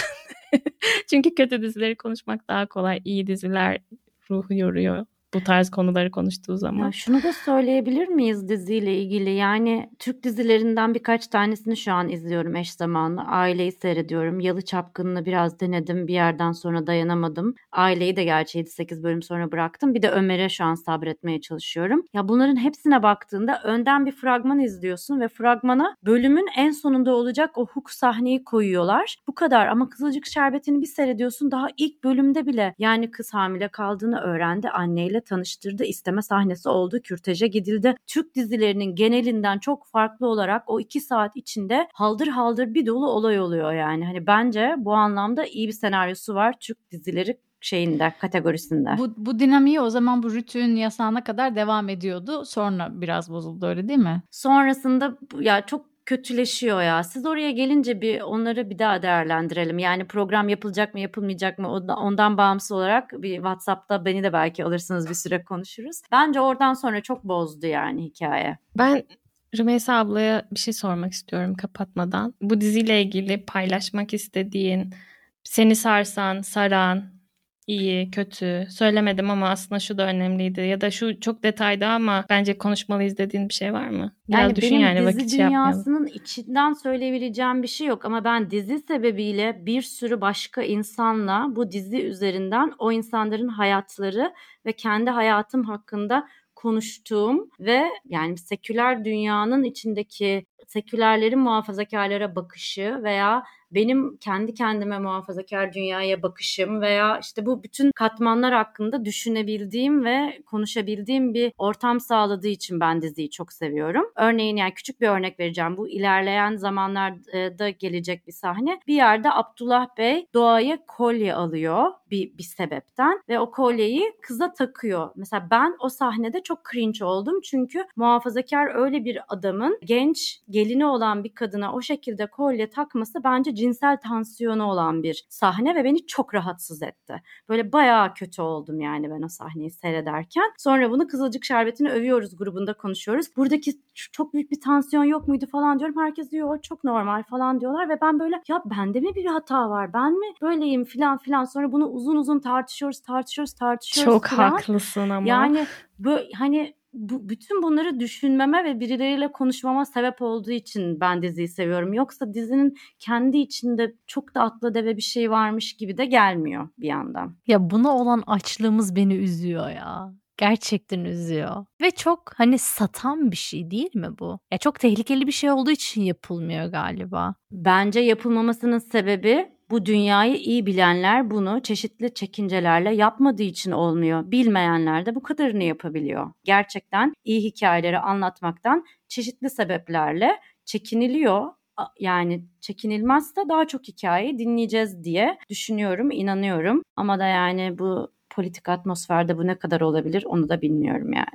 S3: Çünkü kötü dizileri konuşmak daha kolay. İyi diziler ruhu yoruyor bu tarz konuları konuştuğu zaman.
S4: Ya şunu da söyleyebilir miyiz diziyle ilgili? Yani Türk dizilerinden birkaç tanesini şu an izliyorum eş zamanlı. Aileyi seyrediyorum. Yalı Çapkını'nı biraz denedim. Bir yerden sonra dayanamadım. Aileyi de gerçi yedi sekiz bölüm sonra bıraktım. Bir de Ömer'e şu an sabretmeye çalışıyorum. Ya bunların hepsine baktığında önden bir fragman izliyorsun ve fragmana bölümün en sonunda olacak o hook sahneyi koyuyorlar. Bu kadar ama Kızılcık Şerbeti'ni bir seyrediyorsun daha ilk bölümde bile yani kız hamile kaldığını öğrendi, anneyle tanıştırdı, isteme sahnesi oldu, kürteje gidildi. Türk dizilerinin genelinden çok farklı olarak o iki saat içinde haldır haldır bir dolu olay oluyor yani. Hani bence bu anlamda iyi bir senaryosu var Türk dizileri şeyinde, kategorisinde.
S2: Bu, bu dinamiği o zaman bu Rütü'nün yasağına kadar devam ediyordu. Sonra biraz bozuldu öyle değil mi?
S4: Sonrasında ya çok kötüleşiyor ya. Siz oraya gelince bir onları bir daha değerlendirelim. Yani program yapılacak mı yapılmayacak mı ondan bağımsız olarak bir WhatsApp'ta beni de belki alırsınız bir süre konuşuruz. Bence oradan sonra çok bozdu yani hikaye.
S3: Ben Rümeysa ablaya bir şey sormak istiyorum kapatmadan. Bu diziyle ilgili paylaşmak istediğin, seni sarsan, saran, iyi, kötü söylemedim ama aslında şu da önemliydi ya da şu çok detaydı ama bence konuşmalıyız dediğin bir şey var mı? Biraz
S4: yani
S3: düşün
S4: benim
S3: yani,
S4: dizi
S3: vakit şey
S4: dünyasının içinden söyleyebileceğim bir şey yok ama ben dizi sebebiyle bir sürü başka insanla bu dizi üzerinden o insanların hayatları ve kendi hayatım hakkında konuştuğum ve yani seküler dünyanın içindeki sekülerlerin muhafazakarlara bakışı veya benim kendi kendime muhafazakar dünyaya bakışım veya işte bu bütün katmanlar hakkında düşünebildiğim ve konuşabildiğim bir ortam sağladığı için ben diziyi çok seviyorum. Örneğin yani küçük bir örnek vereceğim. Bu ilerleyen zamanlarda gelecek bir sahne. Bir yerde Abdullah Bey Doğa'ya kolye alıyor bir, bir sebepten ve o kolyeyi kıza takıyor. Mesela ben o sahnede çok cringe oldum çünkü muhafazakar öyle bir adamın genç gelini olan bir kadına o şekilde kolye takması bence cinsel tansiyonu olan bir sahne ve beni çok rahatsız etti. Böyle bayağı kötü oldum yani ben o sahneyi seyrederken. Sonra bunu Kızılcık Şerbeti'ni övüyoruz, grubunda konuşuyoruz. Buradaki çok büyük bir tansiyon yok muydu falan diyorum. Herkes diyor çok normal falan diyorlar ve ben böyle ya bende mi bir hata var? Ben mi böyleyim filan filan. Sonra bunu uzun uzun tartışıyoruz, tartışıyoruz, tartışıyoruz
S3: Çok
S4: falan.
S3: haklısın ama.
S4: Yani bu hani bu, bütün bunları düşünmeme ve birileriyle konuşmama sebep olduğu için ben diziyi seviyorum. Yoksa dizinin kendi içinde çok da atlı deve bir şey varmış gibi de gelmiyor bir yandan.
S1: Ya buna olan açlığımız beni üzüyor ya. Gerçekten üzüyor. Ve çok hani satan bir şey değil mi bu? Ya çok tehlikeli bir şey olduğu için yapılmıyor galiba.
S4: Bence yapılmamasının sebebi bu dünyayı iyi bilenler bunu çeşitli çekincelerle yapmadığı için olmuyor. Bilmeyenler de bu kadarını yapabiliyor. Gerçekten iyi hikayeleri anlatmaktan çeşitli sebeplerle çekiniliyor. Yani çekinilmezse daha çok hikayeyi dinleyeceğiz diye düşünüyorum, inanıyorum. Ama da yani bu politik atmosferde bu ne kadar olabilir onu da bilmiyorum yani.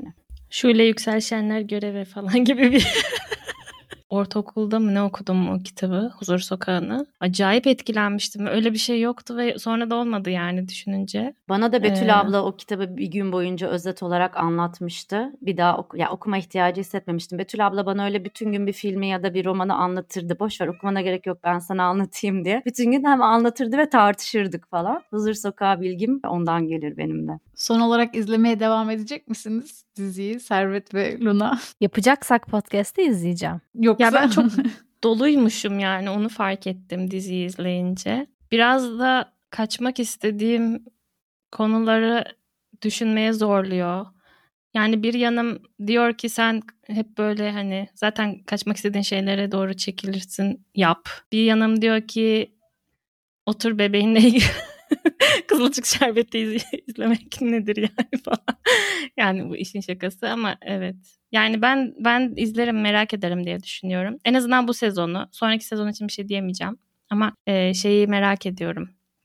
S3: Şule Yüksel Şenler Göreve falan gibi bir... Ortaokulda mı ne okudum o kitabı, Huzur Sokağı'nı. Acayip etkilenmiştim. Öyle bir şey yoktu ve sonra da olmadı yani düşününce.
S4: Bana da Betül
S3: Ee,
S4: abla o kitabı bir gün boyunca özet olarak anlatmıştı. Bir daha oku, ya okuma ihtiyacı hissetmemiştim. Betül abla bana öyle bütün gün bir filmi ya da bir romanı anlatırdı. Boş ver, okumana gerek yok, ben sana anlatayım diye. Bütün gün hem anlatırdı ve tartışırdık falan. Huzur Sokağı bilgim ondan gelir benim de.
S2: Son olarak izlemeye devam edecek misiniz diziyi Servet ve Luna?
S1: Yapacaksak podcast'ı izleyeceğim.
S2: Yoksa...
S3: Ya ben çok doluymuşum yani, onu fark ettim diziyi izleyince. Biraz da kaçmak istediğim konuları düşünmeye zorluyor. Yani bir yanım diyor ki sen hep böyle hani zaten kaçmak istediğin şeylere doğru çekilirsin, yap. Bir yanım diyor ki otur bebeğinle ilgili Kızılcık Şerbeti iz- izlemek nedir yani falan. Yani bu işin şakası ama evet. Yani ben ben izlerim, merak ederim diye düşünüyorum. En azından bu sezonu. Sonraki sezon için bir şey diyemeyeceğim. Ama e, şeyi merak ediyorum.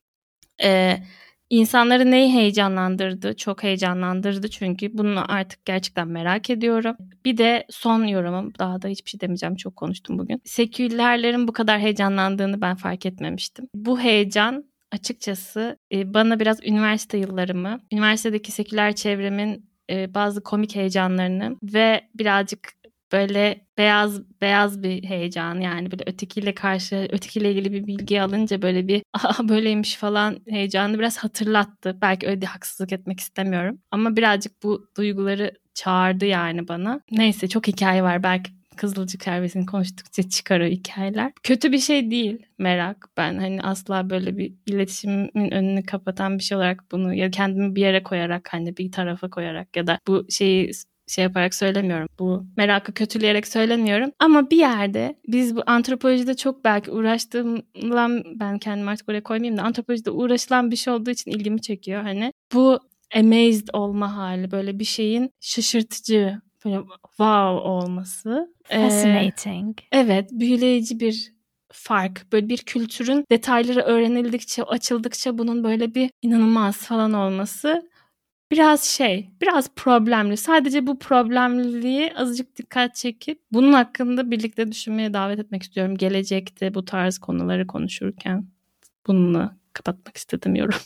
S3: E, insanları neyi heyecanlandırdı? Çok heyecanlandırdı çünkü. Bunu artık gerçekten merak ediyorum. Bir de son yorumum. Daha da hiçbir şey demeyeceğim. Çok konuştum bugün. Sekülerlerin bu kadar heyecanlandığını ben fark etmemiştim. Bu heyecan açıkçası e, bana biraz üniversite yıllarımı, üniversitedeki seküler çevremin e, bazı komik heyecanlarını ve birazcık böyle beyaz beyaz bir heyecan, yani böyle ötekiyle karşı, ötekiyle ilgili bir bilgi alınca böyle bir aha böyleymiş falan heyecanı biraz hatırlattı. Belki öyle de haksızlık etmek istemiyorum ama birazcık bu duyguları çağırdı yani bana. Neyse, çok hikaye var, belki Kızılcık Şerbeti'ni konuştukça çıkar o hikayeler. Kötü bir şey değil merak. Ben hani asla böyle bir iletişimin önünü kapatan bir şey olarak bunu ya kendimi bir yere koyarak, hani bir tarafa koyarak ya da bu şeyi şey yaparak söylemiyorum. Bu merakı kötüleyerek söylemiyorum. Ama bir yerde biz bu antropolojide çok belki uğraştığımdan, ben kendimi artık oraya koymayayım da, antropolojide uğraşılan bir şey olduğu için ilgimi çekiyor. Hani bu amazed olma hali, böyle bir şeyin şaşırtıcı, böyle wow olması.
S1: Fascinating.
S3: Ee, evet, büyüleyici bir fark. Böyle bir kültürün detayları öğrenildikçe, açıldıkça bunun böyle bir inanılmaz falan olması biraz şey, biraz problemli. Sadece bu problemliliği azıcık dikkat çekip bunun hakkında birlikte düşünmeye davet etmek istiyorum. Gelecekte bu tarz konuları konuşurken bununla kapatmak istedim yorum.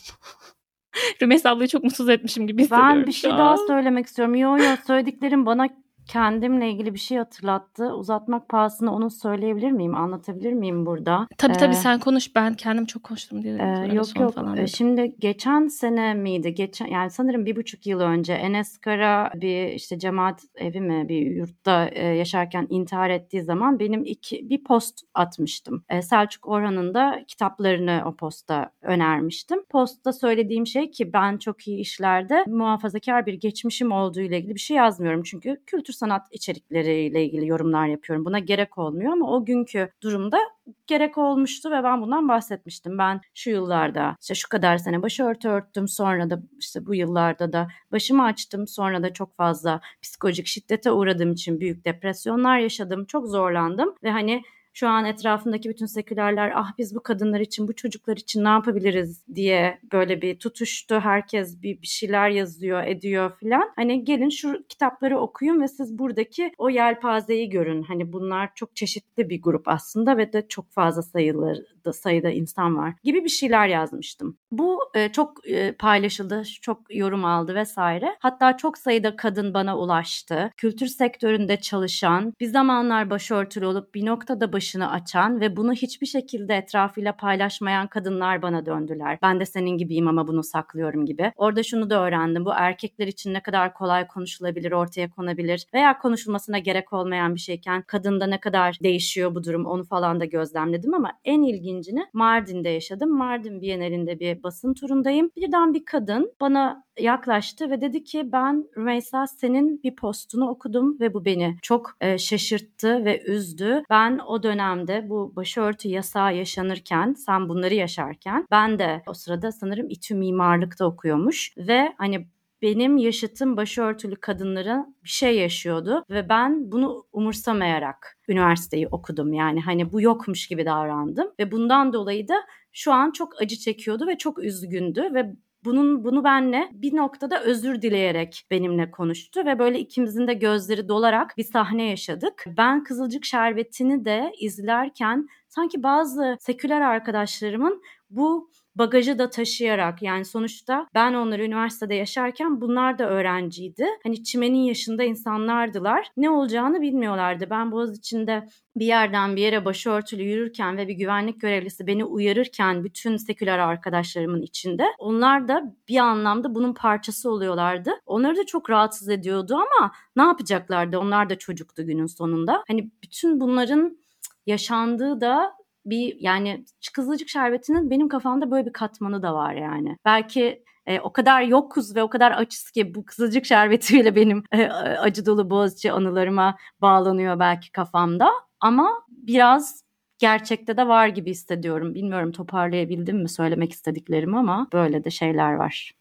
S3: Rümeysa ablayı çok mutsuz etmişim gibi hissediyorum.
S4: Ben bir şey
S3: şu
S4: daha
S3: an.
S4: söylemek istiyorum. Yo yo söylediklerim bana kendimle ilgili bir şey hatırlattı. Uzatmak pahasına onu söyleyebilir miyim? Anlatabilir miyim burada?
S3: Tabii tabii
S4: Ee,
S3: sen konuş, ben kendim çok konuştum diye.
S4: Ee,
S3: öyle
S4: yok
S3: son
S4: yok.
S3: falan
S4: Ee,
S3: dedim.
S4: Şimdi geçen sene miydi? Geçen yani sanırım bir buçuk yıl önce Enes Kara bir işte cemaat evi mi bir yurtta e, yaşarken intihar ettiği zaman benim iki bir post atmıştım. Ee, Selçuk Orhan'ın da kitaplarını o postta önermiştim. Postta söylediğim şey ki ben çok iyi işlerde muhafazakar bir geçmişim olduğu ile ilgili bir şey yazmıyorum. Çünkü kültür sanat içerikleriyle ilgili yorumlar yapıyorum. Buna gerek olmuyor ama o günkü durumda gerek olmuştu ve ben bundan bahsetmiştim. Ben şu yıllarda işte şu kadar sene başörtü örttüm, sonra da işte bu yıllarda da başımı açtım, sonra da çok fazla psikolojik şiddete uğradığım için büyük depresyonlar yaşadım, çok zorlandım ve hani şu an etrafındaki bütün sekülerler ah biz bu kadınlar için, bu çocuklar için ne yapabiliriz diye böyle bir tutuştu. Herkes bir, bir şeyler yazıyor, ediyor filan. Hani gelin şu kitapları okuyun ve siz buradaki o yelpazeyi görün. Hani bunlar çok çeşitli bir grup aslında ve de çok fazla sayılarda, sayıda insan var gibi bir şeyler yazmıştım. Bu e, çok e, paylaşıldı, çok yorum aldı vesaire. Hatta çok sayıda kadın bana ulaştı. Kültür sektöründe çalışan, bir zamanlar başörtülü olup bir noktada başını açan ve bunu hiçbir şekilde etrafıyla paylaşmayan kadınlar bana döndüler. Ben de senin gibiyim ama bunu saklıyorum gibi. Orada şunu da öğrendim. Bu erkekler için ne kadar kolay konuşulabilir, ortaya konabilir veya konuşulmasına gerek olmayan bir şeyken kadında ne kadar değişiyor bu durum, onu falan da gözlemledim ama en ilgincini Mardin'de yaşadım. Mardin Bienalinde bir basın turundayım. Birden bir kadın bana yaklaştı ve dedi ki ben Rümeysa senin bir postunu okudum ve bu beni çok e, şaşırttı ve üzdü. Ben o dönemde bu başörtü yasağı yaşanırken, sen bunları yaşarken ben de o sırada sanırım İTÜ mimarlıkta okuyormuş ve hani benim yaşıtım başörtülü kadınlara bir şey yaşıyordu ve ben bunu umursamayarak üniversiteyi okudum. Yani hani bu yokmuş gibi davrandım ve bundan dolayı da şu an çok acı çekiyordu ve çok üzgündü ve bunun bunu benle bir noktada özür dileyerek benimle konuştu ve böyle ikimizin de gözleri dolarak bir sahne yaşadık. Ben Kızılcık Şerbeti'ni de izlerken sanki bazı seküler arkadaşlarımın bu bagajı da taşıyarak, yani sonuçta ben onları üniversitede yaşarken bunlar da öğrenciydi. Hani çimenin yaşında insanlardılar. Ne olacağını bilmiyorlardı. Ben Boğaziçi'nde bir yerden bir yere başörtülü yürürken ve bir güvenlik görevlisi beni uyarırken bütün seküler arkadaşlarımın içinde, onlar da bir anlamda bunun parçası oluyorlardı. Onları da çok rahatsız ediyordu ama ne yapacaklardı? Onlar da çocuktu günün sonunda. Hani bütün bunların yaşandığı da bir, yani Kızılcık Şerbeti'nin benim kafamda böyle bir katmanı da var yani. Belki e, o kadar yokuz ve o kadar açız ki bu Kızılcık Şerbeti'yle benim e, acı dolu Boğaziçi anılarıma bağlanıyor belki kafamda. Ama biraz gerçekte de var gibi hissediyorum. Bilmiyorum toparlayabildim mi söylemek istediklerimi, ama böyle de şeyler var.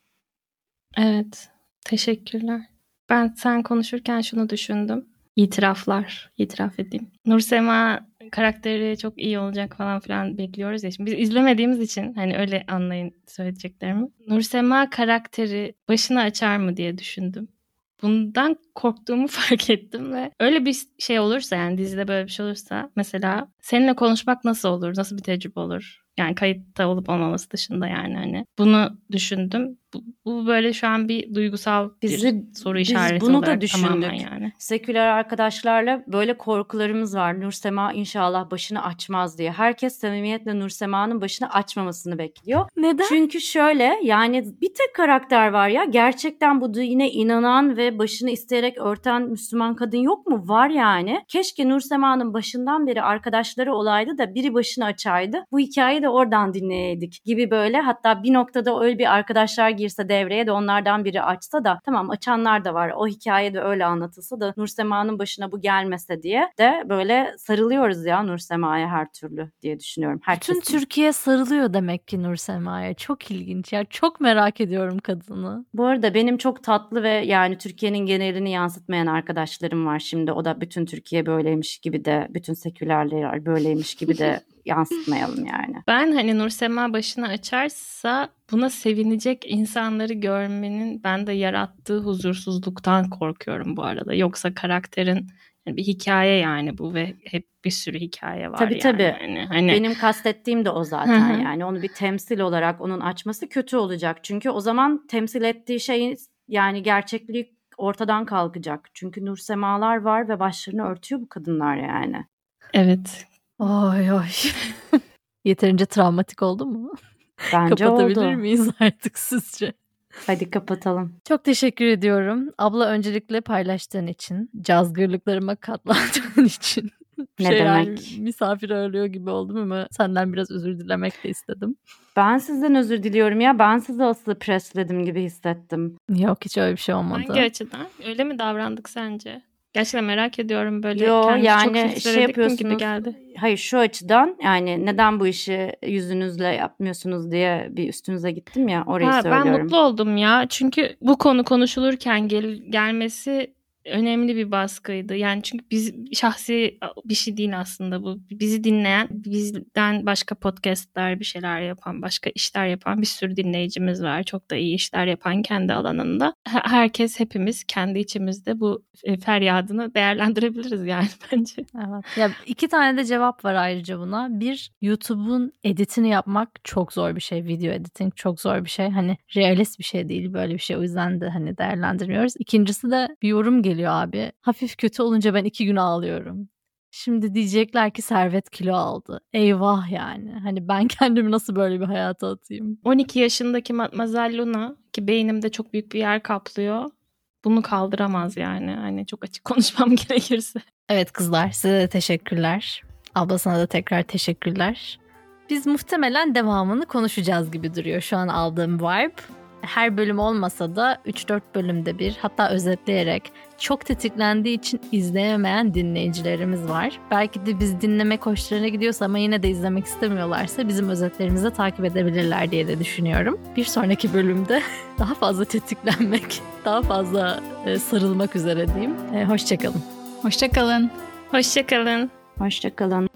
S3: Evet, teşekkürler. Ben sen konuşurken şunu düşündüm. İtiraflar, itiraf edeyim. Nursema karakteri çok iyi olacak falan filan bekliyoruz ya. Şimdi biz izlemediğimiz için hani öyle anlayın söyleyeceklerimi. Nursema karakteri başını açar mı diye düşündüm. Bundan korktuğumu fark ettim ve öyle bir şey olursa, yani dizide böyle bir şey olursa, mesela seninle konuşmak nasıl olur? Nasıl bir tecrübe olur? Yani kayıtta olup olmaması dışında, yani hani bunu düşündüm. Bu, bu böyle şu an bir duygusal
S4: Bizi,
S3: bir soru
S4: biz
S3: işareti
S4: bunu
S3: olarak
S4: da düşündük.
S3: yani.
S4: Seküler arkadaşlarla böyle korkularımız var. Nursema inşallah başını açmaz diye. Herkes samimiyetle Nursema'nın başını açmamasını bekliyor.
S1: Neden?
S4: Çünkü şöyle, yani bir tek karakter var ya. Gerçekten bu dine inanan ve başını isteyerek örten Müslüman kadın yok mu? Var yani. Keşke Nursema'nın başından beri arkadaşları olaydı da biri başını açaydı. Bu hikayeyi de oradan dinleyeydik gibi böyle. Hatta bir noktada öyle bir arkadaşlar girse devreye de onlardan biri açsa da, tamam açanlar da var. O hikaye de öyle anlatılsa da Nursema'nın başına bu gelmese diye de böyle sarılıyoruz ya Nursema'ya her türlü diye düşünüyorum. Herkesin.
S1: Bütün Türkiye sarılıyor demek ki Nursema'ya. Çok ilginç ya. Çok merak ediyorum kadını.
S4: Bu arada benim çok tatlı ve yani Türkiye'nin genelini yansıtmayan arkadaşlarım var şimdi. O da bütün Türkiye böyleymiş gibi de, bütün sekülerler böyleymiş gibi de yansıtmayalım yani.
S3: Ben hani Nursema başını açarsa buna sevinecek insanları görmenin bende yarattığı huzursuzluktan korkuyorum bu arada. Yoksa karakterin yani bir hikaye yani bu ve hep bir sürü hikaye var.
S4: Tabii
S3: yani.
S4: tabii.
S3: Yani, hani...
S4: Benim kastettiğim de o zaten yani. Onu bir temsil olarak onun açması kötü olacak. Çünkü o zaman temsil ettiği şeyin yani gerçekliği ortadan kalkacak. Çünkü Nursemalar var ve başlarını örtüyor bu kadınlar yani.
S3: Evet.
S1: Oy oy. Yeterince travmatik oldu mu?
S4: Bence
S1: Kapatabilir
S4: oldu.
S1: miyiz artık sizce?
S4: Hadi kapatalım.
S1: Çok teşekkür ediyorum. Abla, öncelikle paylaştığın için, cazgırlıklarıma katlandığın için.
S4: Ne
S1: şey
S4: demek?
S1: Yani, misafir ağırlıyor gibi oldum ama senden biraz özür dilemek de istedim.
S4: Ben sizden özür diliyorum ya. Ben sizi asıl presledim gibi hissettim.
S1: Yok, hiç öyle bir şey olmadı.
S3: Hangi açıdan? Öyle mi davrandık sence? Gerçekten merak ediyorum, böyle
S4: Yo,
S3: kendimizi
S4: yani
S3: çok filtreledik
S4: şey
S3: mi
S4: yapıyorsunuz.
S3: gibi geldi.
S4: Hayır, şu açıdan yani neden bu işi yüzünüzle yapmıyorsunuz diye bir üstünüze gittim ya, orayı
S3: Ha,
S4: söylüyorum.
S3: ben mutlu oldum ya. Çünkü bu konu konuşulurken gel, gelmesi önemli bir baskıydı. Yani çünkü biz şahsi bir şey değil aslında bu. Bizi dinleyen, bizden başka podcastler, bir şeyler yapan, başka işler yapan bir sürü dinleyicimiz var. Çok da iyi işler yapan kendi alanında. Herkes, hepimiz kendi içimizde bu feryadını değerlendirebiliriz yani bence.
S1: Evet. Ya iki tane de cevap var ayrıca buna. Bir, YouTube'un editini yapmak çok zor bir şey. Video editing çok zor bir şey. Hani realist bir şey değil böyle bir şey. O yüzden de hani değerlendirmiyoruz. İkincisi de bir yorum geliyor abi. Hafif kötü olunca ben iki gün ağlıyorum. Şimdi diyecekler ki Servet kilo aldı. Eyvah yani. Hani ben kendimi nasıl böyle bir hayata atayım?
S3: on iki yaşındaki Mademoiselle Luna, ki beynimde çok büyük bir yer kaplıyor, bunu kaldıramaz yani. Hani çok açık konuşmam gerekirse.
S1: Evet kızlar, size de teşekkürler. Abla, sana da tekrar teşekkürler. Biz muhtemelen devamını konuşacağız gibi duruyor şu an aldığım vibe. Her bölüm olmasa da üç dört bölümde bir, hatta özetleyerek, çok tetiklendiği için izleyemeyen dinleyicilerimiz var. Belki de biz dinlemek hoşlarına gidiyorsa ama yine de izlemek istemiyorlarsa bizim özetlerimizi de takip edebilirler diye de düşünüyorum. Bir sonraki bölümde daha fazla tetiklenmek, daha fazla e, sarılmak üzere diyeyim. E, hoşça kalın.
S2: Hoşça kalın.
S3: Hoşça kalın.
S4: Hoşça kalın.